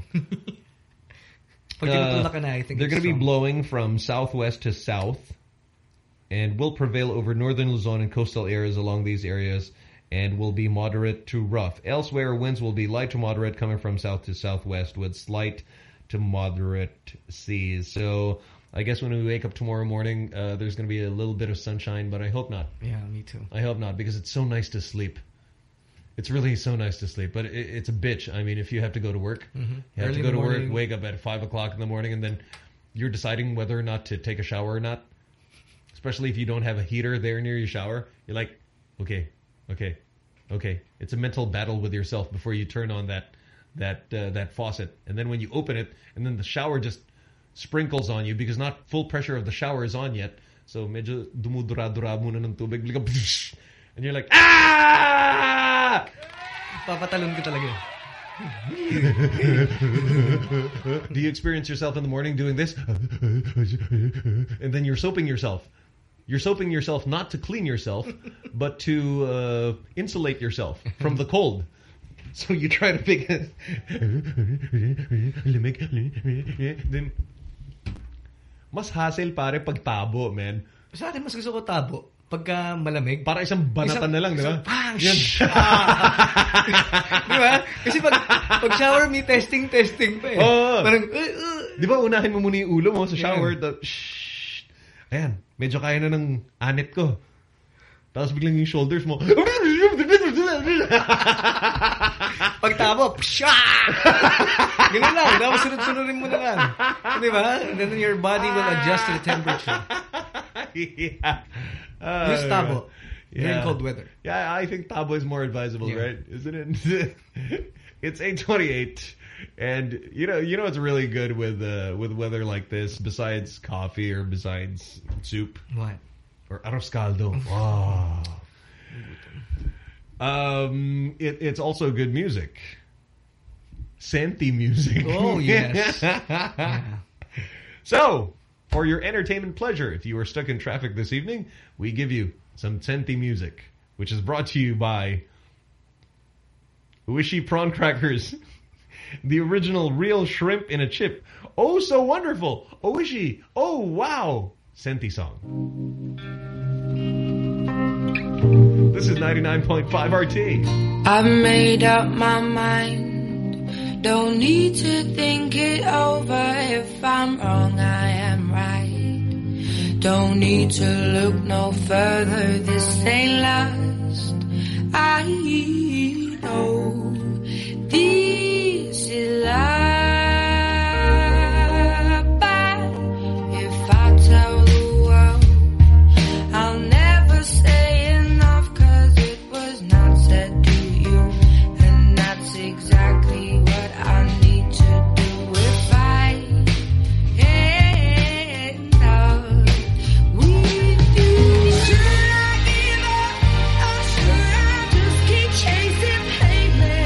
S3: uh,
S4: I think
S3: they're going to be
S4: strong.
S3: blowing from southwest to south and will prevail over northern Luzon and coastal areas along these areas, and will be moderate to rough. Elsewhere, winds will be light to moderate coming from south to southwest with slight to moderate seas. So I guess when we wake up tomorrow morning, uh, there's going to be a little bit of sunshine, but I hope not.
S4: Yeah, me too.
S3: I hope not, because it's so nice to sleep. It's really so nice to sleep, but it, it's a bitch. I mean, if you have to go to work,
S4: Mm-hmm.
S3: you have
S4: Early
S3: to go
S4: in
S3: to
S4: the
S3: work,
S4: morning.
S3: wake up at five o'clock in the morning, and then you're deciding whether or not to take a shower or not. Especially if you don't have a heater there near your shower. You're like, okay, okay, okay. It's a mental battle with yourself before you turn on that that uh, that faucet. And then when you open it, and then the shower just sprinkles on you because not full pressure of the shower is on yet. So medyo dumudura-dura muna ng tubig. And you're like, ah!
S4: Papatalon ka talaga.
S3: Do you experience yourself in the morning doing this? And then you're soaping yourself. You're soaping yourself not to clean yourself, but to uh, insulate yourself from the cold. So you try to pick a... Then, mas hassle pare pag tabo, man.
S4: Sa akin, mas gusto ko tabo. Pagka malamig.
S3: Para isang banatan
S4: isang,
S3: na lang, di ba?
S4: Bang! Di ba? Kasi pag, pag shower, may testing, testing pa eh.
S3: Oh.
S4: Parang, uh, uh.
S3: Di ba, unahin mo muna yung ulo mo sa shower. Yeah. The, shh. Ayan, medyo kaya na ng anit ko. Tapos biglang yung shoulders mo.
S4: Pag tabo, psha! Ganun lang. Tapos sunod-sunodin mo na lang. Di ba? And then your body will adjust to the temperature.
S3: Yeah. Uh,
S4: Use tabo.
S3: Yeah.
S4: During cold weather.
S3: Yeah, I think tabo is more advisable,
S4: Yeah.
S3: right? Isn't it? It's eight twenty-eight, and you know, you know, it's really good with uh, with weather like this. Besides coffee or besides soup,
S4: what?
S3: Or arroz caldo. Wow. Um, it, it's also good music. Senti music.
S4: Oh yes. Yeah.
S3: So, for your entertainment pleasure, if you are stuck in traffic this evening, we give you some Senti music, which is brought to you by Uishi Prawn Crackers, the original real shrimp in a chip. Oh, so wonderful. Uishi. Oh, wow. Senti song. This is ninety-nine point five R T.
S14: I've made up my mind. Don't need to think it over. If I'm wrong, I am right. Don't need to look no further. This ain't last. I know this is life. But if I tell the world, I'll never say enough, 'cause it was not said to you, and that's exactly what I need to do if I end up with you. Should I give up, or should I just keep chasing pavement?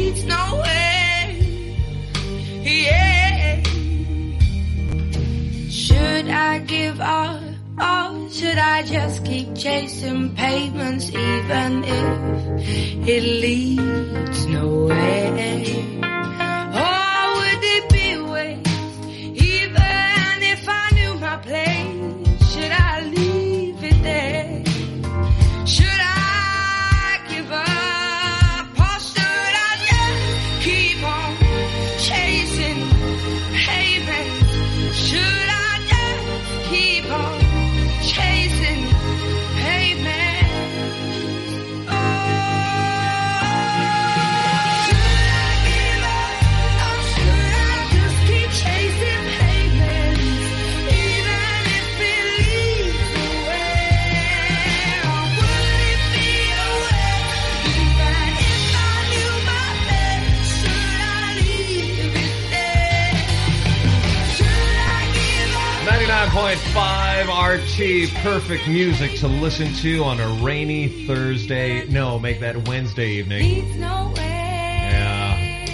S14: beats no way. Yeah. Should I give up? Or should I just keep chasing pavements even if it leads nowhere? Or would it be a waste even if I knew my place? Should I leave it there? Should I give up? Or should I just keep on chasing pavements? Should I just keep on chasing pavements? Oh, should I give up? Or should I just keep chasing pavements, even if it leads nowhere? Or would it be a waste, even if I knew my best? Should I leave it there? Should I give up?
S3: ninety-nine point five R T, perfect music to listen to on a rainy Thursday. No, make that Wednesday evening.
S14: Leads nowhere.
S3: Yeah.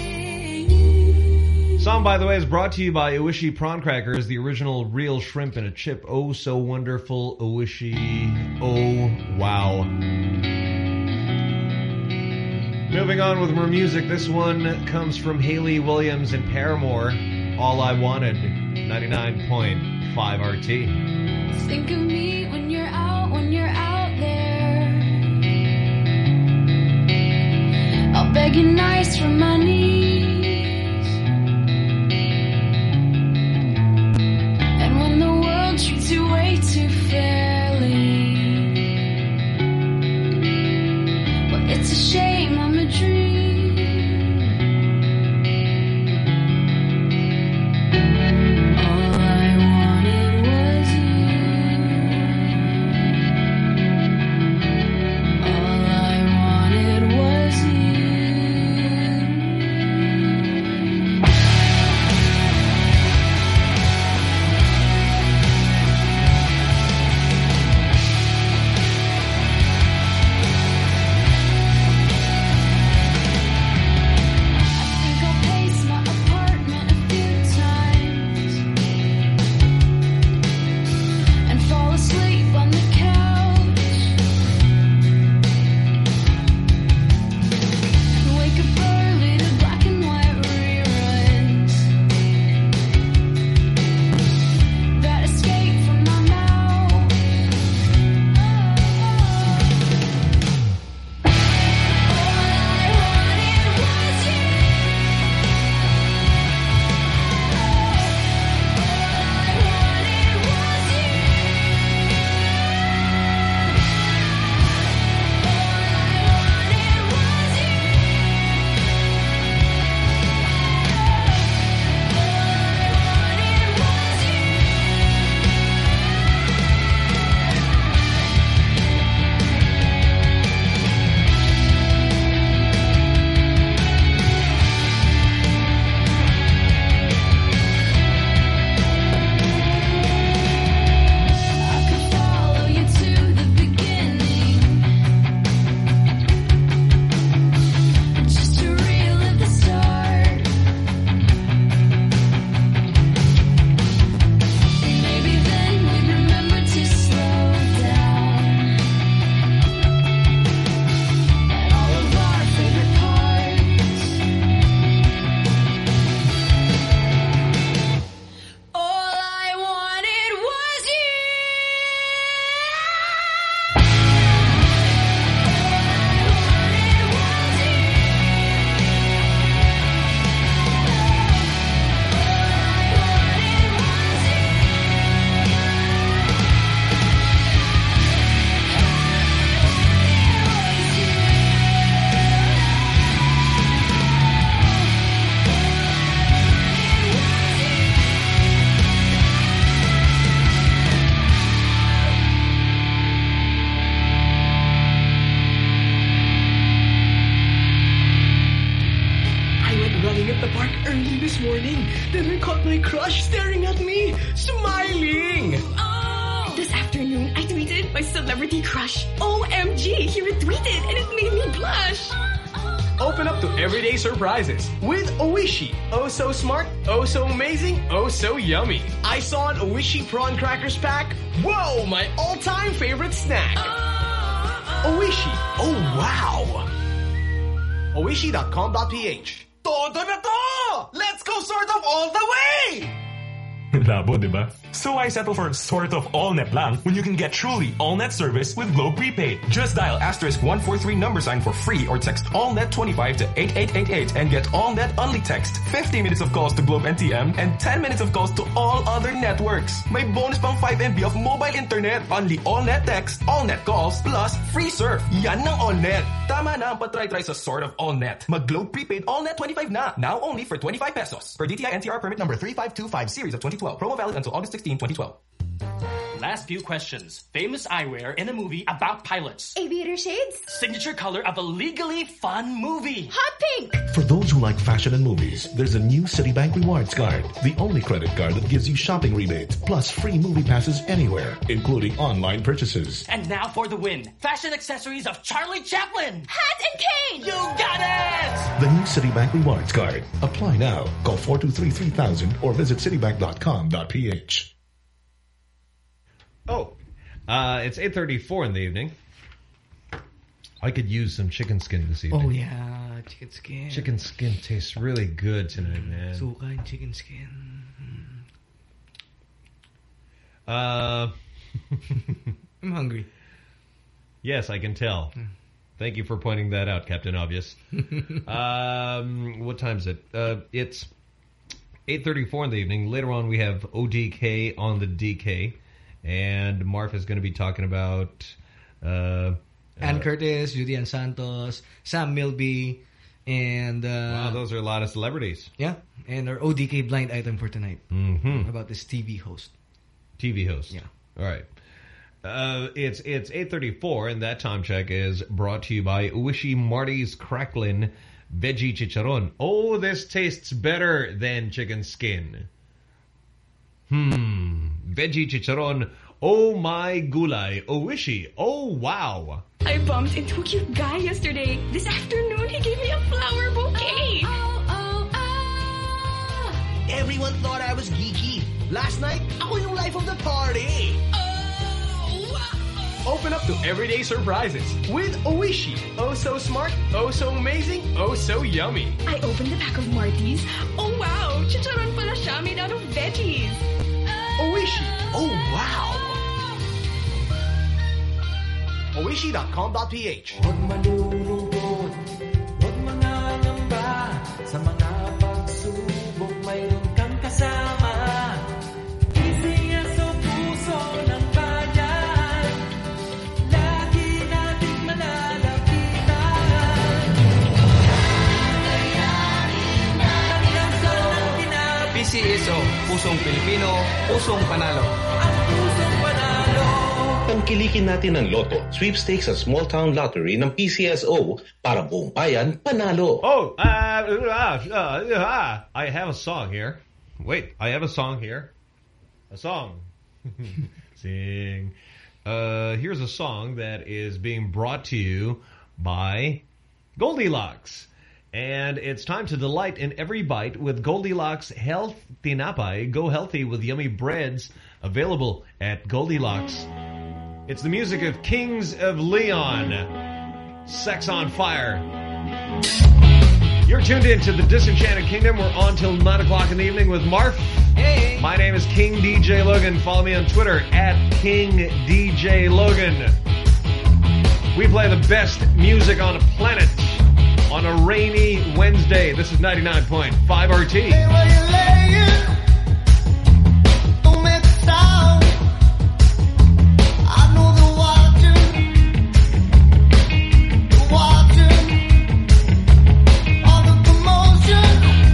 S3: Song, by the way, is brought to you by Oishi Prawn Crackers, the original real shrimp in a chip. Oh, so wonderful. Oishi. Oh, wow. Moving on with more music. This one comes from Hayley Williams and Paramore. All I Wanted. ninety-nine point five R T.
S19: Think of me when you're out, when you're out there. I'll beg you nice from my knees. And when the world treats you way too fairly, well, it's a shame I'm a dream. All I wanted was all I wanted was I think I'll pace my apartment a few times and fall asleep on the couch and wake up early to black and white reruns that escape from my mouth. I could follow you to the beginning, just to relive the start. Maybe then we'd remember to slow down at all of our favorite parts. All I wanted was you.
S16: I went running at the park early this morning. Then I caught my crush staring at me, smiling.
S7: Oh! This afternoon, I tweeted my celebrity crush. O M G, he retweeted and it made me blush.
S12: Open up to everyday surprises with Oishi. Oh so smart, oh so amazing, oh so yummy. I saw an Oishi prawn crackers pack. Whoa, my all-time favorite snack. Oishi. Oh wow. Oishi dot com dot p h.
S8: Todo na to! Let's go sort of all the way!
S17: Labo, diba? So I settle for sort of all-net lang when you can get truly all-net service with Globe Prepaid. Just dial asterisk one four three number sign for free or text all-net twenty-five to eight eight eight eight and get all-net only text, fifty minutes of calls to Globe N T M, and ten minutes of calls to all other networks. May bonus pang five M B of mobile internet. Only all-net text, all-net calls, plus free surf. Yan ng all-net. Tama na ang patry-try sa sort of all-net. Mag-Globe Prepaid all-net twenty-five na. Now only for twenty-five pesos. Per D T I N C R permit number three five two five series of twenty twelve. Promo valid until August sixteenth, twenty twelve.
S18: Last few questions. Famous eyewear in a movie about pilots.
S7: Aviator shades?
S18: Signature color of a legally fun movie.
S7: Hot pink!
S24: For those who like fashion and movies, there's a new Citibank Rewards Card. The only credit card that gives you shopping rebates, plus free movie passes anywhere, including online purchases.
S18: And now for the win. Fashion accessories of Charlie Chaplin.
S7: Hat and cane!
S18: You got it!
S24: The new Citibank Rewards Card. Apply now. Call four two three three thousand or visit citibank dot com dot p h.
S3: Oh, uh, it's eight thirty-four in the evening. I could use some chicken skin this evening.
S4: Oh, yeah. Chicken skin.
S3: Chicken skin tastes really good tonight, man.
S4: Suka and chicken skin.
S3: Uh,
S4: I'm hungry.
S3: Yes, I can tell. Thank you for pointing that out, Captain Obvious. um, what time is it? Uh, it's eight thirty-four in the evening. Later on, we have O D K on the D K. And Marf is going to be talking about... Uh,
S4: Ann
S3: uh,
S4: Curtis, Judy Ann Santos, Sam Milby, and... Uh,
S3: wow, those are a lot of celebrities.
S4: Yeah, and our O D K blind item for tonight.
S3: Mm-hmm.
S4: About this T V host.
S3: T V host.
S4: Yeah.
S3: All right. Uh, it's it's eight thirty-four, and that time check is brought to you by Uwishi Marty's Cracklin Veggie Chicharron. Oh, this tastes better than chicken skin. Hmm. Veggie Chicharron. Oh my gulay. Uwishi. Oh wow.
S7: I bumped into a cute guy yesterday. This afternoon, he gave me a flower bouquet. Oh, oh, oh.
S8: Everyone thought I was geeky. Last night, ako yung life of the party.
S12: Open up to everyday surprises with Oishi. Oh so smart, oh so amazing, oh so yummy.
S7: I opened the pack of Marty's. Oh wow, chicharon pala siya made out of veggies.
S12: Oishi. Oh wow. Oishi dot com dot p h.
S6: Huwag malulungkot, huwag mangangamba. Sa mga pagsubok, mayroon kang kasama. Isiya sa puso ng bayan. Lagi nating malalapitan.
S4: P C S O, Pusong Pilipino, Pusong Panalo.
S6: Ang pusong panalo.
S25: Tangkilikin natin ang Lotto, sweepstakes at small town lottery ng P C S O para buong bayan panalo.
S3: Oh, uh, uh, uh, uh, I have a song here. Wait, I have a song here. A song. Sing. Uh, here's a song that is being brought to you by Goldilocks. And it's time to delight in every bite with Goldilocks Health Tinapay. Go healthy with yummy breads, available at Goldilocks. It's the music of Kings of Leon. Sex on Fire. You're tuned in to the Disenchanted Kingdom. We're on till nine o'clock in the evening with Marf.
S4: Hey.
S3: My name is King D J Logan. Follow me on Twitter at King D J Logan. We play the best music on the planet on a rainy Wednesday. This is ninety-nine point five R T.
S2: Hey, where you laying? Don't make a sound. I know they're watching. They're watching. All the commotion.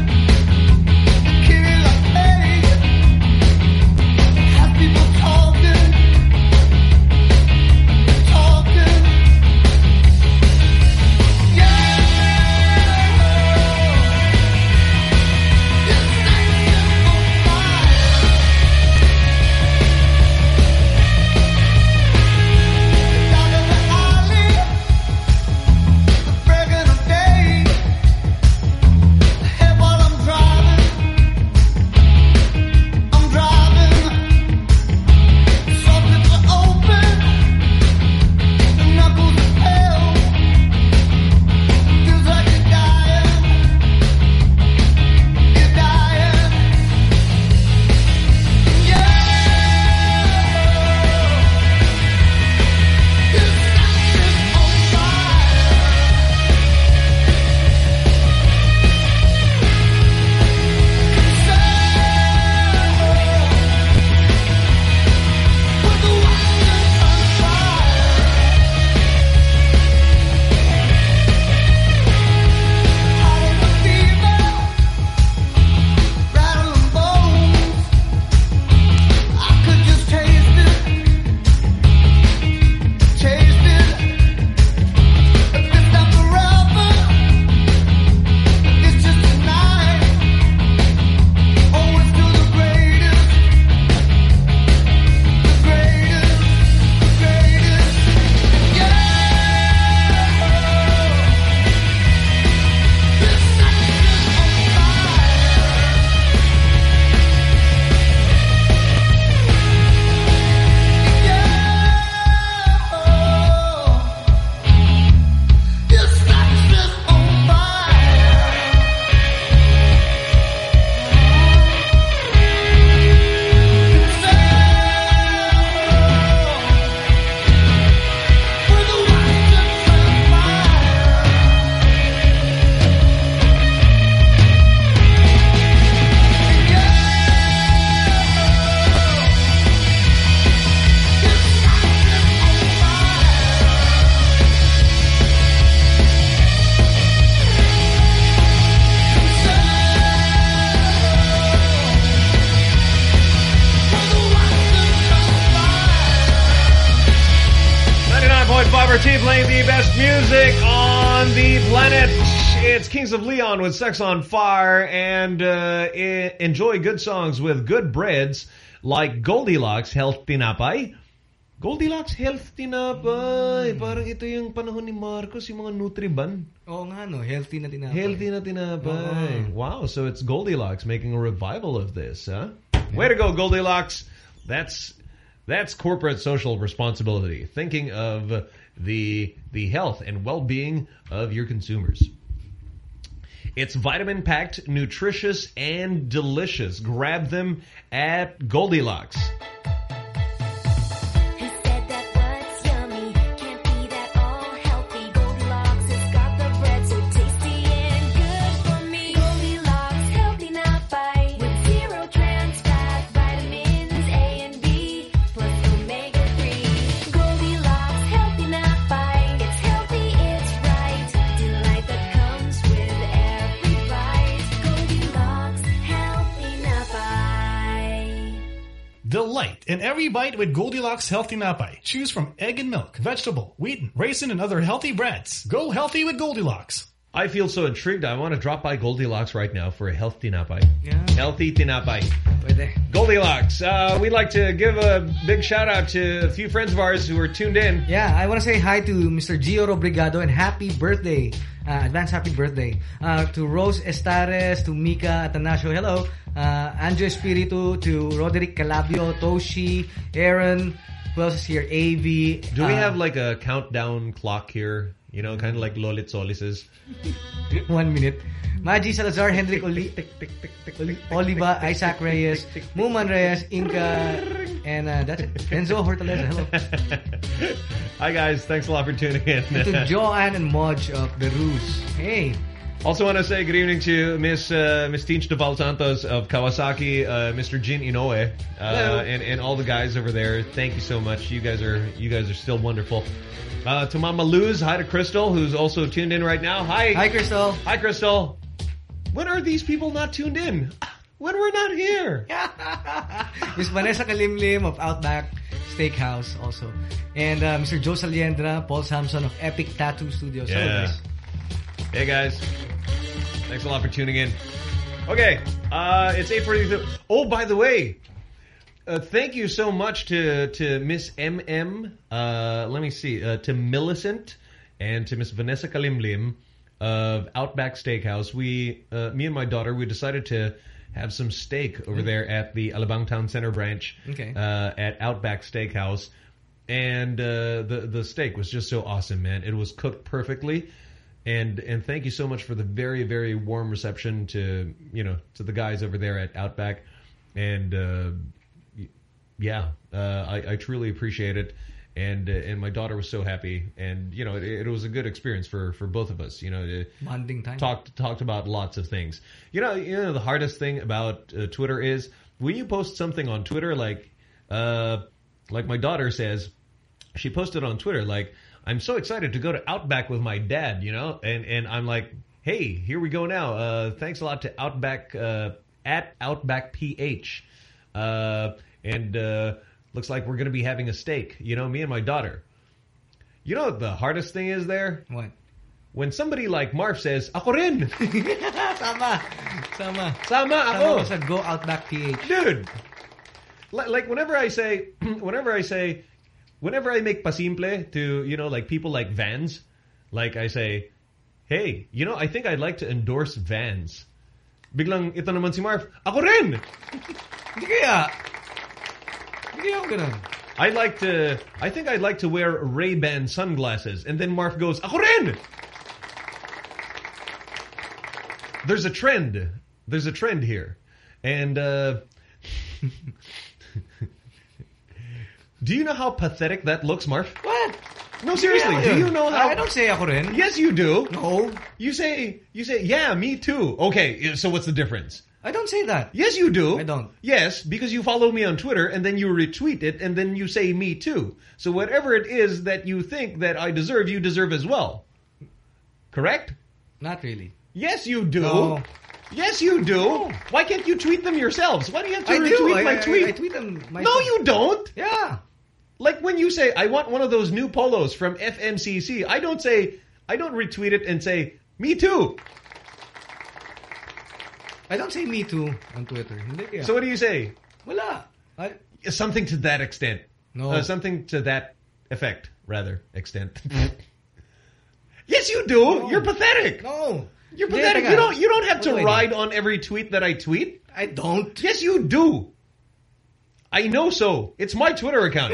S2: Kill like hey. Have people talking. Talking. Yeah.
S3: T playing the best music on the planet. It's Kings of Leon with Sex on Fire, and uh, I- enjoy good songs with good breads like Goldilocks Health Tinapay. Goldilocks Health Tinapay. Parang ito yung panahon ni Marcos, yung mga Nutriban.
S4: Oo nga, no? Healthy na tinapay.
S3: Healthy na tinapay.
S4: Oo.
S3: Wow, so it's Goldilocks making a revival of this, huh? Way to go, Goldilocks. That's that's corporate social responsibility. Thinking of the the health and well-being of your consumers. It's vitamin-packed, nutritious, and delicious. Grab them at Goldilocks.
S5: Delight in every bite with Goldilocks Healthy Napay. Choose from egg and milk, vegetable, wheat, raisin, and other healthy breads. Go healthy with Goldilocks.
S3: I feel so intrigued. I want to drop by Goldilocks right now for a healthy tinapay.
S4: Yeah.
S3: Healthy tinapay. Goldilocks. Uh, we'd like to give a big shout out to a few friends of ours who are tuned in.
S4: Yeah, I want to say hi to Mister Gio Robrigado and happy birthday. Uh, advance happy birthday. Uh, to Rose Estares, to Mika Atanasio, hello. Uh, Andrew Espiritu, to Roderick Calabio, Toshi, Aaron, who else is here? A V.
S3: Do we
S4: uh,
S3: have like a countdown clock here? You know, kind of like Lolit Solis's.
S4: One minute. Maji Salazar, Hendrik Oli, tick, tick, tick, tick, Oli, Oliva, Isaac Reyes, Muman Reyes, Inca, and uh, that's it. Enzo Hortaleza, hello.
S3: Hi guys, thanks a lot for tuning in.
S4: And to Joanne and Modge of the Ruse. Hey.
S3: Also want to say good evening to Miss uh, Miss Tinch de Val Santos of Kawasaki, uh, Mister Jin Inoue, uh, and and all the guys over there. Thank you so much. You guys are you guys are still wonderful. Uh, to Mama Luz, hi to Crystal, who's also tuned in right now. Hi,
S4: hi Crystal.
S3: Hi Crystal. When are these people not tuned in? When we're not here?
S4: Miss Vanessa Kalimlim of Outback Steakhouse also, and uh, Mister Joe Saliendra, Paul Samson of Epic Tattoo Studios.
S3: Yeah.
S4: Hello, guys.
S3: Hey guys, thanks a lot for tuning in. Okay, uh, it's eight forty-two. Oh, by the way, uh, thank you so much to to Miss M M. Uh, let me see, uh, to Millicent and to Miss Vanessa Kalimlim of Outback Steakhouse. We, uh, me and my daughter, we decided to have some steak over there at the Alabang Town Center branch.
S4: Okay.
S3: Uh, at Outback Steakhouse, and uh, the the steak was just so awesome, man. It was cooked perfectly. And and thank you so much for the very, very warm reception to, you know, to the guys over there at Outback. And, uh, yeah, uh, I, I truly appreciate it. And uh, and my daughter was so happy. And, you know, it, it was a good experience for, for both of us, you know. To
S4: Bonding time.
S3: Talked, talked about lots of things. You know, you know the hardest thing about uh, Twitter is when you post something on Twitter, like, uh, like my daughter says, she posted on Twitter, like, I'm so excited to go to Outback with my dad, you know? And and I'm like, hey, here we go now. Uh, thanks a lot to Outback, uh, at Outback P H. Uh, and uh, looks like we're going to be having a steak, you know, me and my daughter. You know what the hardest thing is there?
S4: What?
S3: When somebody like Marv says, ako rin.
S4: Sama. Sama.
S3: Sama ako.
S4: Sama sa Go Outback P H.
S3: Dude. Like whenever I say, whenever I say, Whenever I make pasimple to, you know, like people like Vans, like I say, hey, you know, I think I'd like to endorse Vans. Biglang ito naman si Marv, ako rin!
S4: Hindi kaya. Hindi kaya ako ganun.
S3: I'd like to, I think I'd like to wear Ray-Ban sunglasses. And then Marv goes, ako rin! There's a trend. There's a trend here. And, uh... do you know how pathetic that looks, Marv?
S4: What?
S3: No, seriously.
S4: Yeah,
S3: do you know how?
S4: I don't say ako rin.
S3: Yes, you do.
S4: No.
S3: You say, you say, yeah, me too. Okay, so what's the difference?
S4: I don't say that.
S3: Yes, you do.
S4: I don't.
S3: Yes, because you follow me on Twitter and then you retweet it and then you say me too. So whatever it is that you think that I deserve, you deserve as well. Correct?
S4: Not really.
S3: Yes, you do.
S4: No.
S3: Yes, you do. No. Why can't you tweet them yourselves? Why do you have to
S4: I
S3: retweet
S4: do.
S3: my
S4: I,
S3: tweet?
S4: I, I tweet them myself.
S3: No, you don't.
S4: Yeah.
S3: Like when you say, I want one of those new polos from F M C C, I don't say, I don't retweet it and say, me too.
S4: I don't say me too on Twitter. Hindi kaya.
S3: So what do you say?
S4: Wala. I,
S3: something to that extent.
S4: No.
S3: Uh, something to that effect, rather, extent. Yes, you do.
S4: No.
S3: You're pathetic.
S4: No.
S3: You're
S4: Hindi,
S3: pathetic.
S4: teka.
S3: You don't, you don't have
S4: What
S3: to
S4: do I do?
S3: ride on every tweet that I tweet.
S4: I don't.
S3: Yes, you do. I know so. It's my Twitter account.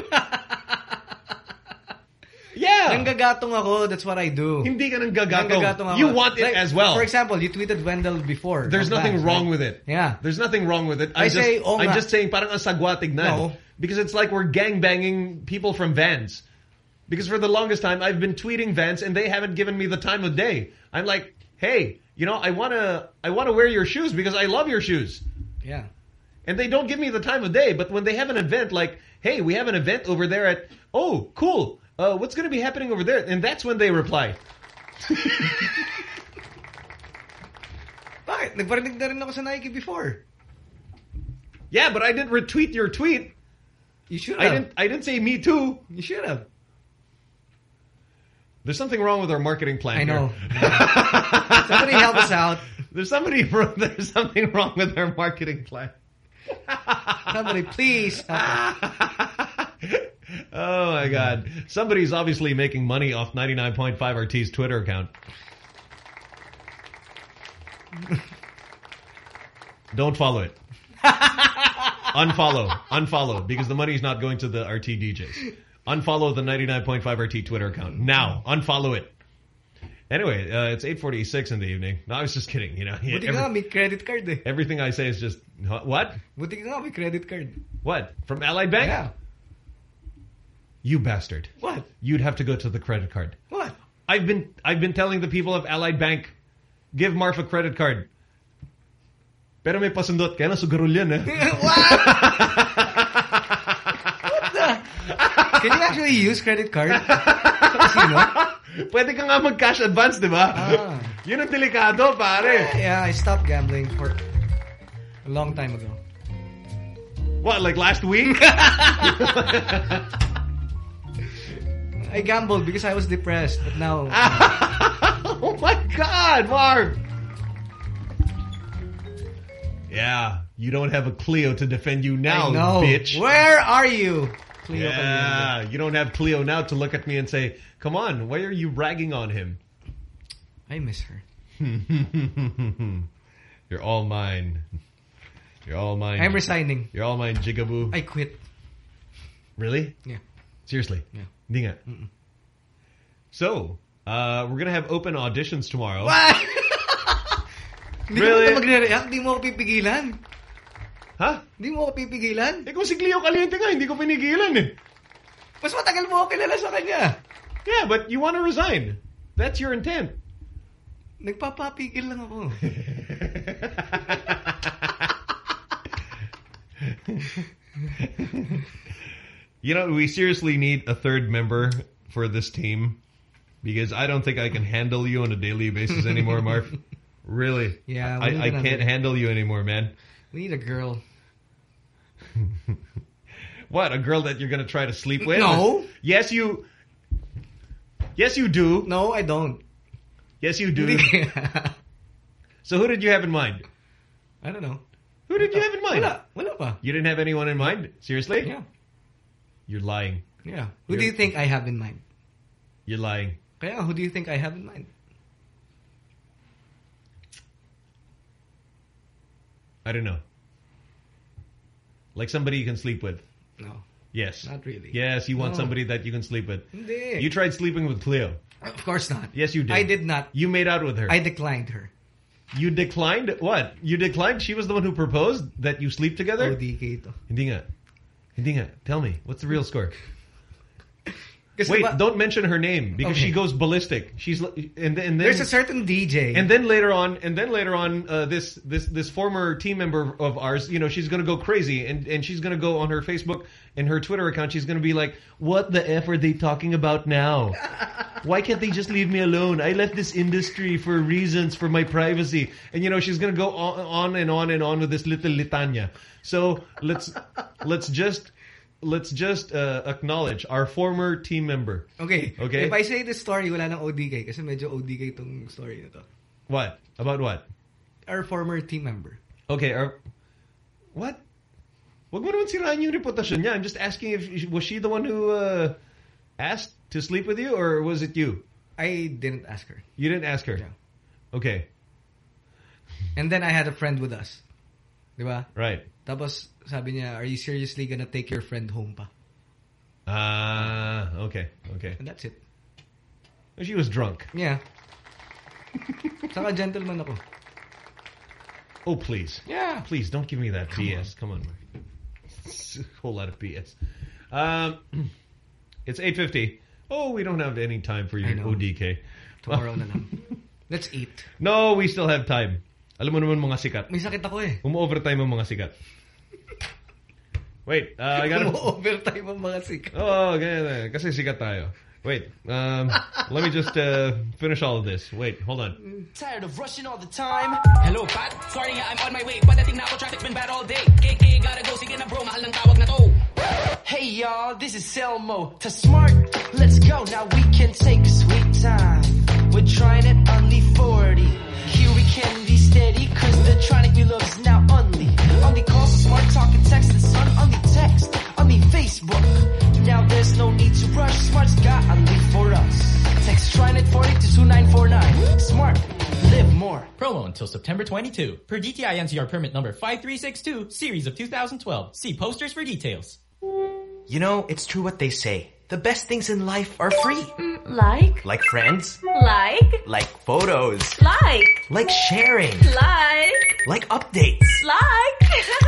S3: Yeah.
S4: Nanggagatong ako, that's what I do.
S3: Hindi ka nanggagatong.
S4: Nanggagatong ako.
S3: You want it
S4: Like,
S3: as well.
S4: For example, you tweeted Wendell before.
S3: There's
S4: of
S3: nothing
S4: Vans,
S3: wrong
S4: right?
S3: with it.
S4: Yeah.
S3: There's nothing wrong with it.
S4: I
S3: I'm just,
S4: say, oh
S3: I'm
S4: nga.
S3: just saying parang ang sagwa tignan.
S4: No.
S3: Because it's like we're gangbanging people from Vans. Because for the longest time, I've been tweeting Vans and they haven't given me the time of day. I'm like, hey, you know, I want to I want to wear your shoes because I love your shoes.
S4: Yeah.
S3: And they don't give me the time of day. But when they have an event like, hey, we have an event over there at, oh, cool. Uh, what's going to be happening over there? And that's when they reply.
S4: Bakit? Nagparinig na rin ako sa Nike before.
S3: Yeah, but I didn't retweet your tweet.
S4: You should
S3: I
S4: have.
S3: didn't I didn't say me too.
S4: You should have.
S3: There's something wrong with our marketing plan
S4: I
S3: here.
S4: know. Somebody help us out.
S3: There's somebody there's something wrong with our marketing plan.
S4: Somebody please.
S3: Oh my God. Somebody's obviously making money off ninety-nine point five R T's Twitter account. Don't follow it. Unfollow. Unfollow. Because the money's not going to the R T D Js. Unfollow the ninety-nine point five R T Twitter account. Now. Unfollow it. Anyway, uh, it's eight forty-six in the evening. No, I was just kidding. You know,
S4: Buti
S3: every-
S4: nga, may credit card eh.
S3: everything I say is just, huh, what?
S4: Buti nga, may credit card.
S3: What? From Allied Bank?
S4: Yeah.
S3: You bastard.
S4: What?
S3: You'd have to go to the credit card.
S4: What?
S3: I've been I've been telling the people of Allied Bank, give Marf a credit card. Pero may pasundot, kaya nasugarol yan eh.
S4: What? What the? Can you actually use credit card? Casino?
S3: Pwede ka nga mag-cash advance, di ba?
S4: Ah.
S3: Yun ang delikado, pare.
S4: Yeah, I stopped gambling for a long time ago.
S3: What, like last week?
S4: I gambled because I was depressed, but now...
S3: Oh my God, Marv! Yeah, you don't have a Clio to defend you now,
S4: I know.
S3: bitch.
S4: Where are you? Cleo
S3: Yeah, you don't have Clio now to look at me and say, come on, why are you ragging on him?
S4: I miss her.
S3: You're all mine. You're all mine.
S4: I'm resigning.
S3: You're all mine, Jigaboo.
S4: I quit.
S3: Really?
S4: Yeah.
S3: Seriously?
S4: Yeah.
S3: Hindi nga. So, uh, we're going to have open auditions tomorrow.
S4: What? Hindi
S3: Really?
S4: mo magre-react, hindi mo ako pipigilan.
S3: Ha?
S4: Hindi mo ako pipigilan.
S3: Eh kung si Cleo Caliente nga, hindi ko pinigilan eh.
S4: Mas matagal mo ako kilala sa kanya.
S3: Yeah, but you want to resign. That's your intent.
S4: Nagpapapigil lang ako.
S3: You know, we seriously need a third member for this team because I don't think I can handle you on a daily basis anymore, Marv. Really.
S4: Yeah, we
S3: I,
S4: need
S3: I
S4: another-
S3: can't handle you anymore, man.
S4: We need a girl.
S3: What, a girl that you're going to try to sleep with?
S4: No.
S3: Yes, you... Yes, you do.
S4: No, I don't.
S3: Yes, you do. So who did you have in mind?
S4: I don't know.
S3: Who did you have in mind?
S4: Wala. Wala pa.
S3: You didn't have anyone in mind? Seriously?
S4: Yeah.
S3: You're lying.
S4: Yeah. Who
S3: You're-
S4: do you think I have in mind?
S3: You're lying.
S4: Kaya, who do you think I have in mind?
S3: I don't know. Like somebody you can sleep with.
S4: No.
S3: Yes.
S4: Not really.
S3: Yes, you want
S4: No.
S3: somebody that you can sleep with.
S4: Hindi.
S3: You tried sleeping with Cleo.
S4: Of course not.
S3: Yes, you did.
S4: I did not.
S3: You made out with her.
S4: I declined her.
S3: You declined? What? You declined? She was the one who proposed that you sleep together?
S4: O D K ito.
S3: Hindi nga. Hindi nga. Tell me. What's the real score?
S4: Kasi
S3: Wait,
S4: ba-
S3: don't mention her name because
S4: Okay.
S3: she goes ballistic. She's and then, and then
S4: There's a certain D J.
S3: and then later on, and then later on, uh, this this this former team member of ours, you know, she's gonna go crazy, and and she's gonna go on her Facebook and her Twitter account. She's gonna be like, "What the f are they talking about now? Why can't they just leave me alone? I left this industry for reasons for my privacy." And you know, she's gonna go on, on and on and on with this little litania. So let's let's just let's just uh, acknowledge our former team member.
S4: Okay.
S3: Okay.
S4: If I say this story, wala nang O D K kasi medyo O D K itong story na to.
S3: What? About what?
S4: Our former team member.
S3: Okay. Our, what? Wag mo naman sirahan yung reputasyon niya. I'm just asking if was she the one who uh, asked to sleep with you or was it you?
S4: I didn't ask her.
S3: You didn't ask her?
S4: Yeah.
S3: Okay.
S4: And then I had a friend with us. Diba?
S3: Right.
S4: Tapos sabi niya, are you seriously gonna take your friend home pa?
S3: Ah, uh, okay, okay.
S4: And that's it.
S3: She was drunk.
S4: Yeah. Saka gentleman ako.
S3: Oh, please.
S4: Yeah.
S3: Please, don't give me that
S4: Come
S3: B S.
S4: on.
S3: Come on. It's a whole lot of B S. Um, it's eight fifty. Oh, we don't have any time for your O D K.
S4: Tomorrow na lang. Let's eat.
S3: No, we still have time. Alam mo naman mga sikat.
S4: May sakit ako eh.
S3: Umu-overtime ang mga sikat. Wait, uh, I gotta...
S4: Umu-overtime ang mga sikat.
S3: Oh, ganyan. Kasi sikat tayo. Wait, um, let me just uh, finish all of this. Wait, hold on.
S6: Tired of rushing all the time.
S9: Hello, Pat. Sorry, I'm on my way. Padating na ako, traffic's been bad all day. K K, gotta go. Sige na, bro. Mahal ng tawag na to.
S6: Hey, y'all. This is Selmo. To Smart, let's go. Now we can take a sweet time. We're trying it only forty. Here we can be steady, cause the tronic we love is now only. Only call Smart, talk and text, and son, only text, only Facebook. Now there's no need to rush, Smart's got only for us. Text TRINET forty to two nine four nine. Smart, live more.
S9: Promo until September twenty-second. Per D T I N C R permit number five three six two, series of two thousand twelve. See posters for details.
S15: You know, it's true what they say. The best things in life are free.
S7: Mm, like?
S15: Like friends.
S7: Like?
S15: Like photos.
S7: Like?
S15: Like sharing.
S7: Like?
S15: Like updates.
S7: Like?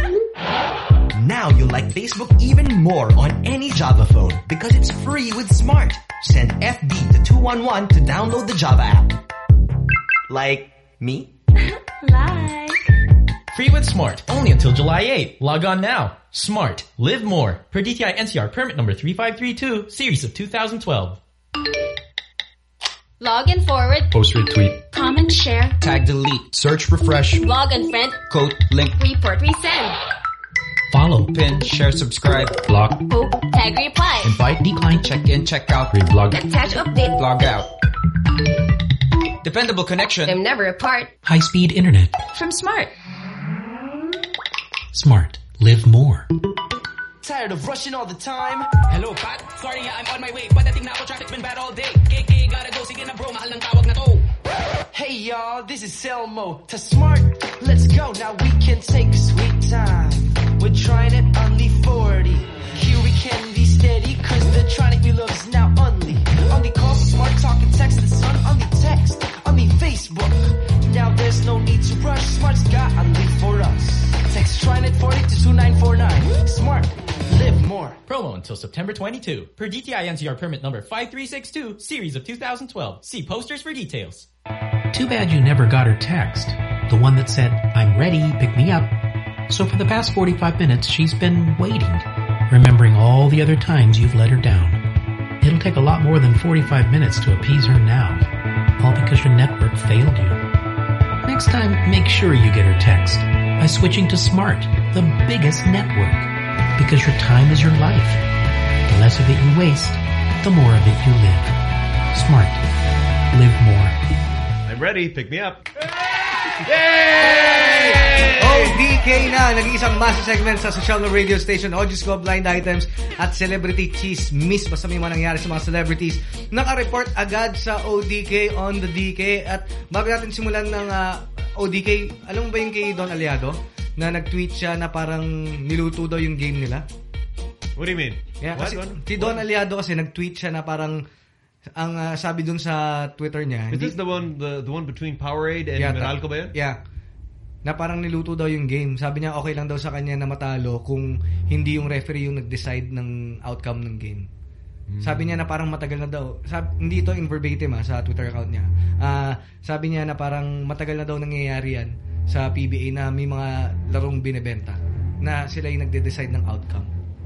S15: Now you'll like Facebook even more on any Java phone because it's free with Smart. Send F B to two one one to download the Java app. Like me?
S7: Like?
S9: Free with Smart. Only until July eighth. Log on now. Smart. Live more. Per D T I N C R permit number three five three two, series of two thousand twelve.
S11: Log and forward.
S20: Post retweet.
S11: Comment share.
S20: Tag delete. Search refresh.
S11: Log and friend.
S20: Quote link.
S11: Report resend.
S20: Follow. Pin. Share subscribe. Block.
S11: Hope. Tag reply.
S20: Invite. Decline. Check in. Check out. Reblog.
S11: Attach update.
S20: Log out. Dependable connection.
S11: They're never apart.
S20: High speed internet.
S11: From Smart.
S20: Smart. Live more.
S6: Tired of rushing all the time.
S9: Hello, Pat. Sorry, I'm on my way. Padating na ako, traffic's been bad all day. K K, gotta go. Sige na, bro. Mahal ng tawag na to.
S6: Hey, y'all. This is Selmo. To Smart, let's go. Now we can take a sweet time. We're trying it only forty. Here we can be steady, cause the tronic we love is now only. Only call Smart, talk and text, and son, only text, only Facebook. Now there's no need to rush, Smart's got only for us. Text TRINET forty to two nine four nine. Smart, live more.
S9: Promo until September twenty-second. Per D T I N C R permit number five three six two, series of two thousand twelve. See posters for details.
S21: Too bad you never got her text. The one that said, I'm ready, pick me up. So for the past forty-five minutes, she's been waiting, remembering all the other times you've let her down. It'll take a lot more than forty-five minutes to appease her now, all because your network failed you. Next time, make sure you get her text by switching to Smart, the biggest network, because your time is your life. The less of it you waste, the more of it you live. Smart. Live more.
S3: I'm ready. Pick me up.
S4: Yay! O D K na, nag-iisang massive segment sa social radio station, Audios Go, Blind Items, at Celebrity Chismis. Basta may mga nangyari sa mga celebrities. Naka-report agad sa O D K on the D K. At bago natin simulan ng uh, O D K, alam mo ba yung kay Don Aliado? Na nag-tweet siya na parang niluto daw yung game nila.
S3: What do you mean?
S4: Yeah,
S3: What?
S4: kasi,
S3: What?
S4: si Don Aliado kasi nag-tweet siya na parang ang uh, sabi dun sa Twitter niya.
S3: Is this the one the the one between Powerade and
S4: Yeah,
S3: Meralco ba yun?
S4: Yeah. Na parang niluto daw yung game. Sabi niya okay lang daw sa kanya na matalo kung hindi yung referee yung nag-decide ng outcome ng game. Hmm. Sabi niya na parang matagal na daw. Sabi, hindi ito in verbatim ha, sa Twitter account niya. Uh, sabi niya na parang matagal na daw nangyayari yan sa P B A na may mga larong binebenta na sila yung nagde-decide ng outcome.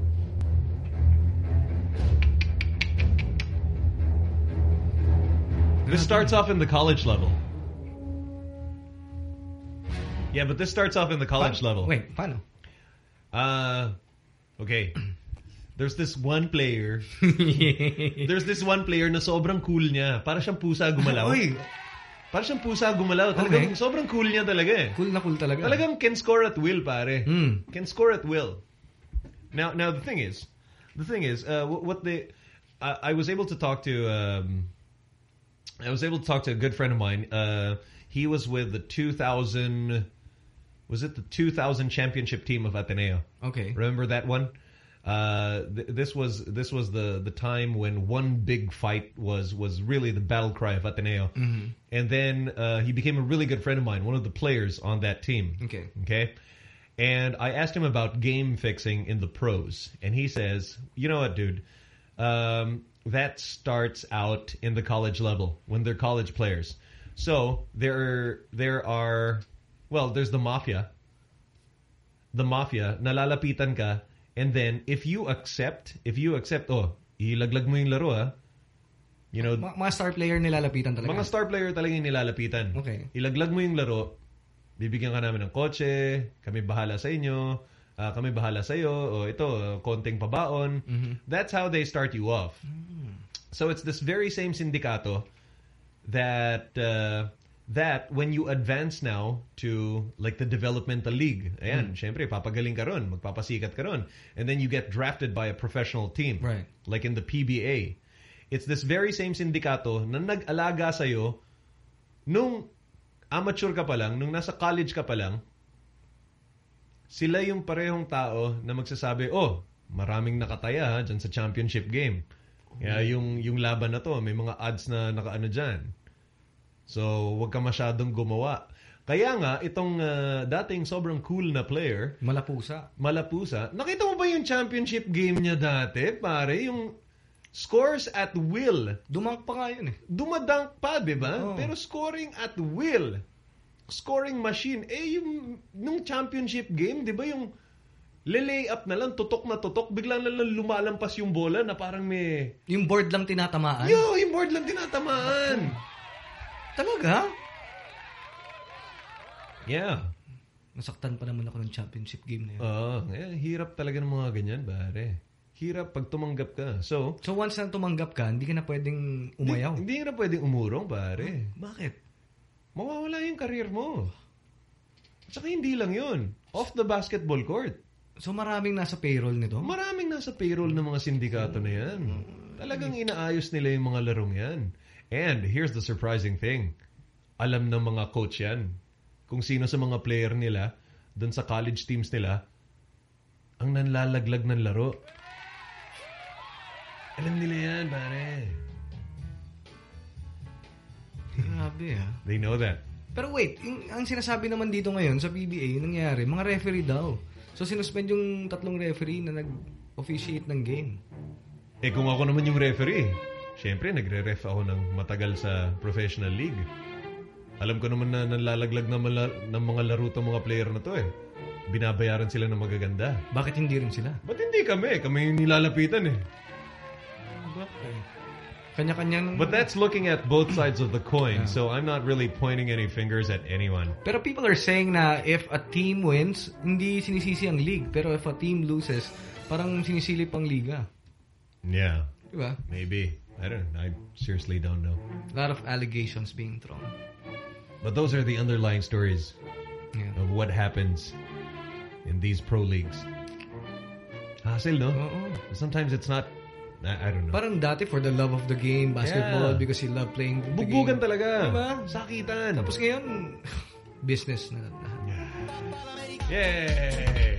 S3: This starts off in the college level. Yeah, but this starts off in the college
S4: Pa-
S3: level.
S4: Wait, paano?
S3: Uh, okay. There's this one player. There's this one player na sobrang cool niya. Para siyang pusa gumalaw.
S4: Uy.
S3: Para siyang pusa gumalaw. Talagang
S4: Okay.
S3: sobrang cool niya talaga eh.
S4: Cool na cool talaga.
S3: Talagang can score at will, pare.
S4: Mm.
S3: Can score at will. Now, now the thing is, the thing is, uh, what, what they, I, I was able to talk to, um, I was able to talk to a good friend of mine. Uh, he was with the two thousand, was it the two thousand championship team of Ateneo?
S4: Okay.
S3: Remember that one? Uh, th this was this was the the time when one big fight was was really the battle cry of Ateneo,
S4: Mhm.
S3: and then uh, he became a really good friend of mine, one of the players on that team.
S4: Okay.
S3: Okay, and I asked him about game fixing in the pros, and he says, "You know what, dude? Um, that starts out in the college level when they're college players. So there there are, well, there's the mafia. The mafia, nalalapitan ka." And then, if you accept, if you accept, oh, ilaglag mo yung laro, ah. You know,
S4: Ma- mga star player nilalapitan talaga.
S3: mga star player talaga yung nilalapitan.
S4: Okay.
S3: Ilaglag mo yung laro, bibigyan ka namin ng kotse, kami bahala sa inyo, uh, kami bahala sa iyo, o ito, uh, konting pabaon.
S4: Mhm.
S3: That's how they start you off. So it's this very same sindikato that uh, that when you advance now to like the developmental league, ayan,
S4: Mm.
S3: syempre papagaling ka ron, magpapasikat ka ron, and then you get drafted by a professional team,
S4: Right.
S3: like in the P B A. It's this very same sindikato na nag-alaga sa'yo nung amateur ka pa lang, nung nasa college ka pa lang, sila yung parehong tao na magsasabi, oh, maraming nakataya ha, dyan sa championship game. Kaya yung, yung laban na to, may mga odds na nakaano dyan. So, wag ka masyadong gumawa. Kaya nga, itong uh, dating sobrang cool na player,
S4: Malapusa.
S3: Malapusa, nakita mo ba yung championship game niya dati? Pare, yung scores at will.
S4: Dumank pa nga yun eh.
S3: Dumadunk pa, di ba?
S4: Oh.
S3: Pero scoring at will. Scoring machine. Eh, yung nung championship game, di ba yung lay up na lang, tutok na tutok, biglang lang lumalampas yung bola na parang may...
S4: Yung board lang tinatamaan?
S3: Yo, yung board lang tinatamaan.
S4: Talaga?
S3: Yeah.
S4: Nasaktan pa naman ako ng championship game na yun.
S3: Oo. Eh, hirap talaga ng mga ganyan, pare. Hirap pag tumanggap ka. So,
S4: so once na tumanggap ka, hindi ka na pwedeng umayaw.
S3: Hindi, hindi ka na pwedeng umurong, pare.
S4: Huh? Bakit?
S3: Mawawala yung career mo. At saka hindi lang yun. Off the basketball court.
S4: So maraming nasa payroll nito?
S3: Maraming nasa payroll ng mga sindikato na yan. Talagang inaayos nila yung mga larong yan. And here's the surprising thing. Alam ng mga coach yan. Kung sino sa mga player nila, dun sa college teams nila, ang nanlalaglag ng laro. Alam nila yan, pare.
S4: Grabe ah.
S3: They know that.
S4: Pero wait, yung, ang sinasabi naman dito ngayon sa P B A, yung nangyari, mga referee daw. So sinuspend yung tatlong referee na nag-officiate ng game.
S3: Eh kung ako naman yung referee, syempre nagre-ref ako ng matagal sa professional league. Alam ko naman na nalalaglag ng, mala- ng mga laro tong mga player na to eh. Binabayaran sila ng magaganda.
S4: Bakit hindi rin sila?
S3: Ba't hindi kami? Kami yung nilalapitan eh.
S4: Kanya-kanyang...
S3: But that's looking at both sides of the coin, yeah. So I'm not really pointing any fingers at anyone.
S4: Pero people are saying na if a team wins, hindi sinisisi ang league. Pero if a team loses, parang sinisilip ang liga.
S3: Yeah.
S4: Diba?
S3: Maybe. I don't I seriously don't know.
S4: A lot of allegations being thrown.
S3: But those are the underlying stories
S4: yeah.
S3: of what happens in these pro leagues. Hassle, no?
S4: Oo.
S3: Sometimes it's not... I, I don't know.
S4: Parang dati for the love of the game, basketball,
S3: Yeah.
S4: because you love playing the
S3: Bugbugan
S4: game.
S3: talaga.
S4: Diba?
S3: Sakitan.
S4: Tapos ngayon, business na lahat.
S3: Yay!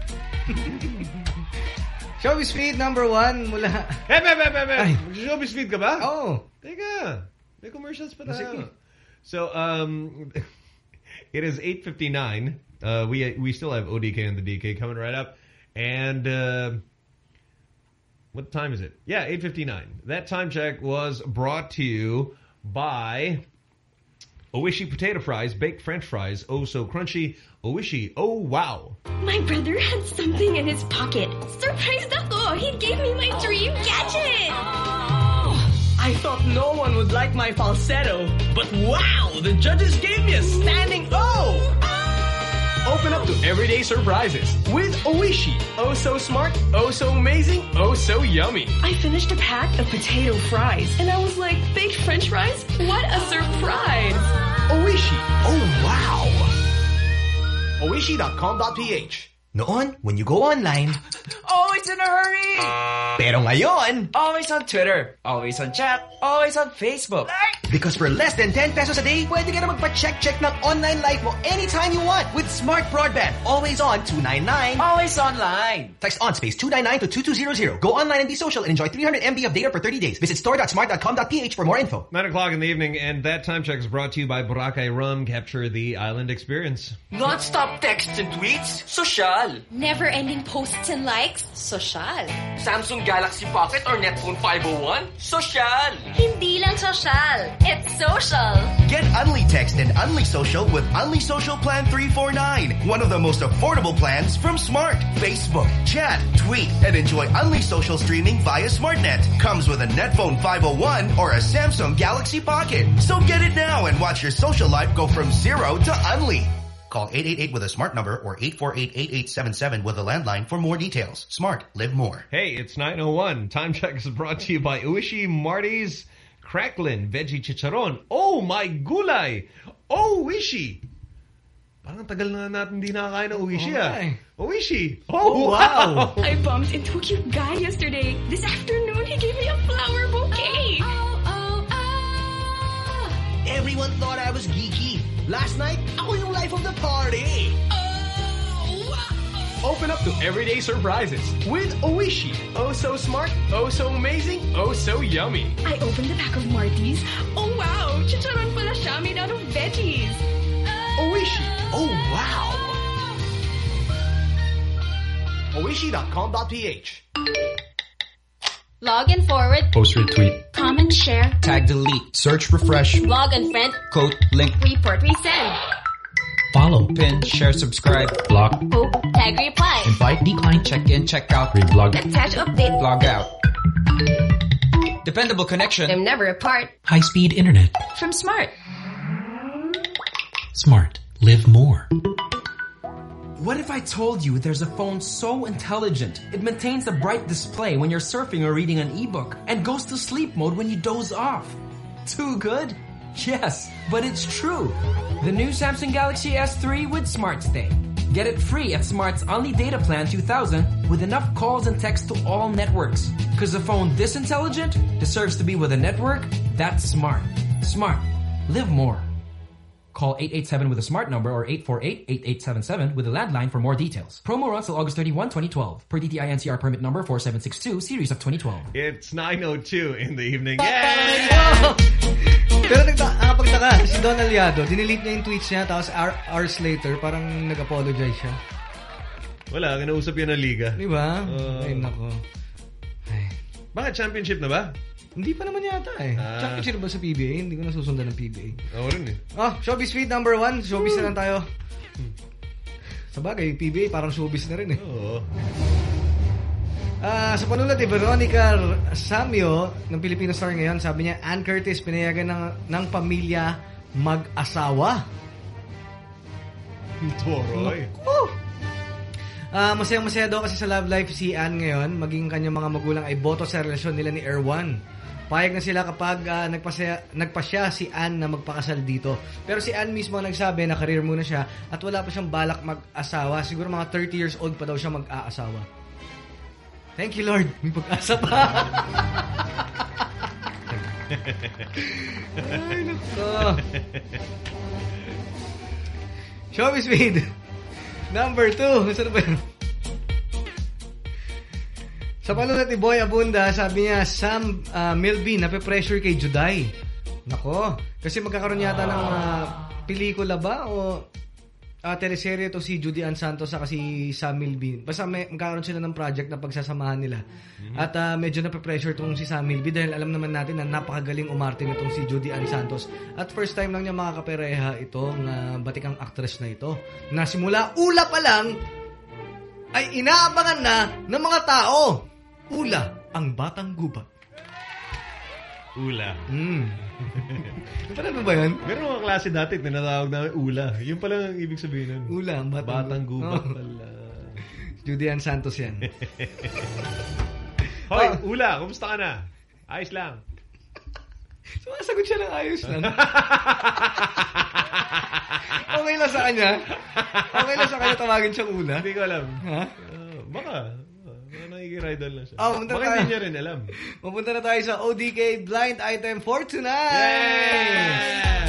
S4: Showbiz Feed number one mula...
S3: Hey, hey, hey, hey, hey. Showbiz Feed ka ba?
S4: Oo. Oh.
S3: Teka. May commercials pa tayo.
S4: Sige.
S3: So, um, it is eight fifty-nine. Uh, we we still have O D K and the D K coming right up. And... Uh, what time is it? Yeah, eight fifty-nine. That time check was brought to you by Oishi Potato Fries, Baked French Fries, oh so crunchy. Oishi, oh wow.
S7: My brother had something in his pocket. Surprised ako! He gave me my dream gadget!
S12: I thought no one would like my falsetto, but wow! The judges gave me a standing O! Open up to everyday surprises with Oishi. Oh so smart, oh so amazing, oh so yummy.
S7: I finished a pack of potato fries, and I was like, baked French fries? What a surprise!
S12: Oishi.
S8: Oh, wow!
S12: Oishi dot com dot p h.
S15: Noon, when you go online,
S6: Always in a hurry!
S15: pero ngayon,
S6: Always on Twitter, always on chat, always on Facebook.
S15: because for less than ten pesos a day, pwede ka na magpa-check-check ng online life mo anytime you want with Smart Broadband. Always on two ninety-nine.
S6: Always online.
S15: Text on space two nine nine to two two zero zero. Go online and be social and enjoy three hundred megabytes of data for thirty days. Visit store dot smart dot com dot p h for more info.
S3: Nine o'clock in the evening, and that time check is brought to you by Boracay Rum. Capture the island experience.
S6: Non-stop texts and tweets, social.
S11: Never-ending posts and likes, social.
S6: Samsung Galaxy Pocket or Netphone five oh one, social.
S11: Hindi lang social, it's social.
S8: Get Unli Text and Unli Social with Unli Social Plan three forty-nine. One of the most affordable plans from Smart. Facebook, chat, tweet, and enjoy Unli Social streaming via SmartNet. Comes with a Netphone five oh one or a Samsung Galaxy Pocket. So get it now and watch your social life go from zero to Unli. Call eight eight eight with a smart number or eight four eight, eight eight seven seven with a landline for more details. Smart. Live more.
S3: Hey, it's nine oh one. Time check is brought to you by Uishi Marty's Cracklin Veggie Chicharon. Oh my gulay! Oh, Uishi! Parang tagal na natin di nakakain ng Uishi, ah. Uishi! Oh, wow!
S7: I bumped into a cute guy yesterday. This afternoon, he gave me a flower bouquet.
S16: Everyone thought I was geeky. Last night, ako yung life of the party.
S12: Open up to everyday surprises with Oishi. Oh so smart, oh so amazing, oh so yummy.
S7: I opened a pack of Marties. Oh wow, chicharon pala siya made out of veggies.
S12: Oishi.
S8: Oh, wow!
S12: Oishi dot com dot p h.
S11: Log and forward,
S20: Post retweet.
S11: comment, share,
S20: Tag delete. Search refresh.
S11: log and friend,
S20: Quote link.
S11: report, resend,
S20: Follow. Pin. Share subscribe. Block.
S11: hope, tag, reply,
S20: Invite. Decline. Check in. Check out. Reblog.
S11: attach, update,
S20: Log out. Dependable connection.
S11: I'm never apart.
S21: High-speed internet.
S11: From Smart.
S21: Smart. Live more.
S6: What if I told you there's a phone so intelligent, it maintains a bright display when you're surfing or reading an ebook and goes to sleep mode when you doze off? Too good? Yes, but it's true. The new Samsung Galaxy S three with Smart Stay. Get it free at Smart's Only Data Plan two thousand with enough calls and text to all networks. Because a phone this intelligent deserves to be with a network that's smart. Smart. Live more. Call eight eight seven with a smart number or eight four eight, eight eight seven seven with a landline for more details. Promo runs till August thirty-first, twenty twelve. Per D T I N C R permit number four seven six two, series of twenty twelve.
S3: It's nine oh two in the evening. Yeah!
S4: Pero nakapagtaka, si Don Aliado, dinelete niya yung tweets niya, tapos hour, hours later, parang nag-apologize siya.
S3: Wala, kinausap yan ng liga.
S4: Di ba?
S3: Uh,
S4: Ay, nako. Ay.
S3: Bakit championship na ba?
S4: Hindi pa naman yata eh.
S3: Ah.
S4: Championship ba sa P B A? Hindi ko nasusundan ng P B A.
S3: Oo rin eh.
S4: Oh, showbiz feed number one. Showbiz na lang tayo. Sa bagay, P B A parang showbiz na rin eh.
S3: Oo.
S4: Ah, sa panulat ni Veronica Samio ng Filipino Star ngayon, sabi niya, Ann Curtis pinayagan ng, ng pamilya mag-asawa.
S3: Toroy.
S4: Oh! Ah, masayang-masaya daw kasi sa love life si Ann ngayon, maging kanyang mga magulang ay boto sa relasyon nila ni Erwan. Payag na sila kapag uh, nagpasya, nagpasya si Ann na magpakasal dito. Pero si Ann mismo nagsabi na career muna siya at wala pa siyang balak mag-asawa. Siguro mga thirty years old pa daw siya mag-aasawa. Thank you, Lord. May pag-asa pa. Ay, nako. Showbiz feed. Number two. Saan ba yun? Sa panulat ni Boy Abunda, sabi niya, Sam uh, Milby, nape-pressure kay Juday. Nako. Kasi magkakaroon yata ng uh, pelikula ba o uh, teleserye to si Judy Ann Santos sa si Sam Milby. Basta may, magkakaroon sila ng project na pagsasamahan nila. Mm-hmm. At uh, medyo nape-pressure tong si Sam Milby dahil alam naman natin na napakagaling umarte nitong si Judy Ann Santos. At first time lang niya makakapareha itong uh, batikang actress na ito. Na simula ula pa lang ay inaabangan na ng mga tao. Ula, ang batang gubat.
S3: Ula.
S4: Mm. Paano ba yan?
S3: Meron mga klase dati, tinatawag namin ula. Yun pala ang ibig sabihin nun.
S4: Ula, ang batang,
S3: batang gubat
S4: oh.
S3: pala.
S4: Judean Santos yan.
S3: Hoy,
S4: Oh.
S3: Ula, kumusta ka na? Ayos lang.
S4: Sumasagot siya ng ayos lang. Okay lang sa kanya? Okay lang sa kanya tawagin siyang Ula?
S3: Hindi ko alam.
S4: Ha?
S3: Uh, baka. Baka nakikiride lang siya.
S4: Oh, punta
S3: baka
S4: tayo.
S3: hindi niya rin alam.
S4: Mapunta na tayo sa O D K Blind Item for tonight!
S3: Yeah!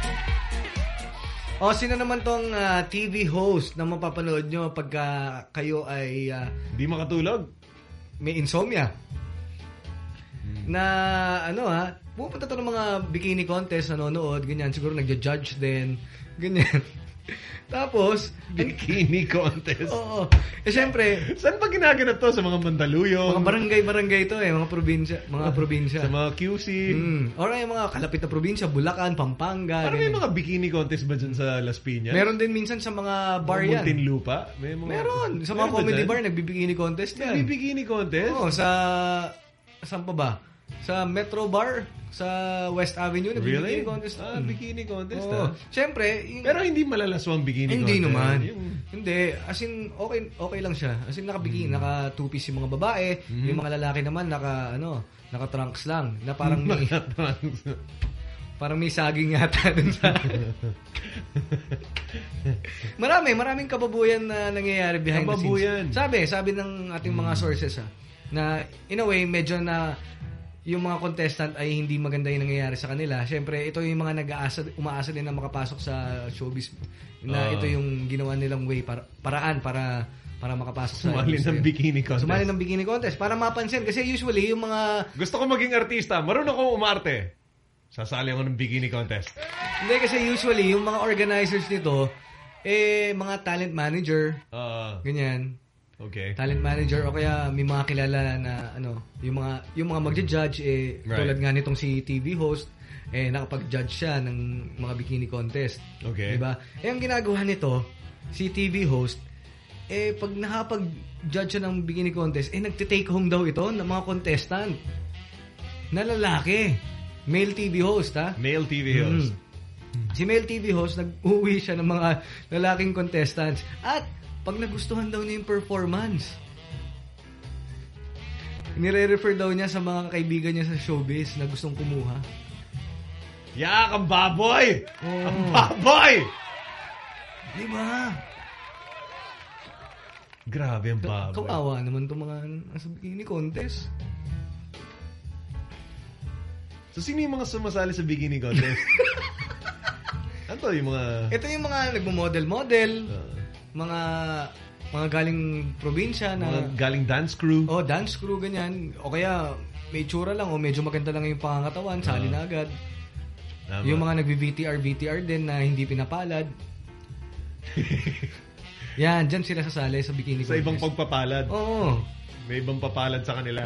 S4: O, sino naman tong uh, T V host na mapapanood nyo pagka kayo ay... Uh,
S3: Di makatulog?
S4: May insomnia. Hmm. Na, ano ha, pupunta to ng mga bikini contest, nanonood, ganyan. Siguro nagja-judge din. Ganyan. Tapos,
S3: bikini contest.
S4: Oo. Eh, syempre,
S3: saan ba ginaganap to? Sa mga Mandaluyong?
S4: Mga barangay-barangay to eh. Mga probinsya. Mga probinsya.
S3: Sa mga Q C.
S4: Mm. Or yung mga kalapit na probinsya. Bulacan, Pampanga.
S3: Parang may mga bikini contest ba dyan sa Las Piñas?
S4: Meron din minsan sa mga bar yan.
S3: Muntinlupa? May mga...
S4: Meron. Sa mga
S3: Meron
S4: comedy
S3: ba
S4: bar, nagbibikini contest yan.
S3: Nagbibikini contest?
S4: Oo. Sa... Saan pa ba? Sa Metro Bar. Sa West Avenue. Nagbibikini
S3: Really?
S4: contest.
S3: Ah, bikini contest
S4: Oo.
S3: ah.
S4: Siyempre. Yung...
S3: Pero hindi malalaswang bikini
S4: hindi
S3: contest.
S4: naman.
S3: Yung...
S4: Hindi. As in, okay, okay lang siya. As in, naka-bikini. Mm. Naka two-piece yung mga babae. Mm. Yung mga lalaki naman, naka, ano, naka-trunks lang. Na parang may... parang may saging yata dun sa... Marami, maraming kababuyan na nangyayari behind
S3: kababuyan.
S4: the scenes. Sabi, sabi ng ating mga sources ha, na in a way, medyo na yung mga contestant ay hindi maganda yung nangyayari sa kanila. Siyempre, ito yung mga nag-aasa, umaasa din na makapasok sa showbiz. Na
S3: Uh,
S4: ito yung ginawa nilang way, para, paraan para para makapasok sa...
S3: Sumali ng bikini contest.
S4: Sumali ng bikini contest. Para mapansin. Kasi usually, yung mga...
S3: Gusto ko maging artista. Marunong ako umarte. Sasali ako ng bikini contest.
S4: Hindi, kasi usually, yung mga organizers nito, eh, mga talent manager.
S3: Uh,
S4: ganyan.
S3: Okay.
S4: Talent manager o kaya may mga kilala na ano, yung mga yung mga magja-judge eh
S3: Right.
S4: tulad nga nitong si T V host eh nakapag-judge siya ng mga bikini contest.
S3: Okay.
S4: 'Di ba? Eh ang ginagawa nito si T V host eh pag nakapag-judge siya ng bikini contest eh nagte-take home daw ito ng mga contestant na lalaki. Male T V host ha?
S3: Male T V host.
S4: Mm. Si male T V host nag-uwi siya ng mga lalaking contestants at pag nagustuhan daw niya yung performance, nire-refer daw niya sa mga kaibigan niya sa showbiz na gustong kumuha.
S3: Yak, ang baboy!
S4: Oh.
S3: Ang baboy!
S4: Diba?
S3: Grabe ang baboy.
S4: Kawawa naman itong mga nasa bikini contest.
S3: So, sino yung mga sumasali sa bikini contest? Ano to, yung mga...
S4: Ito yung mga nagmo-model-model. Uh. Mga mga galing probinsya na
S3: mga galing dance crew.
S4: Oh, dance crew ganyan. O kaya may tsura lang o medyo maganda lang yung pangangatawan, sali uh, na agad. Tama. Yung mga nagvi-V T R V T R din na hindi pinapalad. Yan, dyan sila sasali sa bikini
S3: sa contest. Sa ibang pagpapalad.
S4: Oo.
S3: May ibang papalad sa kanila.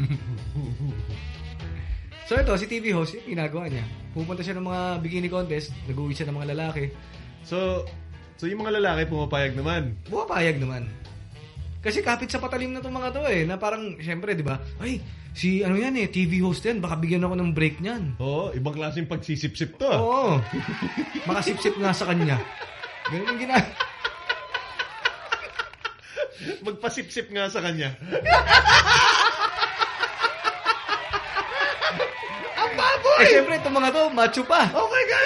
S4: So ito, si T V host, yung ginagawa niya. Pupunta siya ng mga bikini contest, nag-uwi siya ng mga lalaki.
S3: So, So, yung mga lalaki, pumapayag naman?
S4: Pumapayag naman. Kasi kapit sa patalim na itong mga to eh. Na parang, syempre, di ba? Ay, si ano yan eh, T V host yan. Baka bigyan ako ng break niyan.
S3: Oo, ibang klaseng pagsisip-sip to.
S4: Oo. Makasip-sip nga sa kanya. Ganun yung gina...
S3: Magpasip-sip nga sa kanya. Ang baboy!
S4: Eh, syempre, itong mga to, macho pa.
S3: Oh my God!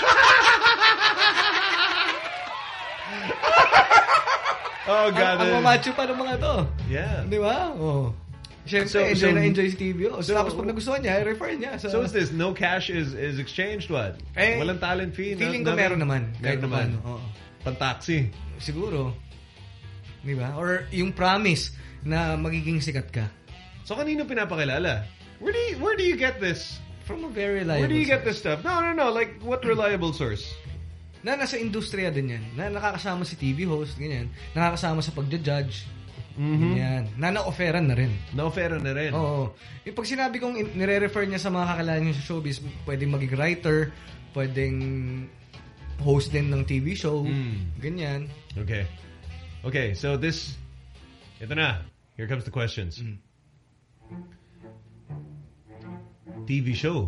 S3: Oh, God.
S4: Ang, ang mamacho pa ng mga to.
S3: Yeah.
S4: Di ba? Oh. Siyempre,
S3: So,
S4: enjoy
S3: so,
S4: na enjoy si T V. Oh. So, tapos pag nagustuhan niya, refer niya. Sa...
S3: So, is this, no cash is is exchanged, what?
S4: Eh,
S3: walang talent fee?
S4: Feeling
S3: no,
S4: ko meron naman.
S3: Meron naman.
S4: Oh.
S3: Pan-taxi.
S4: Siguro. Di ba? Or yung promise na magiging sikat ka.
S3: So, kanino pinapakilala? Where do you, where do you get this?
S4: From a very reliable
S3: Where do you
S4: source.
S3: get this stuff? No, no, no. Like, what reliable source?
S4: Na nasa industriya din yan. Na nakakasama si T V host, ganyan. Nakakasama sa pagja-judge.
S3: Mm-hmm.
S4: Ganyan. Na na-offeran na rin.
S3: Na-offeran na rin.
S4: Oo. E pag sinabi kong in- nire-refer niya sa mga kakilala niya sa showbiz, pwedeng maging writer, pwedeng host din ng T V show.
S3: Mm.
S4: Ganyan.
S3: Okay. Okay, so this... Ito na. Here comes the questions. Mm. T V show.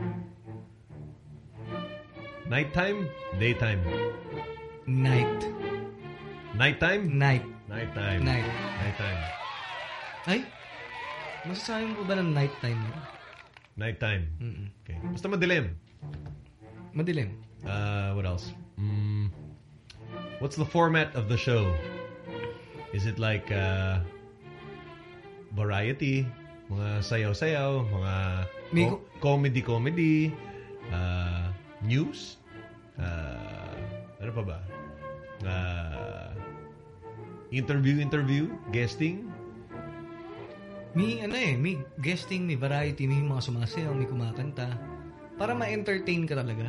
S3: Nighttime, daytime.
S4: Night.
S3: Nighttime?
S4: Night.
S3: Nighttime.
S4: Night.
S3: Nighttime.
S4: Ay? Masasabi mo ba ng nighttime?
S3: Nighttime. Okay. Basta madilim.
S4: Madilim.
S3: Uh, what else? Mm, what's the format of the show? Is it like uh, variety? Mga sayaw-sayaw? Mga co- comedy-comedy? Uh, news? Uh, ano pa ba? Uh, interview-interview? Guesting?
S4: May ano eh, may guesting, may variety, may mga sumasayaw, may kumakanta. Para ma-entertain ka talaga.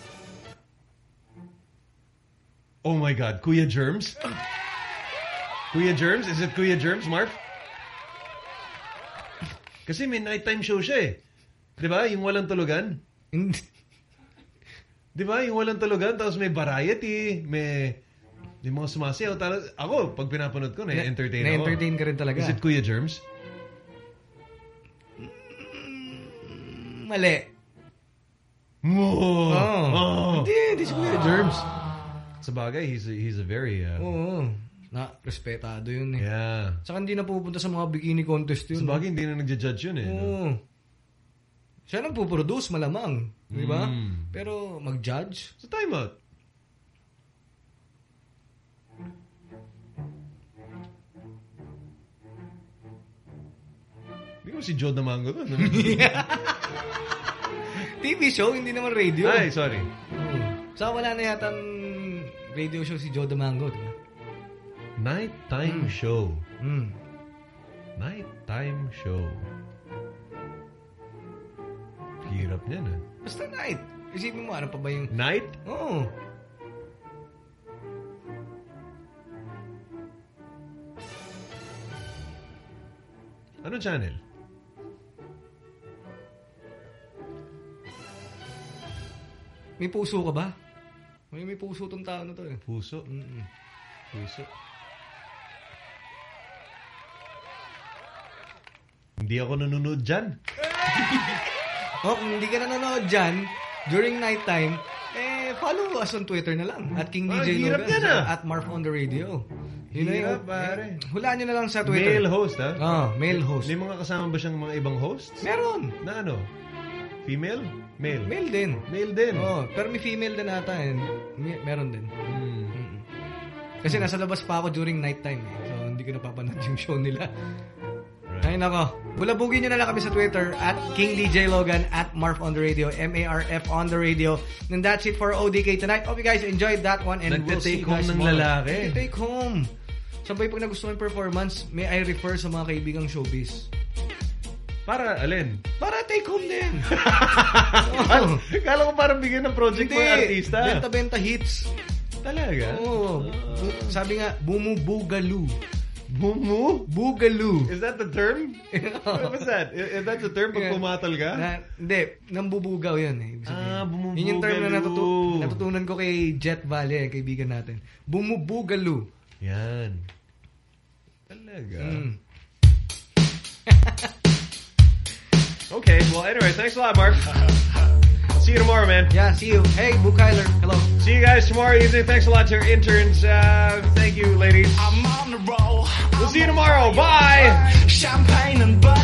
S3: Oh my God, Kuya Germs? Kuya Germs? Is it Kuya Germs, Marv? Kasi may nighttime show siya eh. Di ba? Yung walang tulugan. Di ba? Yung walang tulugan, tapos may variety, may... May mga sumasayaw. Ako, pag pinapanood ko, na-entertain ako.
S4: Na-entertain ka rin talaga.
S3: Is it Kuya Germs?
S4: Mali.
S3: Oh.
S4: Oh. Hindi, hindi si Kuya Germs.
S3: Sa bagay, he's a, he's a very... Uh,
S4: Oo. Na, respetado yun eh.
S3: Yeah.
S4: Saka hindi na pupunta sa mga bikini contest yun.
S3: Sa bagay, hindi na nagja-judge yun eh.
S4: Oo.
S3: No?
S4: Siya nang puproduce, malamang. Di ba?
S3: Mm.
S4: Pero mag-judge?
S3: Sa time out. Hindi ko si Joe Damango doon.
S4: T V show, hindi naman radio.
S3: Ay, sorry.
S4: Hmm. So, wala na yata radio show si Joe Damango, di ba?
S3: Nighttime mm. show.
S4: Mm.
S3: Nighttime show. Hirap niyan, ah.
S4: Basta night. Isipin mo, ano pa ba yung...
S3: Night?
S4: Oo.
S3: Ano channel?
S4: May puso ka ba? May, may puso tong tao na to eh.
S3: Puso?
S4: Mm-mm.
S3: Puso. Hindi ako nanonood dyan.
S4: Oh, kung hindi ka nanonood dyan, during nighttime, eh, follow us on Twitter na lang. At King D J
S3: Ah, hirap
S4: Logan.
S3: yan, ah.
S4: At Marf on the Radio. Yun na
S3: Hirap,
S4: yun.
S3: pare.
S4: Eh, hulaan nyo na lang sa Twitter.
S3: Male host, ha?
S4: Oh, male host.
S3: May mga kasama ba siyang mga ibang hosts?
S4: Meron.
S3: Na ano? Female? Male?
S4: Male din.
S3: Male din.
S4: Oh, pero may female din ata. Eh. May, meron din.
S3: Hmm.
S4: Mm-mm. Kasi nasa labas pa ako during nighttime. Eh. So, hindi ko napapanood yung show nila. Ay nako. Bulabugin nyo na lang kami sa Twitter at King D J Logan at Marf on the Radio, M A R F on the Radio. And that's it for O D K tonight. Hope you guys enjoyed that one and we'll see you guys
S3: ng
S4: tomorrow.
S3: lalaki.
S4: Nagte-take home. Sabay pag nagustuhan yung performance, may I refer sa mga kaibigang showbiz.
S3: Para alin?
S4: Para take home din.
S3: Oh. Kala ko parang bigyan ng project
S4: Hindi.
S3: mga artista.
S4: Benta-benta hits.
S3: Talaga?
S4: Oo. Bu- sabi nga, bumubugalu.
S3: Bumu?
S4: Bugalu.
S3: Is that the term? What was that? Is that the term pag pumatal ka?
S4: Na, hindi, nambubugaw yun eh.
S3: Ah, bumubugalu.
S4: Yun yung term na natutu- natutunan ko kay Jet Valle, kaibigan natin. Bumubugalu.
S3: Yan. Talaga.
S4: Mm.
S3: Okay, well anyway, thanks a lot, Mark. See you tomorrow, man.
S4: Yeah, see you. Hey, Boo Kyler. Hello.
S3: See you guys tomorrow evening. Thanks a lot to our interns. Uh, thank you, ladies.
S2: I'm on the roll.
S3: We'll see you tomorrow. Bye.
S2: Champagne and butter.